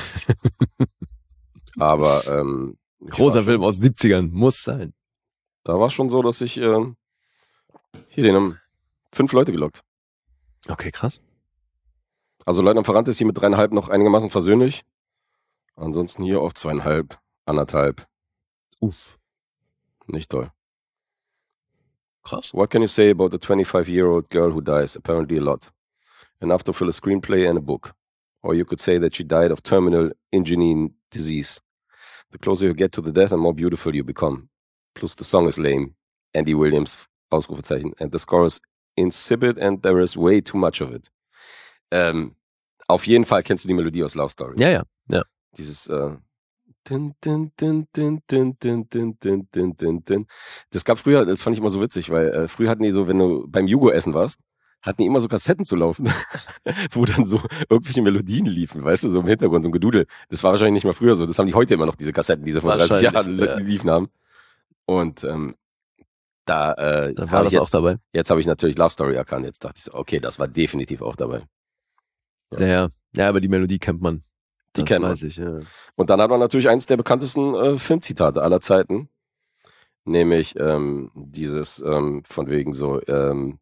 Speaker 2: Aber ähm, ich
Speaker 3: Großer
Speaker 2: war schon-
Speaker 3: Film aus siebzigern. Muss sein.
Speaker 2: Da war es schon so, dass ich ähm, hier den im fünf Leute gelockt.
Speaker 3: Okay, krass.
Speaker 2: Also Leutnant Ferrante ist hier mit dreieinhalb noch einigermaßen versöhnlich. Ansonsten hier auf zweieinhalb, anderthalb.
Speaker 3: Uff.
Speaker 2: Nicht toll.
Speaker 3: Krass.
Speaker 2: What can you say about a twenty-five-year-old girl who dies? Apparently a lot. Enough to fill a screenplay and a book. Or you could say that she died of terminal ingenine disease. The closer you get to the death, the more beautiful you become. Plus the song is lame. Andy Williams, Ausrufezeichen. And the score is insipid and there is way too much of it. Ähm, auf jeden Fall kennst du die Melodie aus Love Story.
Speaker 3: Ja, ja, ja.
Speaker 2: Dieses äh, din, din, din, din, din, din, din, din, din, din, din. Das gab früher, das fand ich immer so witzig, weil äh, früher hatten die so, wenn du beim Jugo essen warst, hatten die immer so Kassetten zu laufen, wo dann so irgendwelche Melodien liefen, weißt du, so im Hintergrund, so ein Gedudel. Das war wahrscheinlich nicht mal früher so. Das haben die heute immer noch, diese Kassetten, die sie vor dreißig Jahren
Speaker 3: ja.
Speaker 2: liefen haben. Und ähm, da, äh,
Speaker 3: Da war das
Speaker 2: jetzt,
Speaker 3: auch dabei.
Speaker 2: Jetzt habe ich natürlich Love Story erkannt. Jetzt dachte ich so, okay, das war definitiv auch dabei.
Speaker 3: Ja, ja, ja, ja, aber die Melodie kennt man.
Speaker 2: Die
Speaker 3: Das
Speaker 2: kennt man.
Speaker 3: weiß ich, ja.
Speaker 2: Und dann hat man natürlich eins der bekanntesten äh, Filmzitate aller Zeiten. Nämlich ähm, dieses ähm, von wegen so, ähm,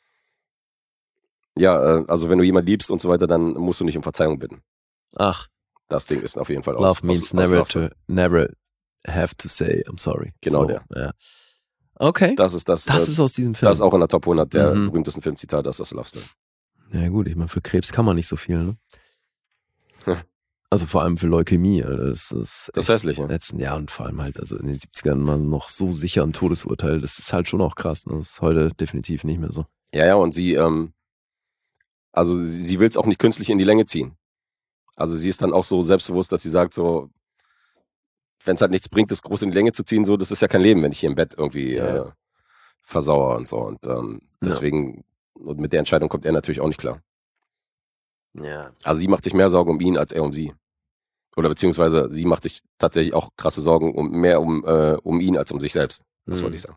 Speaker 2: ja, äh, also wenn du jemanden liebst und so weiter, dann musst du nicht um Verzeihung bitten.
Speaker 3: Ach,
Speaker 2: Das Ding ist auf jeden Fall aus.
Speaker 3: love means
Speaker 2: aus, aus
Speaker 3: never
Speaker 2: Love
Speaker 3: to,
Speaker 2: Story.
Speaker 3: never have to say I'm sorry.
Speaker 2: Genau
Speaker 3: so,
Speaker 2: der.
Speaker 3: Ja. Okay, das,
Speaker 2: Das ist das. äh,
Speaker 3: ist aus diesem Film.
Speaker 2: das ist auch in der Top hundert der
Speaker 3: Mhm.
Speaker 2: berühmtesten Filmzitate, das ist aus Love Story.
Speaker 3: Ja gut, ich meine, für Krebs kann man nicht so viel, ne?
Speaker 2: Ja.
Speaker 3: Also vor allem für Leukämie. Alter, Das ist
Speaker 2: Das
Speaker 3: echt
Speaker 2: Hässliche.
Speaker 3: letzten Jahr und vor allem halt, also in den siebzigern man noch so sicher ein Todesurteil. Das ist halt schon auch krass. Ne? Das ist heute definitiv nicht mehr so.
Speaker 2: Ja, ja, und sie, ähm, also sie, sie will es auch nicht künstlich in die Länge ziehen. Also sie ist dann auch so selbstbewusst, dass sie sagt so, wenn es halt nichts bringt, das groß in die Länge zu ziehen, so, das ist ja kein Leben, wenn ich hier im Bett irgendwie
Speaker 3: Ja.
Speaker 2: äh, versauere und so. Und ähm, deswegen, und mit der Entscheidung kommt er natürlich auch nicht klar.
Speaker 3: Ja.
Speaker 2: Also sie macht sich mehr Sorgen um ihn als er um sie. Oder beziehungsweise sie macht sich tatsächlich auch krasse Sorgen um mehr um, äh, um ihn als um sich selbst. Das
Speaker 3: Mhm.
Speaker 2: wollte ich sagen.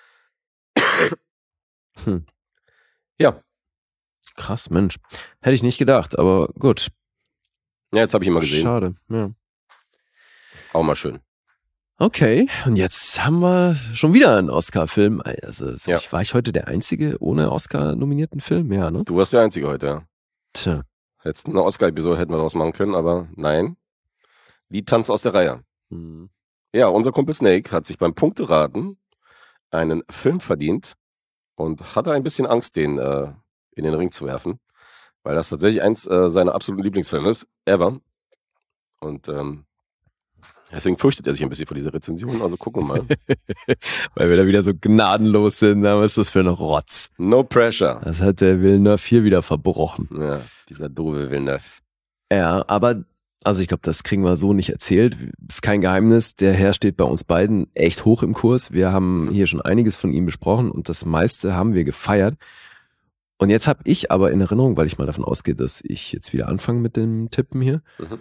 Speaker 3: Hm.
Speaker 2: Ja.
Speaker 3: Krass, Mensch. Hätte ich nicht gedacht, aber gut.
Speaker 2: Ja, jetzt habe ich ihn mal gesehen.
Speaker 3: Schade. Ja.
Speaker 2: Auch mal schön.
Speaker 3: Okay, und jetzt haben wir schon wieder einen Oscar-Film. Also sag
Speaker 2: Ja.
Speaker 3: ich, war ich heute der Einzige ohne Oscar-nominierten Film? Ja, ne?
Speaker 2: Du warst der Einzige heute, ja.
Speaker 3: Tja.
Speaker 2: Jetzt eine Oscar-Episode hätten wir daraus machen können, aber nein. Die Tanz aus der Reihe.
Speaker 3: Hm.
Speaker 2: Ja, unser Kumpel Snake hat sich beim Punkteraten einen Film verdient und hatte ein bisschen Angst, den äh, in den Ring zu werfen, weil das tatsächlich eins äh, seiner absoluten Lieblingsfilme ist, ever. Und ähm, deswegen fürchtet er sich ein bisschen vor dieser Rezension, also gucken wir mal.
Speaker 3: Weil wir da wieder so gnadenlos sind. Was ist das für ein Rotz?
Speaker 2: No pressure.
Speaker 3: Das hat der Villeneuve hier wieder verbrochen.
Speaker 2: Ja, dieser doofe Villeneuve.
Speaker 3: Ja, aber, also ich glaube, das kriegen wir so nicht erzählt. Ist kein Geheimnis. Der Herr steht bei uns beiden echt hoch im Kurs. Wir haben hier schon einiges von ihm besprochen und das meiste haben wir gefeiert. Und jetzt habe ich aber in Erinnerung, weil ich mal davon ausgehe, dass ich jetzt wieder anfange mit dem Tippen hier.
Speaker 2: Mhm.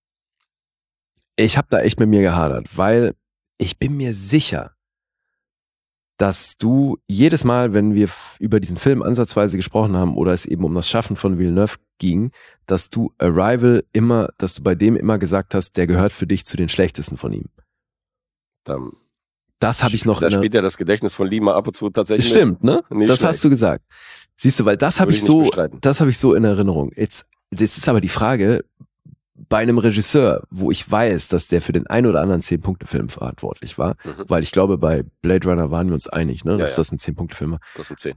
Speaker 3: Ich habe da echt mit mir gehadert, weil ich bin mir sicher, dass du jedes Mal, wenn wir f- über diesen Film ansatzweise gesprochen haben oder es eben um das Schaffen von Villeneuve ging, dass du Arrival immer, dass du bei dem immer gesagt hast, der gehört für dich zu den schlechtesten von ihm.
Speaker 2: Dann,
Speaker 3: Das habe ich noch
Speaker 2: da
Speaker 3: in der-
Speaker 2: spielt ja das Gedächtnis von Lima ab und zu tatsächlich
Speaker 3: Stimmt, ne?
Speaker 2: Nicht
Speaker 3: das
Speaker 2: schlecht.
Speaker 3: hast du gesagt. Siehst du, weil das habe
Speaker 2: Würde
Speaker 3: ich
Speaker 2: ich nicht
Speaker 3: so,
Speaker 2: bestreiten.
Speaker 3: das habe ich so in Erinnerung. Jetzt, das ist aber die Frage, bei einem Regisseur, wo ich weiß, dass der für den ein oder anderen zehn-Punkte-Film verantwortlich war,
Speaker 2: mit. Mhm.
Speaker 3: weil ich glaube, bei Blade Runner waren wir uns einig, ne,
Speaker 2: Ja,
Speaker 3: dass
Speaker 2: ja.
Speaker 3: das ein zehn-Punkte-Film war.
Speaker 2: Das sind zehn.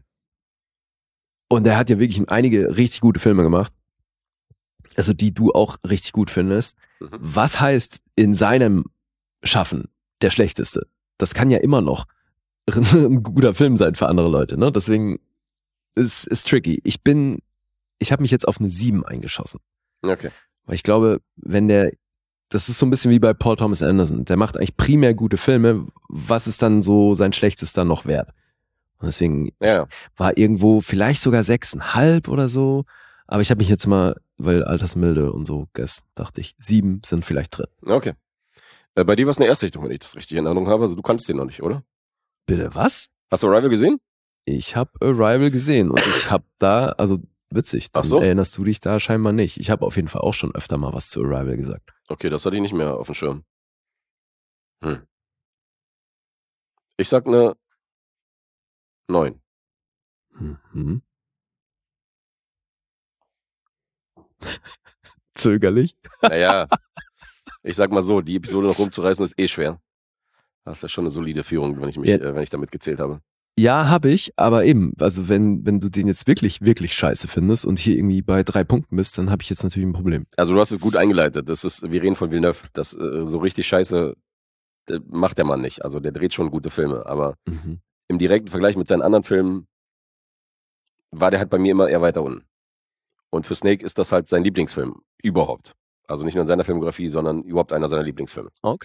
Speaker 3: Und der hat ja wirklich einige richtig gute Filme gemacht, also die du auch richtig gut findest.
Speaker 2: Mhm.
Speaker 3: Was heißt in seinem Schaffen der schlechteste? Das kann ja immer noch ein guter Film sein für andere Leute, ne? Deswegen ist ist tricky. Ich bin, ich habe mich jetzt auf eine sieben eingeschossen,
Speaker 2: Okay.
Speaker 3: weil ich glaube, wenn der, das ist so ein bisschen wie bei Paul Thomas Anderson, der macht eigentlich primär gute Filme. Was ist dann so sein schlechtester noch wert? Und deswegen
Speaker 2: Ja, ja.
Speaker 3: war irgendwo vielleicht sogar sechseinhalb oder so. Aber ich habe mich jetzt mal, weil Altersmilde und so, guess, dachte ich, sieben sind vielleicht drin.
Speaker 2: Okay. Äh, bei dir war es eine Erstsichtung, wenn ich das richtig in Erinnerung habe. Also du kanntest den noch nicht, oder?
Speaker 3: Bitte was?
Speaker 2: Hast du Arrival gesehen?
Speaker 3: Ich habe Arrival gesehen und ich habe da, also witzig, dann
Speaker 2: Ach so?
Speaker 3: erinnerst du dich da scheinbar nicht. Ich habe auf jeden Fall auch schon öfter mal was zu Arrival gesagt.
Speaker 2: Okay, das hatte ich nicht mehr auf dem Schirm. Hm. Ich sag eine neun.
Speaker 3: Mhm. Zögerlich.
Speaker 2: Naja, ich sag mal so, die Episode noch rumzureißen ist eh schwer. Das ist ja schon eine solide Führung, wenn ich mich,
Speaker 3: Ja.
Speaker 2: äh, wenn ich damit gezählt habe.
Speaker 3: Ja, habe ich, aber eben, also wenn, wenn du den jetzt wirklich, wirklich scheiße findest und hier irgendwie bei drei Punkten bist, dann habe ich jetzt natürlich ein Problem.
Speaker 2: Also du hast es gut eingeleitet. Das ist, wir reden von Villeneuve. Das äh, so richtig scheiße äh, macht der Mann nicht. Also der dreht schon gute Filme, aber
Speaker 3: Mhm.
Speaker 2: im direkten Vergleich mit seinen anderen Filmen war der halt bei mir immer eher weiter unten. Und für Snake ist das halt sein Lieblingsfilm überhaupt. Also nicht nur in seiner Filmografie, sondern überhaupt einer seiner Lieblingsfilme.
Speaker 3: Okay.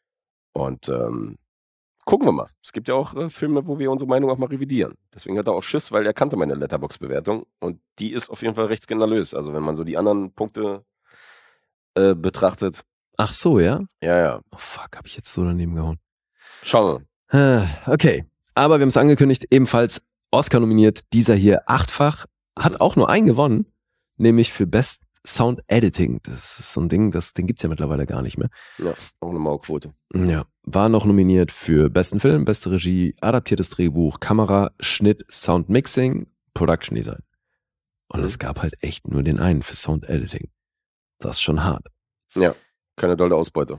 Speaker 2: Und ähm, gucken wir mal. Es gibt ja auch äh, Filme, wo wir unsere Meinung auch mal revidieren. Deswegen hat er auch Schiss, weil er kannte meine Letterboxd-Bewertung und die ist auf jeden Fall recht skandalös. Also wenn man so die anderen Punkte äh, betrachtet,
Speaker 3: Ach so, ja?
Speaker 2: ja, ja.
Speaker 3: Oh fuck, habe ich jetzt so daneben gehauen.
Speaker 2: Schauen wir.
Speaker 3: Äh, Okay, aber wir haben es angekündigt, ebenfalls Oscar nominiert, dieser hier achtfach, hat auch nur einen gewonnen, nämlich für Best Sound Editing. Das ist so ein Ding, das, den gibt's ja mittlerweile gar nicht mehr.
Speaker 2: Ja, auch eine Maulquote.
Speaker 3: Ja, war noch nominiert für besten Film, beste Regie, adaptiertes Drehbuch, Kamera, Schnitt, Sound Mixing, Production Design. Und
Speaker 2: Mhm.
Speaker 3: es gab halt echt nur den einen für Sound Editing. Das ist schon hart.
Speaker 2: Ja, keine dolle Ausbeute.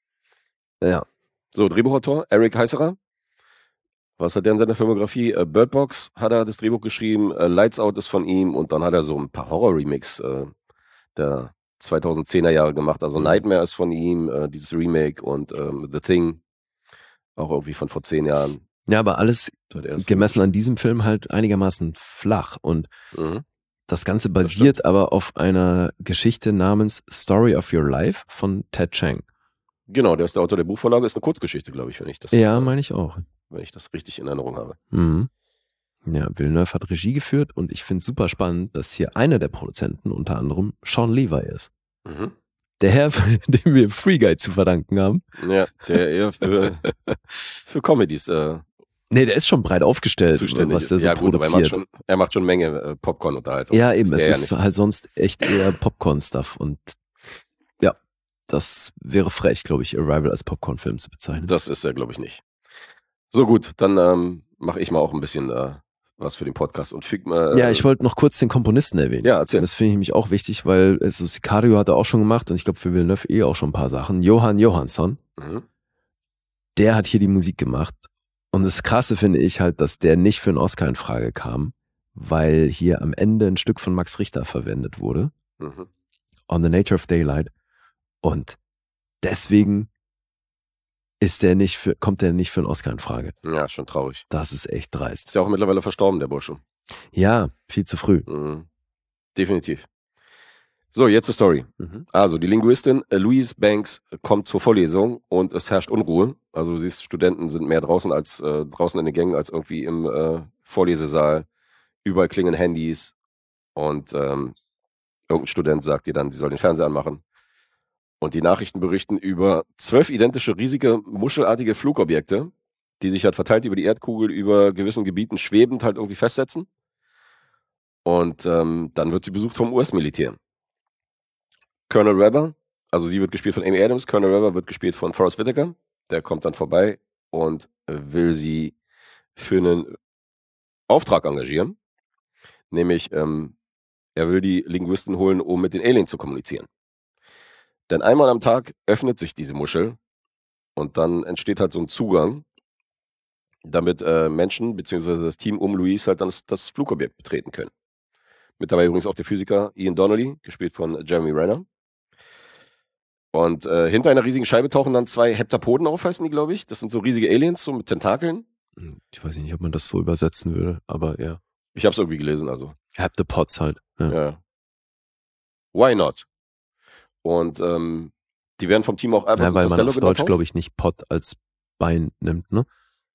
Speaker 3: Ja.
Speaker 2: So, Drehbuchautor, Eric Heiserer. Was hat der in seiner Filmografie? Äh, Bird Box hat er das Drehbuch geschrieben, äh, Lights Out ist von ihm und dann hat er so ein paar Horror-Remix äh, der zweitausendzehner Jahre gemacht. Also Nightmare ist von ihm, äh, dieses Remake und ähm, The Thing, auch irgendwie von vor zehn Jahren.
Speaker 3: Ja, aber alles
Speaker 2: hat er erst
Speaker 3: gemessen an diesem Film halt einigermaßen flach. Und
Speaker 2: Mhm.
Speaker 3: das Ganze basiert aber auf einer Geschichte namens Story of Your Life von Ted Chiang.
Speaker 2: Genau, der ist der Autor der Buchvorlage, ist eine Kurzgeschichte, glaube ich, wenn ich das,
Speaker 3: Ja,
Speaker 2: äh,
Speaker 3: meine ich auch.
Speaker 2: wenn ich das richtig in Erinnerung habe.
Speaker 3: Mhm. Ja, Villeneuve hat Regie geführt und ich finde es super spannend, dass hier einer der Produzenten unter anderem Sean Levi ist.
Speaker 2: Mhm.
Speaker 3: Der Herr, dem wir Free Guy zu verdanken haben.
Speaker 2: Ja, der eher für, für Comedies äh,
Speaker 3: Nee, der ist schon breit aufgestellt,
Speaker 2: zuständig
Speaker 3: was der so
Speaker 2: ja, gut, aber er macht
Speaker 3: produziert.
Speaker 2: schon, er macht schon Menge äh, Popcorn-Unterhaltung.
Speaker 3: Ja, eben,
Speaker 2: Das
Speaker 3: es
Speaker 2: der
Speaker 3: ist
Speaker 2: ja nicht.
Speaker 3: halt sonst echt eher Popcorn-Stuff und ja, das wäre frech, glaube ich, Arrival als Popcorn-Film zu bezeichnen.
Speaker 2: Das ist er, glaube ich, nicht. So gut, dann ähm, mache ich mal auch ein bisschen äh, was für den Podcast und füg mal. Äh,
Speaker 3: Ja, ich wollte noch kurz den Komponisten erwähnen.
Speaker 2: Ja, erzähl.
Speaker 3: Das finde ich nämlich auch wichtig, weil also Sicario hat er auch schon gemacht und ich glaube für Villeneuve eh auch schon ein paar Sachen. Johann Johansson,
Speaker 2: Mhm.
Speaker 3: der hat hier die Musik gemacht. Und das Krasse finde ich halt, dass der nicht für einen Oscar in Frage kam, weil hier am Ende ein Stück von Max Richter verwendet wurde,
Speaker 2: Mhm.
Speaker 3: On the Nature of Daylight. Und deswegen ist der nicht für, kommt der nicht für einen Oscar in Frage.
Speaker 2: Ja, schon traurig.
Speaker 3: Das ist echt dreist.
Speaker 2: Ist ja auch mittlerweile verstorben, der Bursche.
Speaker 3: Ja, viel zu früh.
Speaker 2: Mhm. Definitiv. So, jetzt zur Story.
Speaker 3: Mhm.
Speaker 2: Also, die Linguistin äh, Louise Banks äh, kommt zur Vorlesung und es herrscht Unruhe. Also, du siehst, Studenten sind mehr draußen als äh, draußen in den Gängen als irgendwie im äh, Vorlesesaal. Überall klingeln Handys und ähm, irgendein Student sagt ihr dann, sie soll den Fernseher anmachen. Und die Nachrichten berichten über zwölf identische, riesige, muschelartige Flugobjekte, die sich halt verteilt über die Erdkugel, über gewissen Gebieten schwebend halt irgendwie festsetzen. Und ähm, dann wird sie besucht vom U S-Militär. Colonel Webber, also sie wird gespielt von Amy Adams, Colonel Webber wird gespielt von Forrest Whitaker. Der kommt dann vorbei und will sie für einen Auftrag engagieren. Nämlich, ähm, er will die Linguisten holen, um mit den Aliens zu kommunizieren. Denn einmal am Tag öffnet sich diese Muschel und dann entsteht halt so ein Zugang, damit äh, Menschen bzw. das Team um Louise halt dann das, das Flugobjekt betreten können. Mit dabei übrigens auch der Physiker Ian Donnelly, gespielt von Jeremy Renner. Und äh, hinter einer riesigen Scheibe tauchen dann zwei Heptapoden auf, heißen die, glaube ich. Das sind so riesige Aliens, so mit Tentakeln.
Speaker 3: Ich weiß nicht, ob man das so übersetzen würde, aber ja.
Speaker 2: Ich habe es irgendwie gelesen, also.
Speaker 3: Heptapods halt. Ja.
Speaker 2: Ja. Why not? Und ähm, die werden vom Team auch Albert
Speaker 3: Ja,
Speaker 2: und
Speaker 3: weil man
Speaker 2: Costello
Speaker 3: auf Deutsch,
Speaker 2: genannt.
Speaker 3: glaube ich, nicht Pod als Bein nimmt, ne?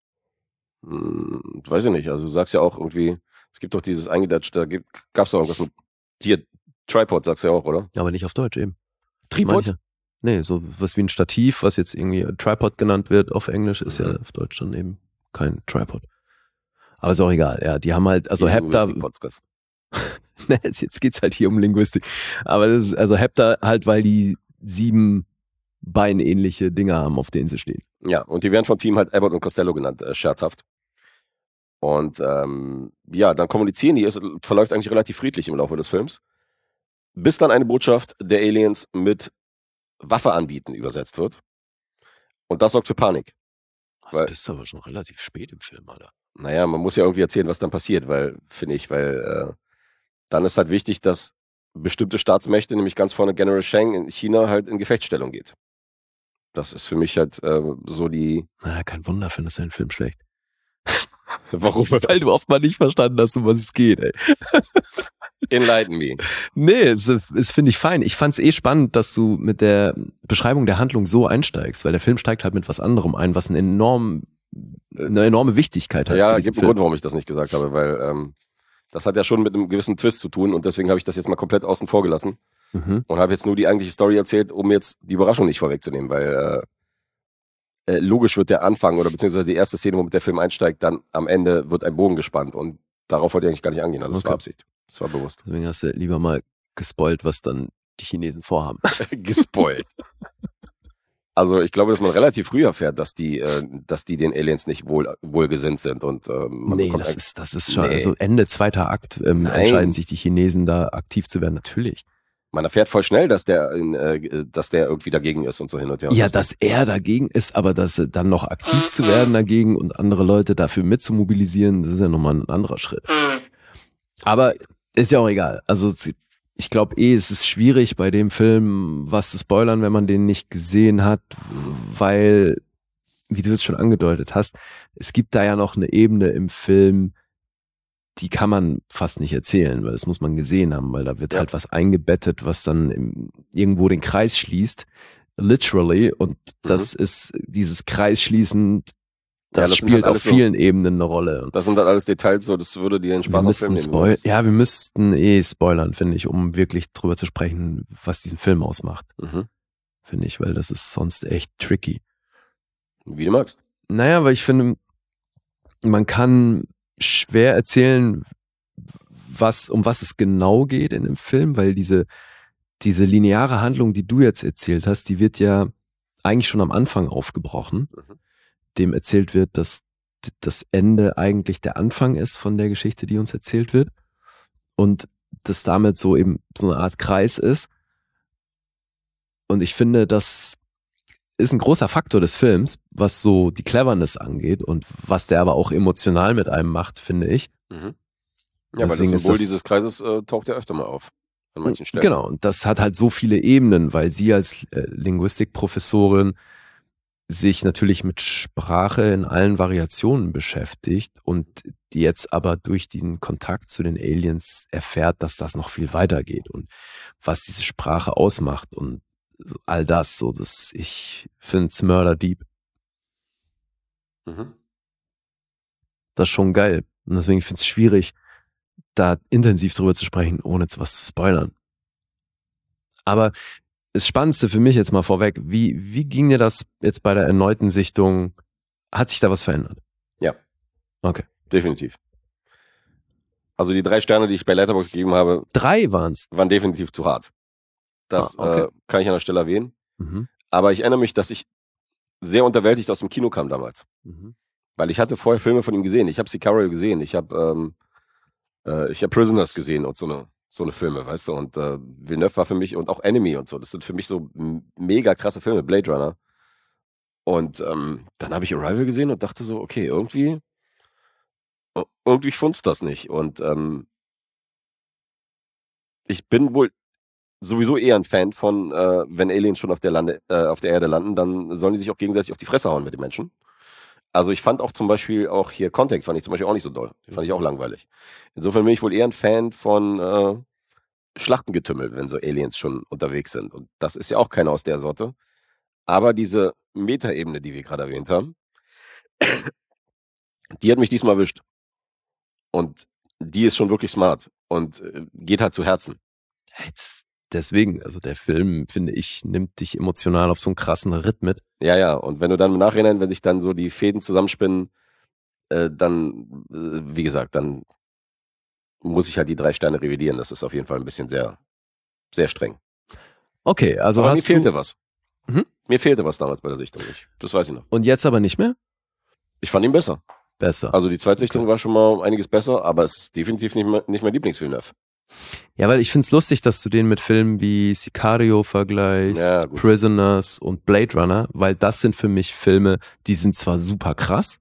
Speaker 2: Hm, weiß ich nicht. Also du sagst ja auch irgendwie, es gibt doch dieses eingedetschte, da gab es doch irgendwas mit hier, Tripod sagst du ja auch, oder?
Speaker 3: Aber nicht auf Deutsch eben. Das
Speaker 2: Tripod?
Speaker 3: meine ich ja. Nee, so was wie ein Stativ, was jetzt irgendwie Tripod genannt wird auf Englisch, ist
Speaker 2: Mhm.
Speaker 3: ja auf Deutsch dann eben kein Tripod. Aber ist auch egal, ja. Die haben halt, also
Speaker 2: Die
Speaker 3: Hepta,
Speaker 2: Linguistik-Podcast.
Speaker 3: ne, jetzt geht's halt hier um Linguistik. Aber das ist, also Hepta halt, weil die sieben beinähnliche Dinger haben, auf denen sie stehen.
Speaker 2: Ja, und die werden vom Team halt Abbott und Costello genannt, äh, scherzhaft. Und ähm, ja, dann kommunizieren die, es verläuft eigentlich relativ friedlich im Laufe des Films, bis dann eine Botschaft der Aliens mit Waffe anbieten übersetzt wird. Und das sorgt für Panik.
Speaker 3: Das
Speaker 2: Weil-
Speaker 3: bist du aber schon relativ spät im Film, Alter.
Speaker 2: Naja, man muss ja irgendwie erzählen, was dann passiert, weil, finde ich, weil äh, dann ist halt wichtig, dass bestimmte Staatsmächte, nämlich ganz vorne General Sheng in China, halt in Gefechtsstellung geht. Das ist für mich halt äh, so die...
Speaker 3: Naja, kein Wunder, findest du den Film schlecht.
Speaker 2: Warum?
Speaker 3: Weil du oft mal nicht verstanden hast, um was es geht, ey.
Speaker 2: Enlighten me.
Speaker 3: Nee, es, es finde ich fein. Ich fand es eh spannend, dass du mit der Beschreibung der Handlung so einsteigst, weil der Film steigt halt mit was anderem ein, was einen enorm, eine enorme Wichtigkeit hat.
Speaker 2: Ja,
Speaker 3: für
Speaker 2: es
Speaker 3: diesen
Speaker 2: gibt einen
Speaker 3: Film.
Speaker 2: Grund, warum ich das nicht gesagt habe, weil ähm, das hat ja schon mit einem gewissen Twist zu tun und deswegen habe ich das jetzt mal komplett außen vor gelassen
Speaker 3: Mhm.
Speaker 2: und habe jetzt nur die eigentliche Story erzählt, um jetzt die Überraschung nicht vorwegzunehmen, weil äh, äh, logisch wird der Anfang oder beziehungsweise die erste Szene, womit der Film einsteigt, dann am Ende wird ein Bogen gespannt und darauf wollte ich eigentlich gar nicht angehen, also das
Speaker 3: Okay.
Speaker 2: war Absicht, das war bewusst.
Speaker 3: Deswegen hast du lieber mal gespoilt, was dann die Chinesen vorhaben.
Speaker 2: Gespoilt. Also ich glaube, dass man relativ früh erfährt, dass die, äh, dass die den Aliens nicht wohl, wohlgesinnt sind und ähm, man
Speaker 3: Nee,
Speaker 2: bekommt
Speaker 3: das
Speaker 2: eigentlich-
Speaker 3: ist, das ist schon,
Speaker 2: Nee.
Speaker 3: also Ende zweiter Akt ähm,
Speaker 2: Nein.
Speaker 3: entscheiden sich die Chinesen da aktiv zu werden, natürlich.
Speaker 2: man erfährt voll schnell, dass der, in, äh, dass der irgendwie dagegen ist und so hin und her. Und
Speaker 3: Ja,
Speaker 2: das-
Speaker 3: dass er dagegen ist, aber dass äh, dann noch aktiv zu werden dagegen und andere Leute dafür mitzumobilisieren, das ist ja nochmal ein anderer Schritt. Aber ist ja auch egal. Also sie- ich glaube eh, es ist schwierig bei dem Film was zu spoilern, wenn man den nicht gesehen hat, weil, wie du es schon angedeutet hast, es gibt da ja noch eine Ebene im Film, die kann man fast nicht erzählen, weil das muss man gesehen haben, weil da wird
Speaker 2: Ja.
Speaker 3: halt was eingebettet, was dann im, irgendwo den Kreis schließt, literally, und das ist dieses Kreisschließen,
Speaker 2: Ja,
Speaker 3: das,
Speaker 2: das sind
Speaker 3: spielt
Speaker 2: halt
Speaker 3: auf
Speaker 2: alles so-
Speaker 3: vielen Ebenen eine Rolle. Und
Speaker 2: Das sind dann alles Details, so das würde dir den
Speaker 3: wir
Speaker 2: Spaß am
Speaker 3: müssten
Speaker 2: Film
Speaker 3: spoil
Speaker 2: nehmen.
Speaker 3: ja, wir müssten eh spoilern, finde ich, um wirklich drüber zu sprechen, was diesen Film ausmacht,
Speaker 2: Mhm.
Speaker 3: finde ich, weil das ist sonst echt tricky.
Speaker 2: Wie du magst.
Speaker 3: Naja, weil ich finde, man kann schwer erzählen, was, um was es genau geht in dem Film, weil diese, diese lineare Handlung, die du jetzt erzählt hast, die wird ja eigentlich schon am Anfang aufgebrochen,
Speaker 2: Mhm.
Speaker 3: dem erzählt wird, dass d- das Ende eigentlich der Anfang ist von der Geschichte, die uns erzählt wird und das damit so eben so eine Art Kreis ist. Und ich finde, das ist ein großer Faktor des Films, was so die Cleverness angeht und was der aber auch emotional mit einem macht, finde ich.
Speaker 2: Mhm. Ja, weil das
Speaker 3: Deswegen ist
Speaker 2: Symbol
Speaker 3: das-
Speaker 2: dieses Kreises äh, taucht ja öfter mal auf. An manchen Stellen.
Speaker 3: Genau, und das hat halt so viele Ebenen, weil sie als äh, Linguistikprofessorin sich natürlich mit Sprache in allen Variationen beschäftigt und die jetzt aber durch den Kontakt zu den Aliens erfährt, dass das noch viel weiter geht und was diese Sprache ausmacht und so all das, so das, ich finde es Murder Deep.
Speaker 2: Mhm.
Speaker 3: Das ist schon geil. Und deswegen finde ich es schwierig, da intensiv drüber zu sprechen, ohne zu was zu spoilern. Aber das Spannendste für mich jetzt mal vorweg, wie, wie ging dir das jetzt bei der erneuten Sichtung? Hat sich da was verändert?
Speaker 2: Ja.
Speaker 3: Okay.
Speaker 2: Definitiv. Also die drei Sterne, die ich bei Letterboxd gegeben habe,
Speaker 3: Drei waren's.
Speaker 2: waren definitiv zu hart. Das
Speaker 3: Ah, okay.
Speaker 2: äh, kann ich an der Stelle erwähnen.
Speaker 3: Mhm.
Speaker 2: Aber ich erinnere mich, dass ich sehr unterwältigt aus dem Kino kam damals.
Speaker 3: Mhm.
Speaker 2: Weil ich hatte vorher Filme von ihm gesehen. Ich habe Sicario gesehen. Ich habe ähm, äh, ich habe Prisoners gesehen und so eine, so eine Filme, weißt du. Und äh, Villeneuve war für mich und auch Enemy und so. Das sind für mich so m- mega krasse Filme, Blade Runner. Und ähm, dann habe ich Arrival gesehen und dachte so, okay, irgendwie äh, irgendwie funzt das nicht. Und ähm, ich bin wohl sowieso eher ein Fan von, äh, wenn Aliens schon auf der, Lande, äh, auf der Erde landen, dann sollen die sich auch gegenseitig auf die Fresse hauen mit den Menschen. Also ich fand auch zum Beispiel auch hier Contact fand ich zum Beispiel auch nicht so doll. Die fand ich auch langweilig. Insofern bin ich wohl eher ein Fan von äh, Schlachtengetümmel, wenn so Aliens schon unterwegs sind. Und das ist ja auch keiner aus der Sorte. Aber diese Metaebene, die wir gerade erwähnt haben, die hat mich diesmal erwischt. Und die ist schon wirklich smart und äh, geht halt zu Herzen.
Speaker 3: Jetzt deswegen, also der Film, finde ich, nimmt dich emotional auf so einen krassen Ritt mit.
Speaker 2: Ja, ja. Und wenn du dann im Nachhinein, wenn sich dann so die Fäden zusammenspinnen, äh, dann, äh, wie gesagt, dann muss ich halt die drei Sterne revidieren. Das ist auf jeden Fall ein bisschen sehr, sehr streng.
Speaker 3: Okay, also
Speaker 2: Aber mir
Speaker 3: hast
Speaker 2: fehlte
Speaker 3: du,
Speaker 2: was.
Speaker 3: Mhm.
Speaker 2: Mir fehlte was damals bei der Sichtung. Ich, das weiß ich noch.
Speaker 3: und jetzt aber nicht mehr?
Speaker 2: Ich fand ihn besser.
Speaker 3: besser.
Speaker 2: Also die Zweitsichtung okay. war schon mal einiges besser, aber es ist definitiv nicht, mehr, nicht mein Lieblingsfilm.
Speaker 3: Ja, weil ich find's lustig, dass du den mit Filmen wie Sicario vergleichst, ja, Prisoners und Blade Runner, weil das sind für mich Filme, die sind zwar super krass,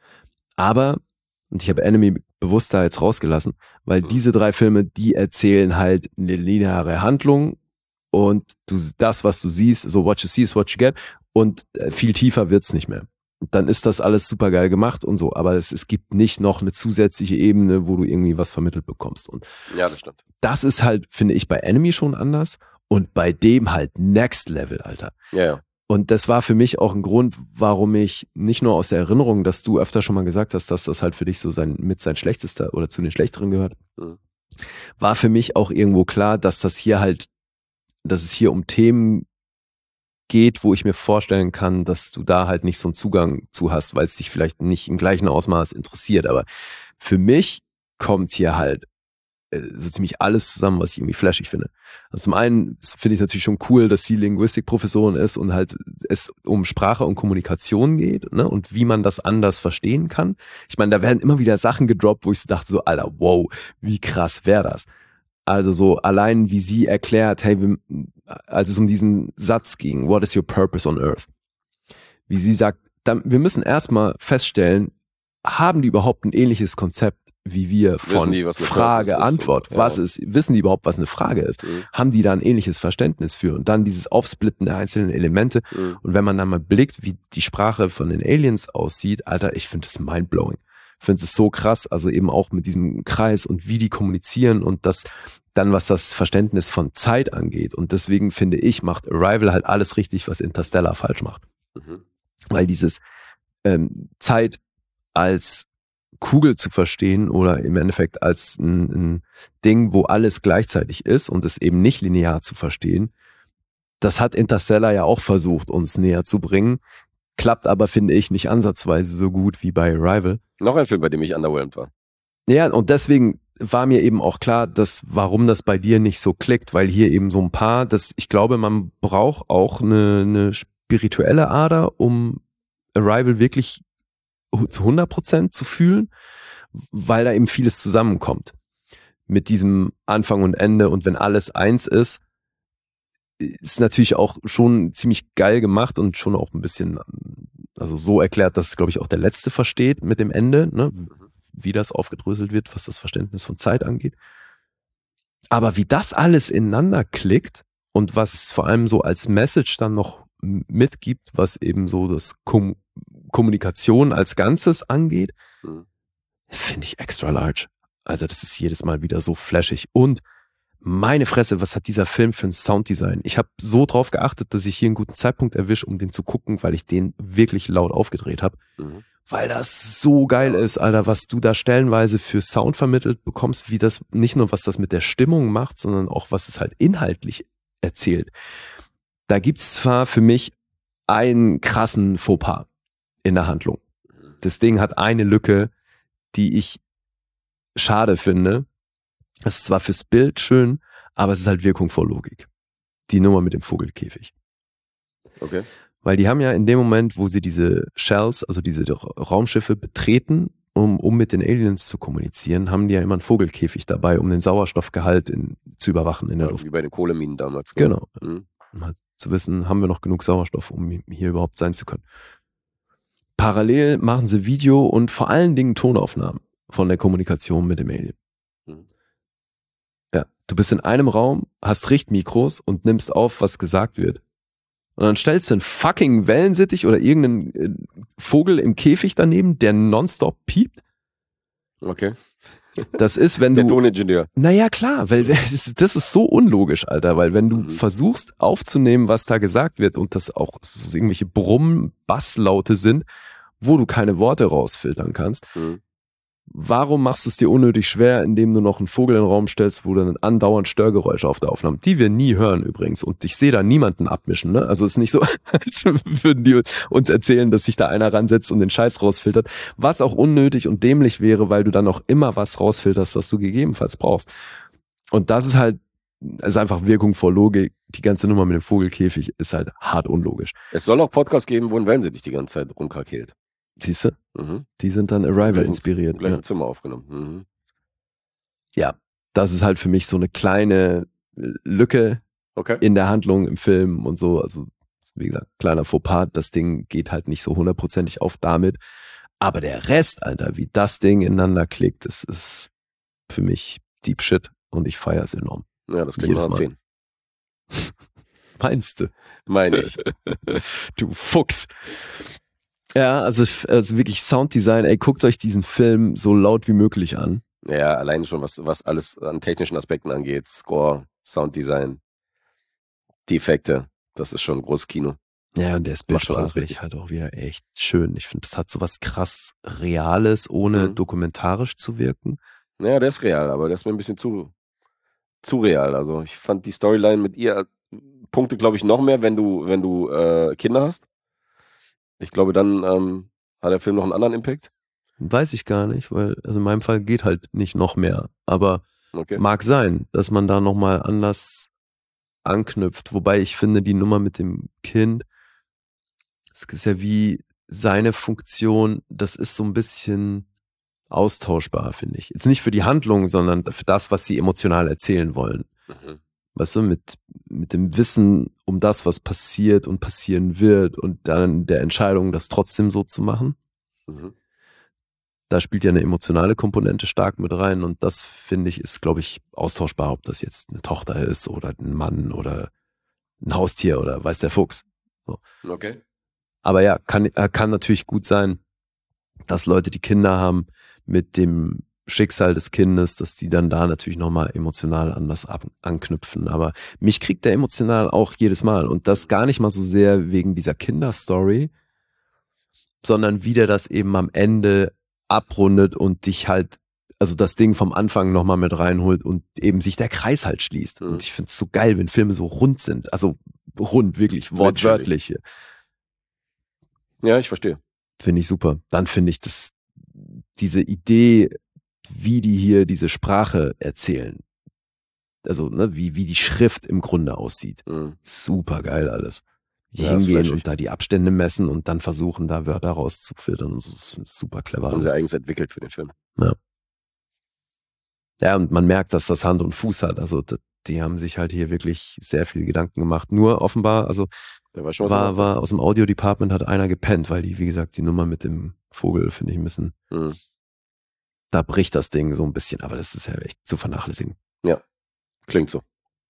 Speaker 3: aber, und ich habe Enemy bewusst da jetzt rausgelassen, weil mhm. diese drei Filme, die erzählen halt eine lineare Handlung und du das, was du siehst, so what you see is what you get, und viel tiefer wird's nicht mehr. Dann ist das alles super geil gemacht und so, aber es, es gibt nicht noch eine zusätzliche Ebene, wo du irgendwie was vermittelt bekommst. Und
Speaker 2: ja, das stimmt.
Speaker 3: Das ist halt, finde ich, bei Enemy schon anders und bei dem halt Next Level, Alter.
Speaker 2: Ja, ja.
Speaker 3: Und das war für mich auch ein Grund, warum ich nicht nur aus der Erinnerung, dass du öfter schon mal gesagt hast, dass das halt für dich so sein mit sein schlechtester oder zu den schlechteren gehört, mhm. war für mich auch irgendwo klar, dass das hier halt, dass es hier um Themen geht, wo ich mir vorstellen kann, dass du da halt nicht so einen Zugang zu hast, weil es dich vielleicht nicht im gleichen Ausmaß interessiert. Aber für mich kommt hier halt äh, so ziemlich alles zusammen, was ich irgendwie flashig finde. Also zum einen finde ich natürlich schon cool, dass sie Linguistikprofessorin ist und halt es um Sprache und Kommunikation geht, ne, und wie man das anders verstehen kann. Ich meine, da werden immer wieder Sachen gedroppt, wo ich so dachte, so, Alter, wow, wie krass wäre das? Also so allein, wie sie erklärt, hey, wir, als es um diesen Satz ging, what is your purpose on earth? Wie sie sagt, dann, wir müssen erstmal feststellen, haben die überhaupt ein ähnliches Konzept wie wir von die, Frage, Antwort? So. Was ja. ist, wissen die überhaupt, was eine Frage ist? Mhm. Haben die da ein ähnliches Verständnis für? Und dann dieses Aufsplitten der einzelnen Elemente. Mhm. Und wenn man dann mal blickt, wie die Sprache von den Aliens aussieht, Alter, ich finde es mindblowing. Ich finde es so krass, also eben auch mit diesem Kreis und wie die kommunizieren und das dann, was das Verständnis von Zeit angeht. Und deswegen finde ich, macht Arrival halt alles richtig, was Interstellar falsch macht. Mhm. Weil dieses ähm, Zeit als Kugel zu verstehen oder im Endeffekt als ein, ein Ding, wo alles gleichzeitig ist und es eben nicht linear zu verstehen, das hat Interstellar ja auch versucht, uns näher zu bringen. Klappt aber, finde ich, nicht ansatzweise so gut wie bei Arrival.
Speaker 2: Noch ein Film, bei dem ich underwhelmed war.
Speaker 3: Ja, und deswegen war mir eben auch klar, dass warum das bei dir nicht so klickt, weil hier eben so ein paar, dass ich glaube, man braucht auch eine, eine spirituelle Ader, um Arrival wirklich zu hundert Prozent zu fühlen, weil da eben vieles zusammenkommt. Mit diesem Anfang und Ende und wenn alles eins ist, ist natürlich auch schon ziemlich geil gemacht und schon auch ein bisschen, also so erklärt, dass, glaube ich, auch der Letzte versteht mit dem Ende, ne? Wie das aufgedröselt wird, was das Verständnis von Zeit angeht. Aber wie das alles ineinander klickt und was vor allem so als Message dann noch mitgibt, was eben so das Kom- Kommunikation als Ganzes angeht, mhm. finde ich extra large. Also das ist jedes Mal wieder so flashig. Und meine Fresse, was hat dieser Film für ein Sounddesign? Ich habe so drauf geachtet, dass ich hier einen guten Zeitpunkt erwische, um den zu gucken, weil ich den wirklich laut aufgedreht habe. Mhm. Weil das so geil ist, Alter, was du da stellenweise für Sound vermittelt bekommst, wie das, nicht nur was das mit der Stimmung macht, sondern auch was es halt inhaltlich erzählt. Da gibt's zwar für mich einen krassen Fauxpas in der Handlung. Das Ding hat eine Lücke, die ich schade finde. Es ist zwar fürs Bild schön, aber es ist halt Wirkung vor Logik. Die Nummer mit dem Vogelkäfig.
Speaker 2: Okay.
Speaker 3: Weil die haben ja in dem Moment, wo sie diese Shells, also diese Raumschiffe betreten, um, um mit den Aliens zu kommunizieren, haben die ja immer einen Vogelkäfig dabei, um den Sauerstoffgehalt in, zu überwachen in der
Speaker 2: ja,
Speaker 3: Luft.
Speaker 2: Wie bei den Kohleminen damals.
Speaker 3: Genau. Mhm. Um halt zu wissen, haben wir noch genug Sauerstoff, um hier überhaupt sein zu können. Parallel machen sie Video und vor allen Dingen Tonaufnahmen von der Kommunikation mit dem Alien. Mhm. Ja, du bist in einem Raum, hast Richtmikros und nimmst auf, was gesagt wird. Und dann stellst du einen fucking Wellensittich oder irgendeinen äh, Vogel im Käfig daneben, der nonstop piept.
Speaker 2: Okay.
Speaker 3: Das ist, wenn
Speaker 2: der
Speaker 3: du...
Speaker 2: Der Toningenieur.
Speaker 3: Naja, klar, weil das ist, das ist so unlogisch, Alter, weil wenn du mhm. versuchst aufzunehmen, was da gesagt wird und das auch so irgendwelche Brumm, Basslaute sind, wo du keine Worte rausfiltern kannst, mhm. warum machst du es dir unnötig schwer, indem du noch einen Vogel in den Raum stellst, wo dann andauernd Störgeräusche auf der Aufnahme, die wir nie hören übrigens. Und ich sehe da niemanden abmischen, ne? Also es ist nicht so, als würden die uns erzählen, dass sich da einer ransetzt und den Scheiß rausfiltert. Was auch unnötig und dämlich wäre, weil du dann auch immer was rausfilterst, was du gegebenenfalls brauchst. Und das ist halt, ist einfach Wirkung vor Logik. Die ganze Nummer mit dem Vogelkäfig ist halt hart unlogisch.
Speaker 2: Es soll auch Podcasts geben, wo ein Wellensittich die ganze Zeit rumkrakeelt.
Speaker 3: Siehst du?
Speaker 2: Mhm.
Speaker 3: Die sind dann Arrival
Speaker 2: Gleichen-
Speaker 3: inspiriert.
Speaker 2: Im gleichen
Speaker 3: Ja.
Speaker 2: Zimmer aufgenommen. Mhm.
Speaker 3: ja, das ist halt für mich so eine kleine Lücke
Speaker 2: Okay.
Speaker 3: in der Handlung im Film und so. Also, wie gesagt, kleiner Fauxpas. Das Ding geht halt nicht so hundertprozentig auf damit. Aber der Rest, Alter, wie das Ding ineinander klickt, das ist für mich Deep Shit und ich feiere es enorm.
Speaker 2: Ja, das klingt
Speaker 3: Jedes
Speaker 2: nach
Speaker 3: Mal.
Speaker 2: zehn.
Speaker 3: Meinst du?
Speaker 2: Meine ich.
Speaker 3: Du Fuchs. Ja, also, also wirklich Sounddesign, ey, guckt euch diesen Film so laut wie möglich an.
Speaker 2: Ja, allein schon, was, was alles an technischen Aspekten angeht. Score, Sounddesign, die Effekte. Das ist schon ein großes Kino.
Speaker 3: Ja, und der ist
Speaker 2: Macht schon alles
Speaker 3: bildsprachlich
Speaker 2: richtig.
Speaker 3: halt auch wieder echt schön. Ich finde, das hat so was krass Reales, ohne
Speaker 2: Mhm.
Speaker 3: dokumentarisch zu wirken.
Speaker 2: Naja, der ist real, aber der ist mir ein bisschen zu, zu real. Also ich fand die Storyline mit ihr Punkte, glaube ich, noch mehr, wenn du, wenn du äh, Kinder hast. Ich glaube, dann ähm, hat der Film noch einen anderen Impact.
Speaker 3: Weiß ich gar nicht, weil, also in meinem Fall geht halt nicht noch mehr. Aber
Speaker 2: Okay.
Speaker 3: mag sein, dass man da nochmal anders anknüpft. Wobei ich finde, die Nummer mit dem Kind, es ist ja wie seine Funktion, das ist so ein bisschen austauschbar, finde ich. Jetzt nicht für die Handlung, sondern für das, was sie emotional erzählen wollen.
Speaker 2: Mhm.
Speaker 3: Weißt du, mit, mit dem Wissen um das, was passiert und passieren wird und dann der Entscheidung, das trotzdem so zu machen.
Speaker 2: Mhm.
Speaker 3: Da spielt ja eine emotionale Komponente stark mit rein und das, finde ich, ist, glaube ich, austauschbar, ob das jetzt eine Tochter ist oder ein Mann oder ein Haustier oder weiß der Fuchs.
Speaker 2: Okay.
Speaker 3: Aber ja, kann, äh, kann natürlich gut sein, dass Leute, die Kinder haben, mit dem Schicksal des Kindes, dass die dann da natürlich nochmal emotional anders ab, anknüpfen. Aber mich kriegt der emotional auch jedes Mal. Und das gar nicht mal so sehr wegen dieser Kinderstory, sondern wie der das eben am Ende abrundet und dich halt, also das Ding vom Anfang nochmal mit reinholt und eben sich der Kreis halt schließt.
Speaker 2: Mhm.
Speaker 3: Und ich finde es so geil, wenn Filme so rund sind. Also rund, wirklich, wortwörtlich.
Speaker 2: Ja, ich verstehe.
Speaker 3: Finde ich super. Dann finde ich das, diese Idee, wie die hier diese Sprache erzählen. Also, ne, wie, wie die Schrift im Grunde aussieht.
Speaker 2: Mhm.
Speaker 3: Super geil alles. Die
Speaker 2: Ja, ist
Speaker 3: hingehen
Speaker 2: flashig.
Speaker 3: und da die Abstände messen und dann versuchen, da Wörter rauszufiltern. Und das ist super clever.
Speaker 2: Haben sie
Speaker 3: Alles.
Speaker 2: eigens entwickelt für den Film.
Speaker 3: Ja, und man merkt, dass das Hand und Fuß hat. Also, d- die haben sich halt hier wirklich sehr viel Gedanken gemacht. Nur offenbar, also,
Speaker 2: Da war schon was
Speaker 3: war,
Speaker 2: gemacht.
Speaker 3: war aus dem Audio-Department hat einer gepennt, weil die, wie gesagt, die Nummer mit dem Vogel finde ich ein bisschen,
Speaker 2: Mhm.
Speaker 3: da bricht das Ding so ein bisschen, aber das ist ja echt zu vernachlässigen.
Speaker 2: Klingt so.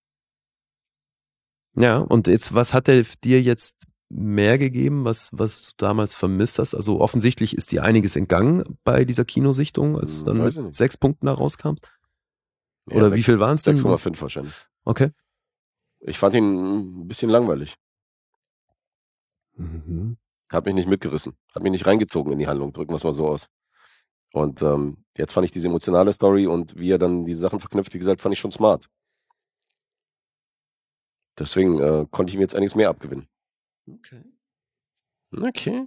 Speaker 3: Ja, und jetzt, was hat der dir jetzt mehr gegeben, was, was du damals vermisst hast? Also offensichtlich ist dir einiges entgangen bei dieser Kinosichtung, als
Speaker 2: Hm,
Speaker 3: du dann
Speaker 2: weiß ich
Speaker 3: mit
Speaker 2: nicht.
Speaker 3: sechs Punkten da rauskamst.
Speaker 2: Ja,
Speaker 3: Oder
Speaker 2: sechs-
Speaker 3: wie viel waren es denn?
Speaker 2: sechs Komma fünf wahrscheinlich.
Speaker 3: Okay.
Speaker 2: Ich fand ihn ein bisschen langweilig.
Speaker 3: Mhm.
Speaker 2: Hat mich nicht mitgerissen. Hat mich nicht reingezogen in die Handlung. Drücken wir es mal so aus. Und ähm, jetzt fand ich diese emotionale Story und wie er dann die Sachen verknüpft, wie gesagt, fand ich schon smart. Deswegen äh, konnte ich mir jetzt einiges mehr abgewinnen.
Speaker 3: Okay.
Speaker 2: Okay.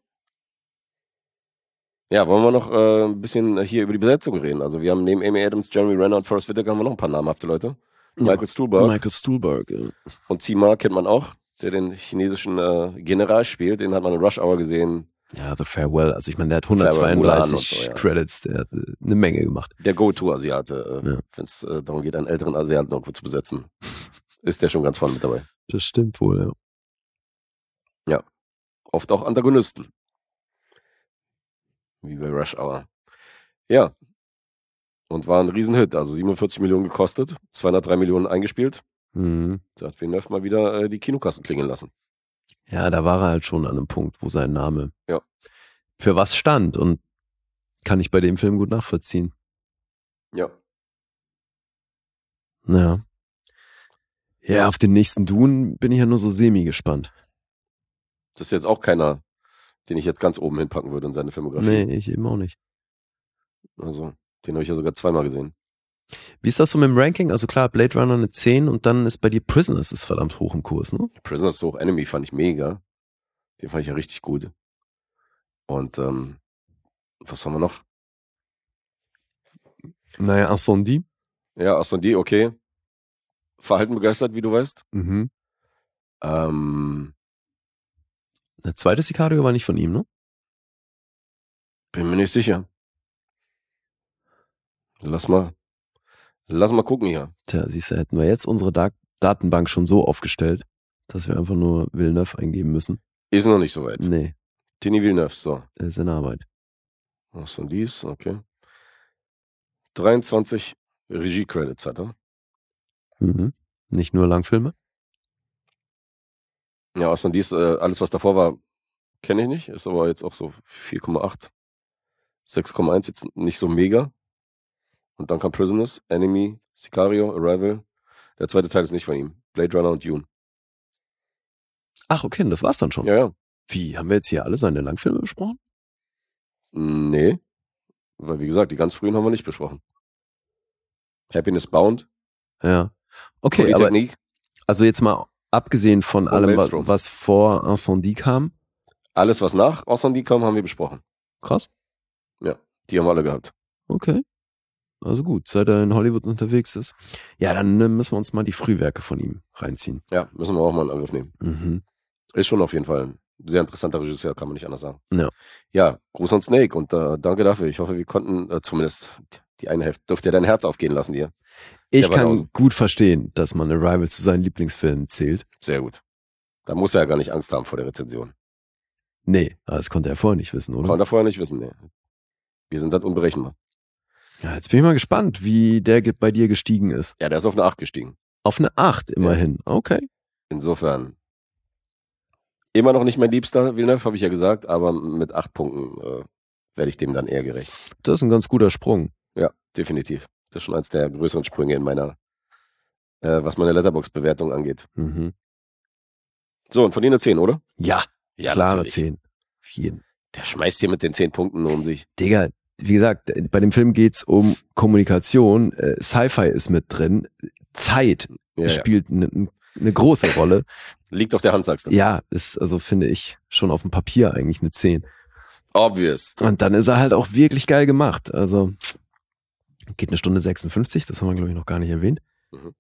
Speaker 2: Ja, wollen wir noch äh, ein bisschen hier über die Besetzung reden? Also wir haben neben Amy Adams, Jeremy Renner und Forrest Whitaker haben wir noch ein paar namhafte Leute. Michael Stuhlbarg
Speaker 3: Michael Stuhlbarg, ja.
Speaker 2: und Zima kennt man auch, der den chinesischen äh, General spielt. Den hat man in Rush Hour gesehen.
Speaker 3: Ja, The Farewell. Also ich meine, der hat
Speaker 2: Farewell, Mulan und
Speaker 3: hundertzweiunddreißig
Speaker 2: so, ja.
Speaker 3: Credits, der hat äh, eine Menge gemacht.
Speaker 2: Der Go-To-Asiate, äh,
Speaker 3: Ja.
Speaker 2: wenn es äh, darum geht, einen älteren Asiaten irgendwo zu besetzen, ist der schon ganz vorne mit dabei.
Speaker 3: Das stimmt wohl, ja.
Speaker 2: Oft auch Antagonisten. Wie bei Rush Hour. Ja. Und war ein Riesenhit. Also siebenundvierzig Millionen gekostet, zweihundertdrei Millionen eingespielt.
Speaker 3: Mhm.
Speaker 2: Da hat Villeneuve mal wieder äh, die Kinokassen klingeln lassen.
Speaker 3: Ja, da war er halt schon an einem Punkt, wo sein Name
Speaker 2: Ja.
Speaker 3: für was stand und kann ich bei dem Film gut nachvollziehen.
Speaker 2: Ja.
Speaker 3: Ja. Ja, auf den nächsten Dune bin ich ja nur so semi gespannt.
Speaker 2: Das ist jetzt auch keiner, den ich jetzt ganz oben hinpacken würde in seine Filmografie.
Speaker 3: Nee, ich eben auch nicht.
Speaker 2: Also, den habe ich ja sogar zweimal gesehen.
Speaker 3: Wie ist das so mit dem Ranking? Also klar, Blade Runner eine zehn und dann ist bei dir Prisoners ist verdammt hoch im Kurs, ne?
Speaker 2: Prisoners Hoch Enemy fand ich mega. Den fand ich ja richtig gut. Und ähm, was haben wir noch?
Speaker 3: Naja, Incendie.
Speaker 2: Ja, Ascendie, okay. Verhalten begeistert, wie du weißt.
Speaker 3: Mhm.
Speaker 2: Ähm,
Speaker 3: Der zweite Sicario war nicht von ihm, ne?
Speaker 2: Bin mir nicht sicher. Lass mal, lass mal gucken hier.
Speaker 3: Tja, siehst du, hätten wir jetzt unsere Da- Datenbank schon so aufgestellt, dass wir einfach nur Villeneuve eingeben müssen.
Speaker 2: Ist noch nicht so weit.
Speaker 3: Nee,
Speaker 2: Denis Villeneuve, so.
Speaker 3: er ist in Arbeit.
Speaker 2: Was sind dies? Okay. dreiundzwanzig Regie-Credits hat er.
Speaker 3: Mhm. Nicht nur Langfilme?
Speaker 2: Ja, außer dies, äh, alles was davor war, kenne ich nicht. Ist aber jetzt auch so vier Komma acht. sechs Komma eins jetzt nicht so mega. Und dann kam Prisoners, Enemy, Sicario, Arrival. Der zweite Teil ist nicht von ihm. Blade Runner und Dune.
Speaker 3: Ach, okay, das war's dann schon.
Speaker 2: Ja, ja.
Speaker 3: Wie, haben wir jetzt hier alle seine Langfilme besprochen?
Speaker 2: Nee. Weil, wie gesagt, die ganz frühen haben wir nicht besprochen. Happiness Bound,
Speaker 3: Ja. Okay, aber
Speaker 2: Polytechnique,
Speaker 3: also jetzt mal abgesehen von allem, wa-
Speaker 2: Maelstrom.
Speaker 3: was vor Incendie kam.
Speaker 2: alles was nach Incendie kam, haben wir besprochen.
Speaker 3: Krass.
Speaker 2: Die haben wir alle gehabt.
Speaker 3: Okay. Also gut, seit er in Hollywood unterwegs ist. Ja, dann äh, müssen wir uns mal die Frühwerke von ihm reinziehen.
Speaker 2: Ja, müssen wir auch mal in Angriff nehmen.
Speaker 3: Mhm.
Speaker 2: Ist schon auf jeden Fall ein sehr interessanter Regisseur, kann man nicht anders sagen.
Speaker 3: Ja.
Speaker 2: Ja, Gruß an Snake und äh, danke dafür. Ich hoffe, wir konnten äh, zumindest die eine Hälfte, dürft ihr dein Herz aufgehen lassen dir.
Speaker 3: Ich
Speaker 2: Der war
Speaker 3: kann
Speaker 2: draußen.
Speaker 3: gut verstehen, dass man Arrival zu seinen Lieblingsfilmen zählt.
Speaker 2: Sehr gut. Da muss er ja gar nicht Angst haben vor der Rezension.
Speaker 3: Nee, aber das konnte er vorher nicht wissen, oder?
Speaker 2: Konnte er vorher nicht wissen, nee. Wir sind dann unberechenbar.
Speaker 3: Ja, jetzt bin ich mal gespannt, wie der ge- bei dir gestiegen ist.
Speaker 2: Ja, der ist auf eine acht gestiegen.
Speaker 3: Auf eine acht immerhin. Okay.
Speaker 2: Insofern immer noch nicht mein Liebster, Villeneuve, habe ich ja gesagt, aber mit acht Punkten äh, werde ich dem dann eher gerecht.
Speaker 3: Das ist ein ganz guter Sprung.
Speaker 2: Ja, definitiv. Das ist schon eins der größeren Sprünge in meiner, äh, was meine Letterboxd-Bewertung angeht.
Speaker 3: Mhm.
Speaker 2: So, und von denen eine zehn, oder?
Speaker 3: Ja,
Speaker 2: Ja,
Speaker 3: klare
Speaker 2: natürlich.
Speaker 3: zehn. Auf jeden.
Speaker 2: Der schmeißt hier mit den zehn Punkten um sich.
Speaker 3: Digga, wie gesagt, bei dem Film geht's um Kommunikation. Äh, Sci-Fi ist mit drin. Zeit
Speaker 2: Ja, ja.
Speaker 3: spielt eine ne große Rolle.
Speaker 2: Liegt auf der Hand, sagst du.
Speaker 3: Ja, ist, also finde ich, schon auf dem Papier eigentlich eine zehn.
Speaker 2: Obvious.
Speaker 3: Und dann ist er halt auch wirklich geil gemacht. Also geht eine Stunde sechsundfünfzig, das haben wir, glaube ich, noch gar nicht erwähnt.
Speaker 2: Mhm.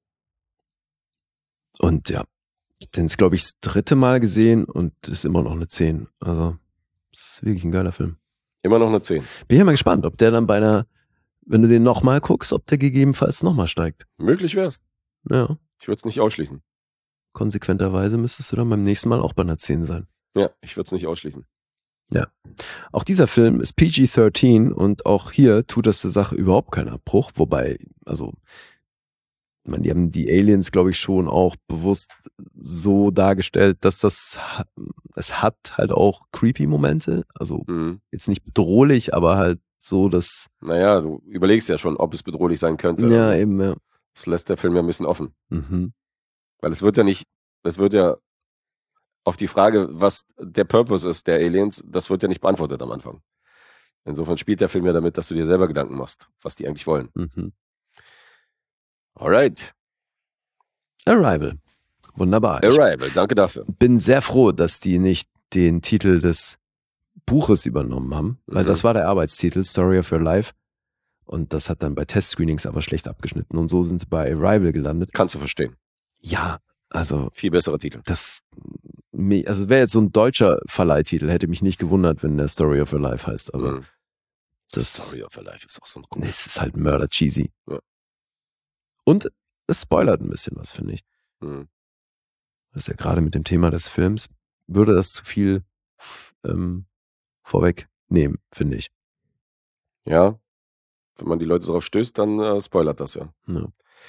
Speaker 3: Und ja, den ist, glaube ich, das dritte Mal gesehen und ist immer noch eine zehn. Also, ist wirklich ein geiler Film.
Speaker 2: Immer noch eine zehn.
Speaker 3: Bin ja mal gespannt, ob der dann bei einer, wenn du den nochmal guckst, ob der gegebenenfalls nochmal steigt.
Speaker 2: Möglich wär's.
Speaker 3: Ja,
Speaker 2: Ich würde es nicht ausschließen.
Speaker 3: konsequenterweise müsstest du dann beim nächsten Mal auch bei einer zehn sein.
Speaker 2: Ja, ich würde es nicht ausschließen.
Speaker 3: Auch dieser Film ist P G dreizehn und auch hier tut das der Sache überhaupt keinen Abbruch, wobei, also, ich meine, die haben die Aliens, glaube ich, schon auch bewusst so dargestellt, dass das, ha- es hat halt auch creepy Momente, also
Speaker 2: Mhm.
Speaker 3: jetzt nicht bedrohlich, aber halt so, dass,
Speaker 2: Naja, du überlegst ja schon, ob es bedrohlich sein könnte.
Speaker 3: ja, eben, ja.
Speaker 2: Das lässt der Film ja ein bisschen offen.
Speaker 3: Mhm.
Speaker 2: Weil es wird ja nicht, es wird ja auf die Frage, was der Purpose ist der Aliens, das wird ja nicht beantwortet am Anfang. Insofern spielt der Film ja damit, dass du dir selber Gedanken machst, was die eigentlich wollen.
Speaker 3: Mhm.
Speaker 2: Alright.
Speaker 3: Arrival. Wunderbar. Ich
Speaker 2: Arrival, danke dafür.
Speaker 3: bin sehr froh, dass die nicht den Titel des Buches übernommen haben, weil
Speaker 2: Mhm.
Speaker 3: das war der Arbeitstitel, Story of Your Life. Und das hat dann bei Testscreenings aber schlecht abgeschnitten. Und so sind sie bei Arrival gelandet.
Speaker 2: Kannst du verstehen.
Speaker 3: Ja, also
Speaker 2: Viel besserer Titel.
Speaker 3: das, me- also wäre jetzt so ein deutscher Verleihtitel, hätte mich nicht gewundert, wenn der Story of Your Life heißt. Aber
Speaker 2: Mhm.
Speaker 3: das,
Speaker 2: Story of Your Life ist auch so ein
Speaker 3: nee, es ist halt mörder cheesy.
Speaker 2: Ja.
Speaker 3: Und es spoilert ein bisschen was, finde ich.
Speaker 2: Mhm.
Speaker 3: Das ist ja gerade mit dem Thema des Films, würde das zu viel f- ähm, vorwegnehmen, finde ich.
Speaker 2: Ja. Wenn man die Leute darauf stößt, dann äh, spoilert das ja.
Speaker 3: Ja.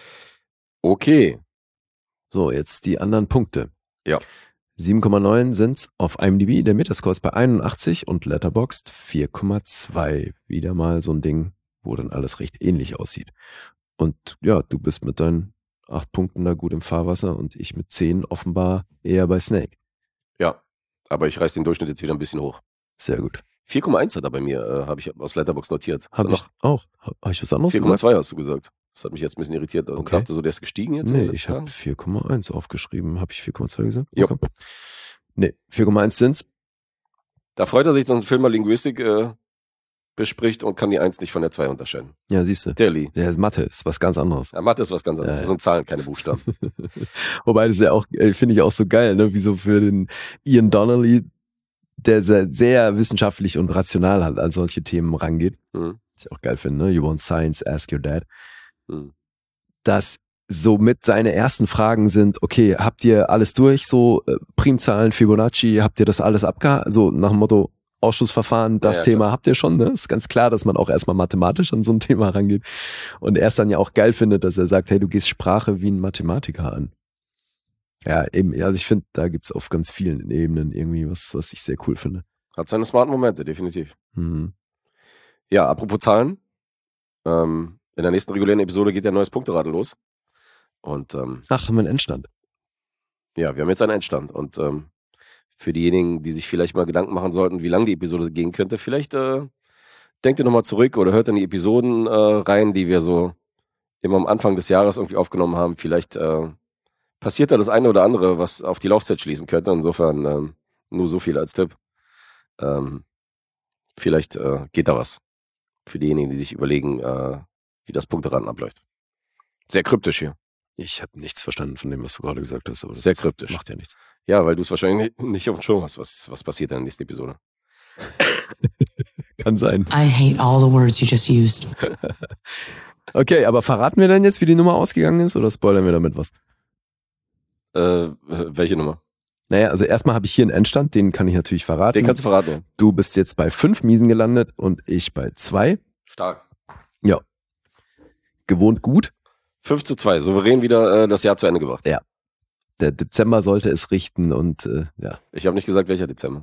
Speaker 2: Okay.
Speaker 3: So, jetzt die anderen Punkte.
Speaker 2: Ja.
Speaker 3: sieben Komma neun sind's auf IMDb, der Metascore ist bei einundachtzig und Letterboxd vier Komma zwei. Wieder mal so ein Ding, wo dann alles recht ähnlich aussieht. Und ja, du bist mit deinen acht Punkten da gut im Fahrwasser und ich mit zehn offenbar eher bei Snake.
Speaker 2: Ja. Aber ich reiß den Durchschnitt jetzt wieder ein bisschen hoch.
Speaker 3: Sehr gut.
Speaker 2: vier Komma eins hat er bei mir, äh, habe ich aus Letterboxd notiert. Ist
Speaker 3: Habe
Speaker 2: er
Speaker 3: ich auch. Habe ich was anderes
Speaker 2: vier Komma
Speaker 3: gesagt?
Speaker 2: zwei hast du gesagt. Das hat mich jetzt ein bisschen irritiert. Und
Speaker 3: Okay.
Speaker 2: dachte so, der ist gestiegen jetzt in
Speaker 3: Nee,
Speaker 2: den letzten
Speaker 3: ich habe
Speaker 2: Tagen?
Speaker 3: vier Komma eins aufgeschrieben. Habe ich vier Komma zwei gesagt?
Speaker 2: Jo.
Speaker 3: Okay. Nee, vier Komma eins sind's.
Speaker 2: Da freut er sich, dass ein Film mal Linguistik äh, bespricht und kann die eins nicht von der zwei unterscheiden.
Speaker 3: Ja, siehst du.
Speaker 2: Der Lee.
Speaker 3: Der Mathe ist was ganz anderes.
Speaker 2: Ja, Mathe ist was ganz anderes.
Speaker 3: Ja,
Speaker 2: Das
Speaker 3: ja.
Speaker 2: sind Zahlen, keine Buchstaben.
Speaker 3: Wobei das ja auch, äh, finde ich auch so geil, ne? Wie so für den Ian Donnelly der sehr, sehr wissenschaftlich und rational halt an solche Themen rangeht.
Speaker 2: Mhm.
Speaker 3: Was ich auch geil finde, ne? You want science, ask your dad.
Speaker 2: Mhm.
Speaker 3: Dass somit seine ersten Fragen sind, okay, habt ihr alles durch, so äh, Primzahlen, Fibonacci, habt ihr das alles abgehakt? So nach dem Motto Ausschussverfahren, das
Speaker 2: Ja, ja,
Speaker 3: Thema
Speaker 2: klar.
Speaker 3: habt ihr schon, ne? Ist ganz klar, dass man auch erstmal mathematisch an so ein Thema rangeht. Und er es dann ja auch geil findet, dass er sagt, hey, du gehst Sprache wie ein Mathematiker an. Ja, eben, also ich finde, da gibt's auf ganz vielen Ebenen irgendwie was, was ich sehr cool finde.
Speaker 2: Hat seine smarten Momente, definitiv.
Speaker 3: Mhm.
Speaker 2: Ja, apropos Zahlen. Ähm, in der nächsten regulären Episode geht ja ein neues Punkteraten los. Und ähm,
Speaker 3: Ach, haben wir einen Endstand.
Speaker 2: ja, wir haben jetzt einen Endstand. Und ähm, für diejenigen, die sich vielleicht mal Gedanken machen sollten, wie lange die Episode gehen könnte, vielleicht äh, denkt ihr nochmal zurück oder hört in die Episoden äh, rein, die wir so immer am Anfang des Jahres irgendwie aufgenommen haben. Vielleicht äh, passiert da das eine oder andere, was auf die Laufzeit schließen könnte. Insofern ähm, nur so viel als Tipp. Ähm, vielleicht äh, geht da was. Für diejenigen, die sich überlegen, äh, wie das Punkteraten abläuft. Sehr kryptisch hier.
Speaker 3: Ich habe nichts verstanden von dem, was du gerade gesagt hast. Aber das
Speaker 2: Sehr kryptisch.
Speaker 3: Macht ja nichts.
Speaker 2: Ja, weil du es wahrscheinlich nicht auf dem Schirm hast, was, was passiert in der nächsten Episode.
Speaker 3: Kann sein.
Speaker 6: I hate all the words you just used.
Speaker 3: Okay, aber verraten wir dann jetzt, wie die Nummer ausgegangen ist, oder spoilern wir damit was?
Speaker 2: Äh, welche Nummer?
Speaker 3: Naja, also erstmal habe ich hier einen Endstand, den kann ich natürlich verraten.
Speaker 2: Den kannst du verraten. Ja.
Speaker 3: Du bist jetzt bei fünf Miesen gelandet und ich bei zwei.
Speaker 2: Stark.
Speaker 3: Ja. Gewohnt gut.
Speaker 2: fünf zu zwei, souverän wieder äh, das Jahr zu Ende gebracht.
Speaker 3: Der Dezember sollte es richten und äh, ja.
Speaker 2: Ich habe nicht gesagt, welcher Dezember.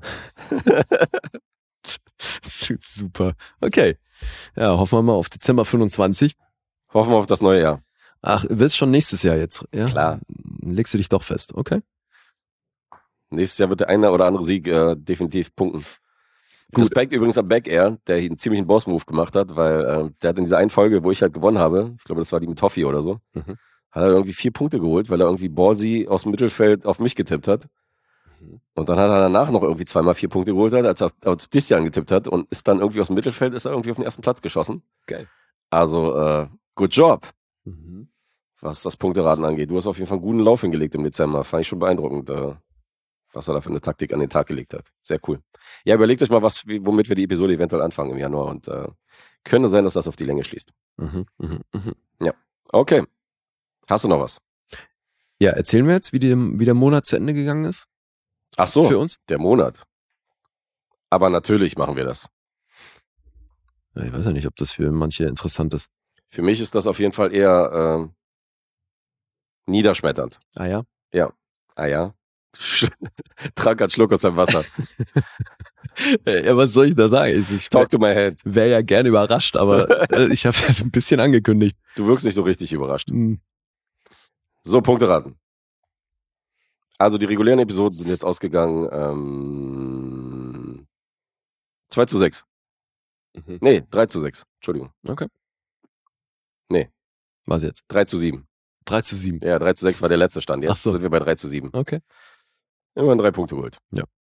Speaker 3: Super. Okay. Ja, hoffen wir mal auf Dezember fünfundzwanzig.
Speaker 2: Hoffen wir auf das neue Jahr.
Speaker 3: Ach, wird's schon nächstes Jahr jetzt? Ja?
Speaker 2: Klar.
Speaker 3: Legst du dich doch fest, okay?
Speaker 2: Nächstes Jahr wird der eine oder andere Sieg äh, definitiv punkten.
Speaker 3: Gut.
Speaker 2: Respekt übrigens an Back Air, der hier einen ziemlichen Boss-Move gemacht hat, weil äh, der hat in dieser einen Folge, wo ich halt gewonnen habe, ich glaube, das war die mit Toffee oder so,
Speaker 3: Mhm.
Speaker 2: hat er irgendwie vier Punkte geholt, weil er irgendwie Ballsy aus dem Mittelfeld auf mich getippt hat. Und dann hat er danach noch irgendwie zweimal vier Punkte geholt, hat, als er auf, auf dich angetippt hat und ist dann irgendwie aus dem Mittelfeld, ist er irgendwie auf den ersten Platz geschossen.
Speaker 3: Geil.
Speaker 2: Also, äh, good job,
Speaker 3: Mhm.
Speaker 2: was das Punkteraten angeht. Du hast auf jeden Fall einen guten Lauf hingelegt im Dezember. Fand ich schon beeindruckend, äh, was er da für eine Taktik an den Tag gelegt hat. Sehr cool. Ja, überlegt euch mal, was, wie, womit wir die Episode eventuell anfangen im Januar und äh, könnte sein, dass das auf die Länge schließt.
Speaker 3: Mhm. Mhm. Mhm.
Speaker 2: Okay. Hast du noch was?
Speaker 3: Ja, erzählen wir jetzt, wie, die, wie der Monat zu Ende gegangen ist
Speaker 2: Ach so,
Speaker 3: für uns?
Speaker 2: der Monat. Aber natürlich machen wir das.
Speaker 3: Ja, ich weiß ja nicht, ob das für manche interessant ist.
Speaker 2: Für mich ist das auf jeden Fall eher äh, niederschmetternd.
Speaker 3: Ah ja?
Speaker 2: Ah ja. Trank einen Schluck aus dem Wasser.
Speaker 3: Ja, was soll ich da sagen? Ich, ich
Speaker 2: Talk to my head.
Speaker 3: wäre ja gerne überrascht, aber äh, ich habe ja so ein bisschen angekündigt.
Speaker 2: Du wirkst nicht so richtig überrascht.
Speaker 3: Hm.
Speaker 2: So, Punkte raten. Also die regulären Episoden sind jetzt ausgegangen ähm, zwei zu sechs.
Speaker 3: Mhm.
Speaker 2: Nee, drei zu sechs. Entschuldigung.
Speaker 3: Okay.
Speaker 2: Nee.
Speaker 3: Was jetzt?
Speaker 2: drei zu sieben.
Speaker 3: drei zu sieben.
Speaker 2: Ja, drei zu sechs war der letzte Stand. Jetzt
Speaker 3: Ach so.
Speaker 2: sind wir bei drei zu sieben.
Speaker 3: Okay.
Speaker 2: Immerhin drei Punkte geholt.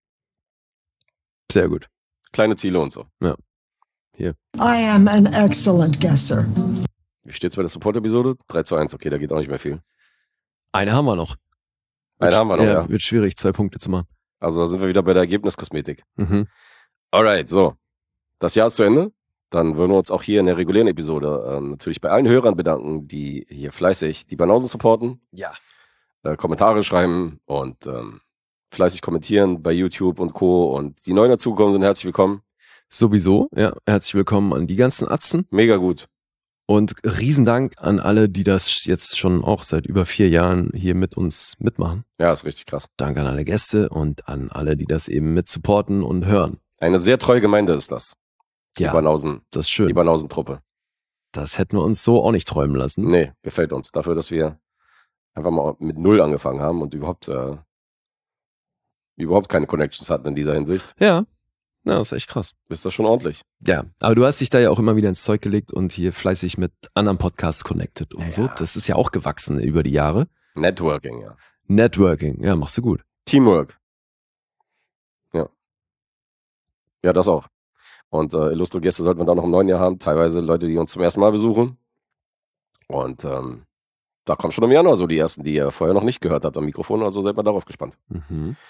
Speaker 3: Sehr gut.
Speaker 2: Kleine Ziele und so.
Speaker 7: I am an excellent guesser.
Speaker 2: Wie steht's bei der Support-Episode? drei zu eins. Okay, da geht auch nicht mehr viel.
Speaker 3: Eine haben wir noch.
Speaker 2: Eine haben wir noch, ja.
Speaker 3: Wird schwierig, zwei Punkte zu machen.
Speaker 2: Also da sind wir wieder bei der Ergebniskosmetik.
Speaker 3: Mhm.
Speaker 2: Alright, so. Das Jahr ist zu Ende. Dann würden wir uns auch hier in der regulären Episode äh, natürlich bei allen Hörern bedanken, die hier fleißig die Banausen supporten,
Speaker 3: Ja.
Speaker 2: äh, Kommentare schreiben und ähm, fleißig kommentieren bei YouTube und Co. Und die neu dazugekommen sind, herzlich willkommen.
Speaker 3: Sowieso, ja. Herzlich willkommen an die ganzen Atzen.
Speaker 2: Mega gut.
Speaker 3: Und Riesendank an alle, die das jetzt schon auch seit über vier Jahren hier mit uns mitmachen.
Speaker 2: Ja, ist richtig krass.
Speaker 3: Danke an alle Gäste und an alle, die das eben mit supporten und hören.
Speaker 2: Eine sehr treue Gemeinde ist das. Die
Speaker 3: Ja,
Speaker 2: Banausen,
Speaker 3: das ist
Speaker 2: die
Speaker 3: schön.
Speaker 2: Banausen-Truppe.
Speaker 3: Das hätten wir uns so auch nicht träumen lassen.
Speaker 2: Nee, gefällt uns. Dafür, dass wir einfach mal mit Null angefangen haben und überhaupt, äh, überhaupt keine Connections hatten in dieser Hinsicht,
Speaker 3: Ja, ja, das ist echt krass.
Speaker 2: ist das schon ordentlich.
Speaker 3: Ja, aber du hast dich da ja auch immer wieder ins Zeug gelegt und hier fleißig mit anderen Podcasts connected und
Speaker 2: Ja.
Speaker 3: so. Das ist ja auch gewachsen über die Jahre.
Speaker 2: Networking, ja.
Speaker 3: Networking, ja, machst du gut.
Speaker 2: Teamwork. Ja. Ja, das auch. Und äh, illustre Gäste sollten wir da noch im neuen Jahr haben. Teilweise Leute, die uns zum ersten Mal besuchen. Und ähm, da kommen schon im Januar so die ersten, die ihr vorher noch nicht gehört habt am Mikrofon. Also seid mal darauf gespannt.
Speaker 3: Mhm.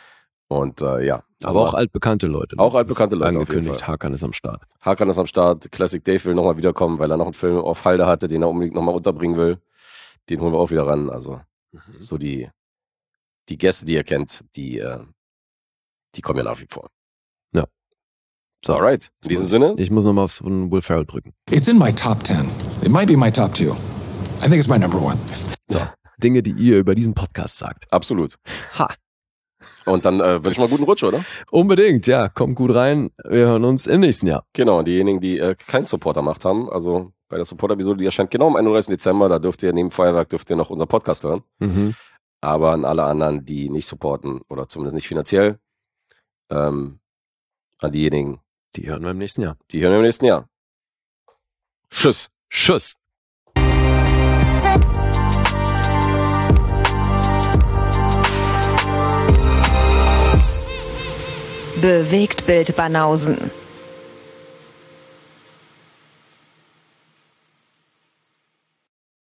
Speaker 2: Und äh, ja.
Speaker 3: Aber, aber auch altbekannte Leute.
Speaker 2: Auch altbekannte Leute.
Speaker 3: Angekündigt, Hakan ist am Start.
Speaker 2: Hakan ist am Start. Classic Dave will nochmal wiederkommen, weil er noch einen Film auf Halde hatte, den er unbedingt nochmal unterbringen will. Den holen wir auch wieder ran. Also mhm. so die, die Gäste, die ihr kennt, die, äh, die kommen ja nach wie vor.
Speaker 3: Ja.
Speaker 2: So, alright. In diesem Sinne.
Speaker 3: Ich muss nochmal auf so einen Will Ferrell drücken.
Speaker 4: It's in my top ten. It might be my top two. I think it's my number one.
Speaker 3: So, Dinge, die ihr über diesen Podcast sagt.
Speaker 2: Absolut.
Speaker 3: Ha.
Speaker 2: Und dann äh, wünsche ich mal guten Rutsch, oder?
Speaker 3: Unbedingt, ja. Kommt gut rein. Wir hören uns im nächsten Jahr.
Speaker 2: Genau, diejenigen, die äh, keinen Supporter-Macht haben, also bei der Supporter-Episode, die erscheint genau am einunddreißigsten Dezember, da dürft ihr neben Feuerwerk, dürft ihr noch unseren Podcast hören.
Speaker 3: Mhm.
Speaker 2: Aber an alle anderen, die nicht supporten, oder zumindest nicht finanziell, ähm, an diejenigen,
Speaker 3: die hören wir im nächsten Jahr.
Speaker 2: Die hören wir im nächsten Jahr. Tschüss.
Speaker 3: Tschüss.
Speaker 1: Bewegt Bild Banausen.